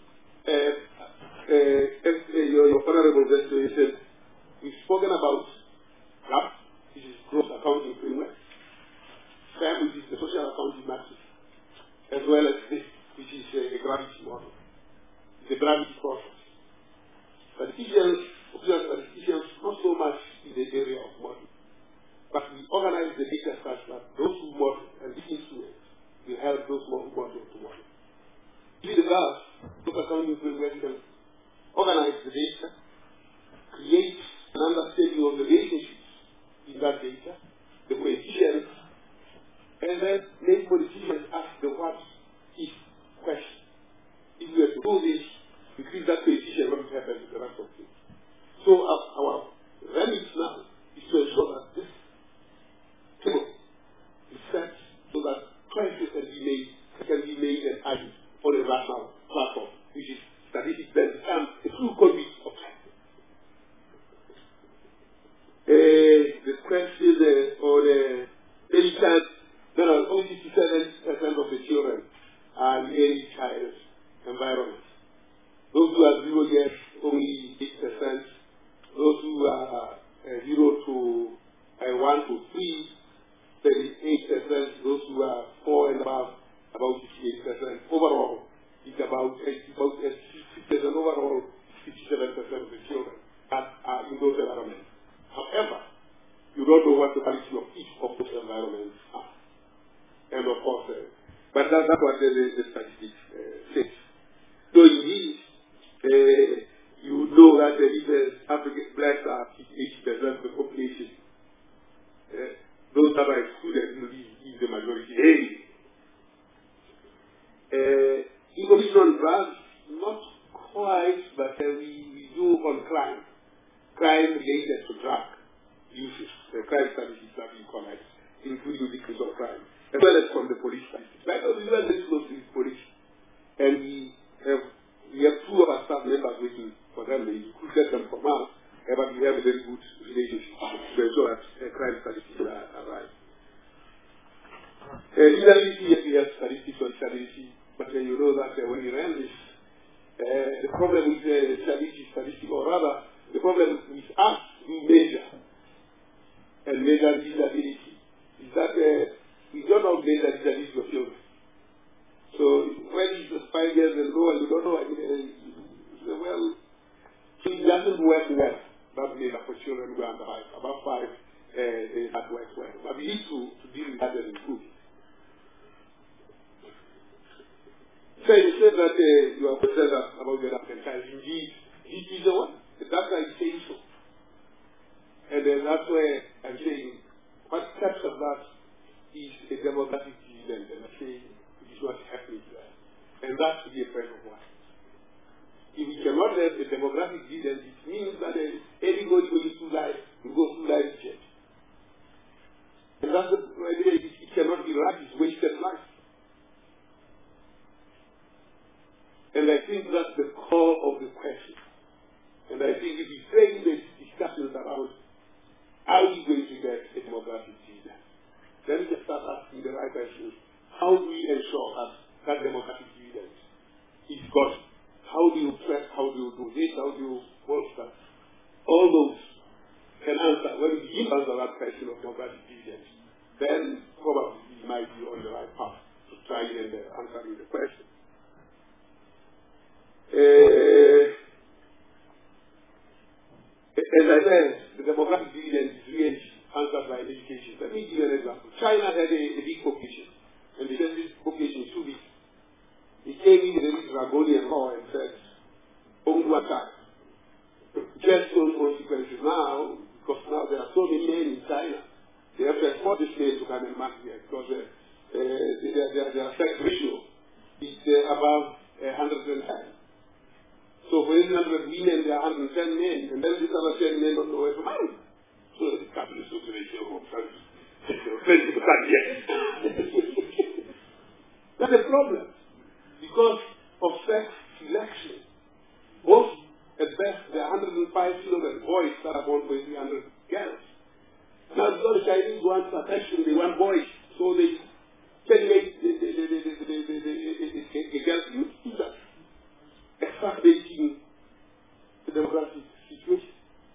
Your honorable restoration, we've spoken about GAP, which is gross accounting framework, SAM, which is the social accounting matrix, as well as this, which is a gravity model, the gravity process. Official statisticians, not so much in the area of modeling, but we organize the data such that those who model and the instruments will help those who model to model. With the GAP, social accounting framework can organize the data, create an understanding of the relationships in that data, the coefficients, and then make politicians ask the what if question. If we were to do this, increase that coefficient, what would happen to the rest of things? So our remit now is to ensure that this table is set so that choices can be made and added on a rational platform, which is statistics then becomes a true conduit of time. The question on early child, there are only 57% of the children are in early child environment. Those who are 0 years, only 8%. Those who are 0 to 1 to 3, 38%. Those who are 4 and above, about 58%. Overall, it's about 60%. Overall, 57% of the children are in those environments. However, you don't know what the quality of each of those environments are. And of course, but that's what the statistics says. So indeed, if African blacks are 80% of the population, those that are excluded will be the majority. Information on drugs, not quite, but we do on crime. Crime related to drug uses, the crime statistics that we collect, including victims of crime, as well as from the police statistics. Like, we are very close to the police, and we have two of our staff members waiting for them. They could get them from us, but we have a very good relationship to ensure that crime statistics are right. Disability, yes, we have statistics on disability, but you know that when you ran this, the problem with the disability statistic, or rather, the problem with us, we measure and measure disability, is that we don't know measure disability of children. So when he's 5 years ago and you don't know, well, so it doesn't work well. That measure for children who are under about 5, that works well. But we need to deal with that and improve. So you said that you are concerned about the African child. Indeed, it is the one. That's why I'm saying so. And that's where I'm saying what steps of that is a demographic dividend, and I'm saying it is not happening there. And that should be a friend of one. If we cannot have a demographic dividend, it means that everybody going through life will go through life jet. And that's the idea. It cannot be right, it's wasted life. And I think that's the core of the question. And I think if we frame the discussions around how are we going to get a demographic dividend, then we start asking the right questions. How do we ensure that demographic dividend is got? How do you track? How do you do this? How do you bolster? All those can answer. When we begin to answer that question of demographic dividend, then probably we might be on the right path to try and answering the question. As I said, the demographic dividend is really answered by education. Let me give you an example. China had a big population, and they said this population is too big. He came in with a draconian law and said, just those consequences now, because now there are so many men in China, they have to export this men to come and market here, because their sex ratio is above 110. So for 100 women, there are 110 men, and then these other 10 men don't know where to marry. So the capitalist ratio of 20%, yes. That's a problem, because of sex selection. Most, at best, there are 105 children, boys that are born with 300 girls. Now, because the Chinese want protection, they want boys, so they can make the girls use that. Exacerbating the demographic situation.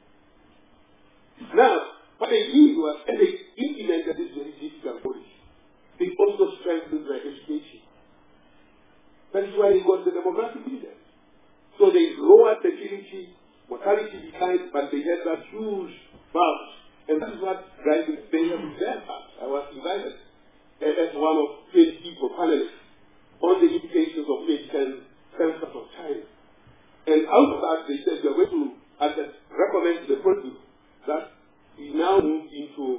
Now, what they did was, and they implemented this very difficult policy, they also strengthened their education. That is why they got the demographic dividend. So they lowered fertility, mortality declined, but they had that huge bounce. And that is what driving failure with their part. I was invited as one of 20 people, panelists, on the implications of medical census of China. And out of that, they said they are going to recommend to the president that we now move into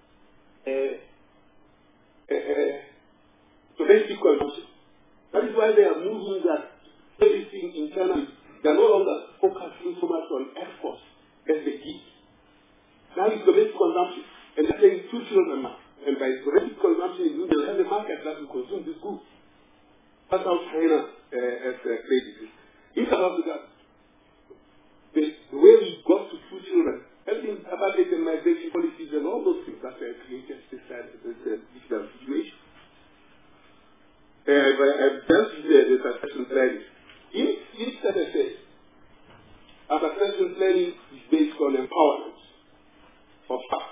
domestic consumption. That is why they are moving that everything in China, they are no longer focusing so much on exports as they did. Now it's domestic consumption. And they're saying 2 children now. And by domestic consumption, you will have a market that will consume this good. That's how China has played it. It's about that. The way we got to 2 children, helping about the migration policies and all those things that created this difficult situation. I've dealt with the succession planning. In SSA, our succession planning is based on empowerment of staff.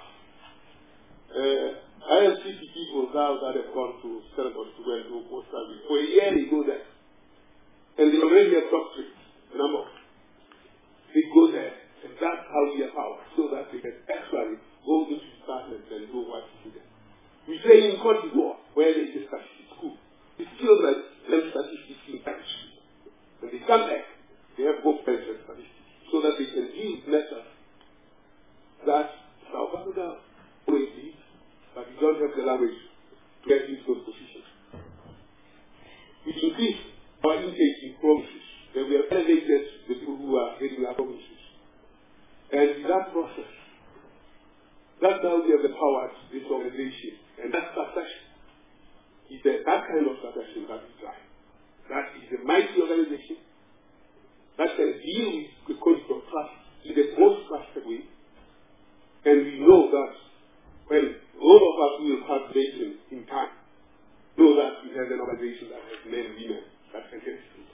I have 50 people now that have gone to Stellenbosch to go and do post-study. For a year they go there. And they already have doctorates, number. They go there, and that's how we empower, so that they can actually go into departments and do what to do. We say in Côte d'Ivoire, where there is a statistics school, the children learn statistics in French. When they come back, they have both French and statistics. So so that they can deal with matters that South Africa always leads, but we don't have the language to get into those positions. We increase our intake in provinces, and we have elevated the people who are heading our provinces. And in that process, that's how we have empowered this organization. And that succession is that kind of succession that we try. That is a mighty organization that can deal with the concept of trust in the most trusted way. And we know that when all of us will have vision in time, know that we have an organization that has men and women that can get through.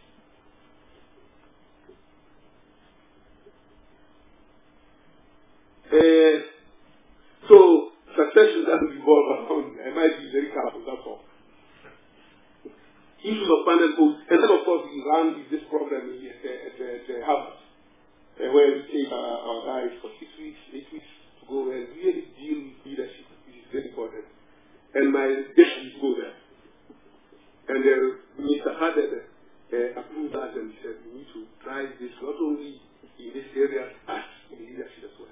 So succession doesn't revolve around, I might be very careful, that's all. Issues of panel posts, and then of course we run this program at Harvard, where we take our guys for 6 weeks, 8 weeks to go and really deal with leadership, which is very important. And my deputies go there. And Mr. Haddad approved that and said we need to drive this not only in this area, but in leadership as well.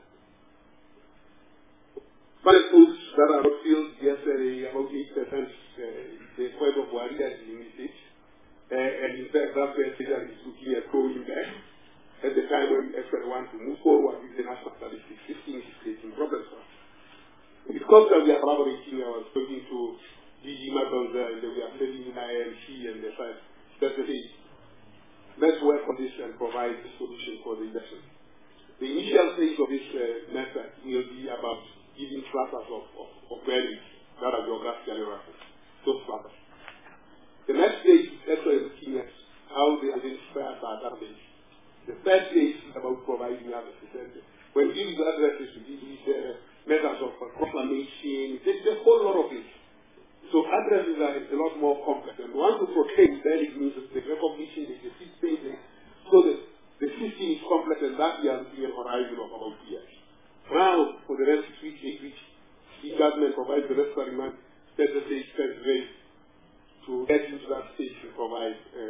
Panel posts that are not filled yesterday, about 8%, the point of warriors in the state. And in fact, that's where Cesar is looking at going back. At the time when we want to move forward with the national statistics, 15 is creating problems for us. Because we are collaborating, I was talking to DG Madonza, and we are telling IMC and the fact that let's work on this and provide the solution for the election. The initial phase of this method will be about giving clusters of values that are geographically referenced. Those clusters. The next stage is actually looking at how they identify our database. The third stage is about providing addresses. When we use addresses, we use methods of proclamation. There's a whole lot of it. So addresses are a lot more complex. And once you protect, then it means that the recognition, the system, so the system is complex, and that we are looking at a horizon of about 2 years. Now, for the next 6 weeks, 8 weeks, the government provides the necessary money, set the stage, set the rate to get into that stage to provide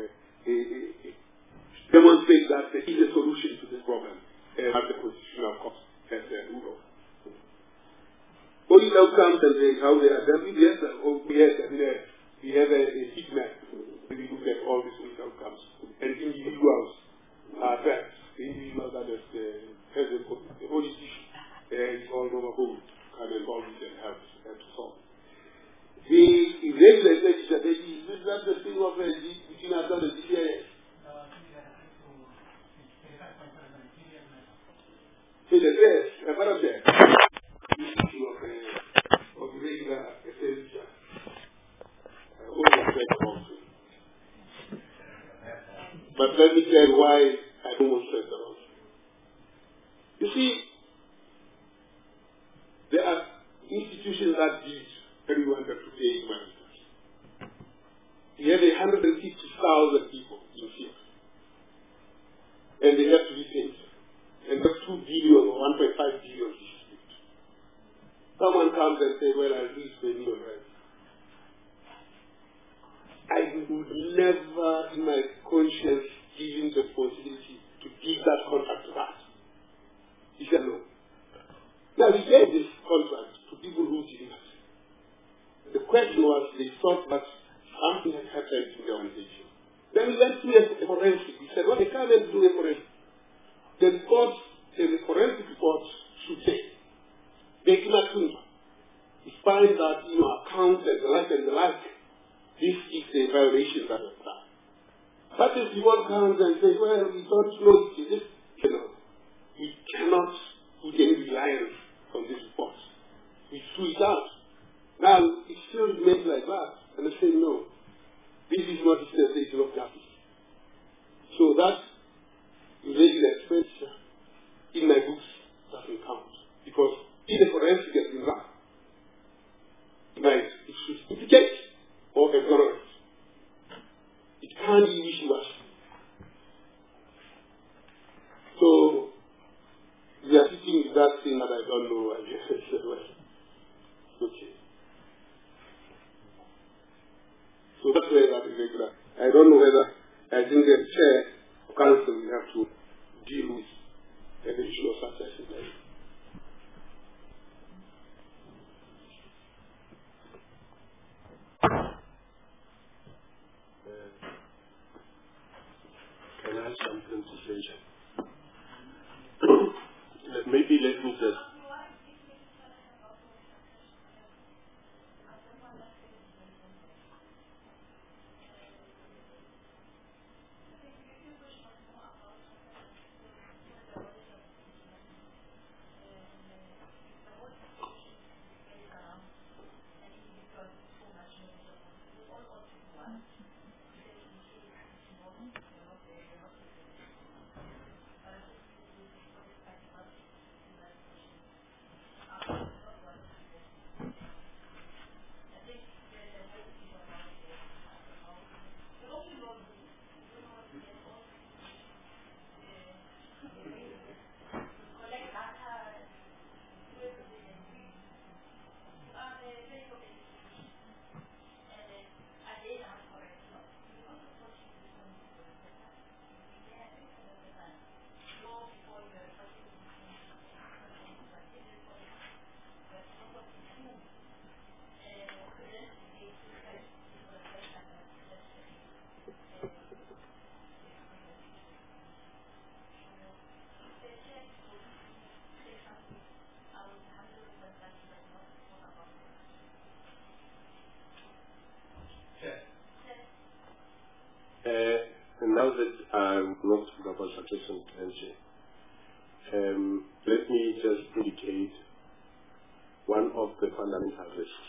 demonstrate that there is a solution to this problem at the constitutional cost as rule of. Police outcomes and how they are done. Yes, we have a heat map when we look at all these police outcomes. And individuals are tracked. The individuals that has the police issue is all over home and involve it and help to solve. The irregular legislation is not the thing of between ourselves and the GCIS. So the rest, apart of that, the issue of regular expenditure, always very also. But let me tell you why I don't want to stress that also. You see, there are institutions that did everyone that to pay money. We have 150,000 people in here. And they have to be paid. And that's 2 billion or 1.5 billion distributed. Someone comes and says, well, I'll leave the million rand. I would never in my conscience give him the possibility to give that contract to us. He said no. Now we gave this contract to people who didn't have it. The question was, they thought that something had happened to the organization. Then we went to a forensic. We said, well, they can't even do a forensic. The report, the forensic report should say, they cannot do it. We find that, accounts and the like and the like, this is a violation that was done. But if the report comes and says, well, we don't know this, we cannot put any reliance on this report. We threw it out. Now, it still remains like that. And I say, no, this is not a dispensation of justice. So that irregular expenditure in my books doesn't count. Because if the forensic has been done, it should indicate or exonerate. It can't be wishy-washy. So, we are sitting with that thing that I don't know. I just said, well, okay. So that's where that is regular. I don't know whether, I think the chair of council will have to deal with legislation. Maybe let me just now that I'm not talking about succession planning, let me just indicate one of the fundamental risks.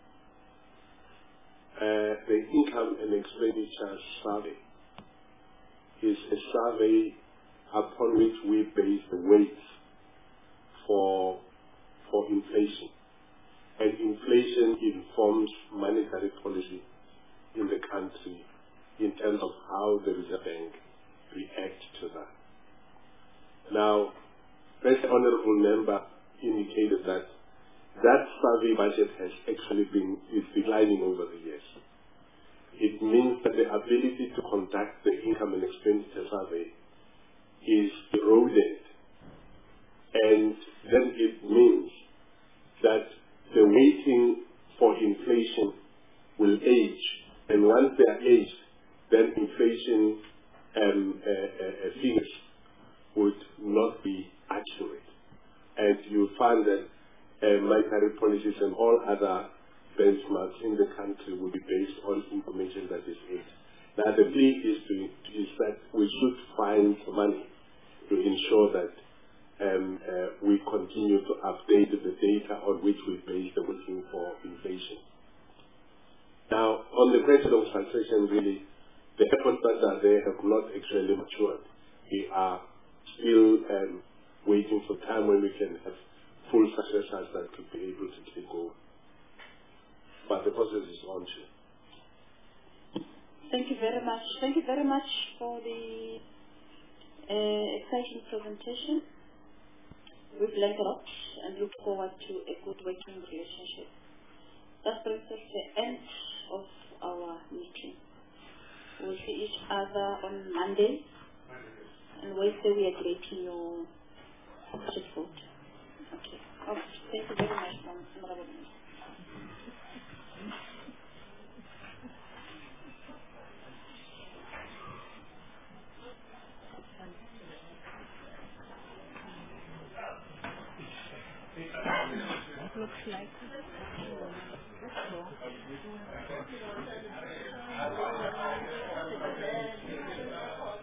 The income and expenditure survey is a survey upon which we base the weights for inflation. And inflation informs monetary policy in the country in terms of how the Reserve Bank reacts to that. Now, as the Honourable Member indicated that survey budget has actually is declining over the years. It means that the ability to conduct the income and expenditure survey is eroded. And then it means that the weighting for inflation will age. And once they are aged, then inflation figures would not be accurate. And you'll find that monetary policies and all other benchmarks in the country will be based on information that is aged. Now the plea is that we should find money to ensure that we continue to update the data on which we base the weighting for inflation. Now, on the question of succession, really, the efforts that are there have not actually matured. We are still waiting for time when we can have full successors that could be able to take over. But the process is on. Thank you very much. Thank you very much for the exciting presentation. We've learned a lot and look forward to a good working relationship. That brings us to the end of our meeting. We'll see each other on Monday, and Wednesday we are debating your budget vote. Okay. Thank you very much, Honourable Minister. Looks like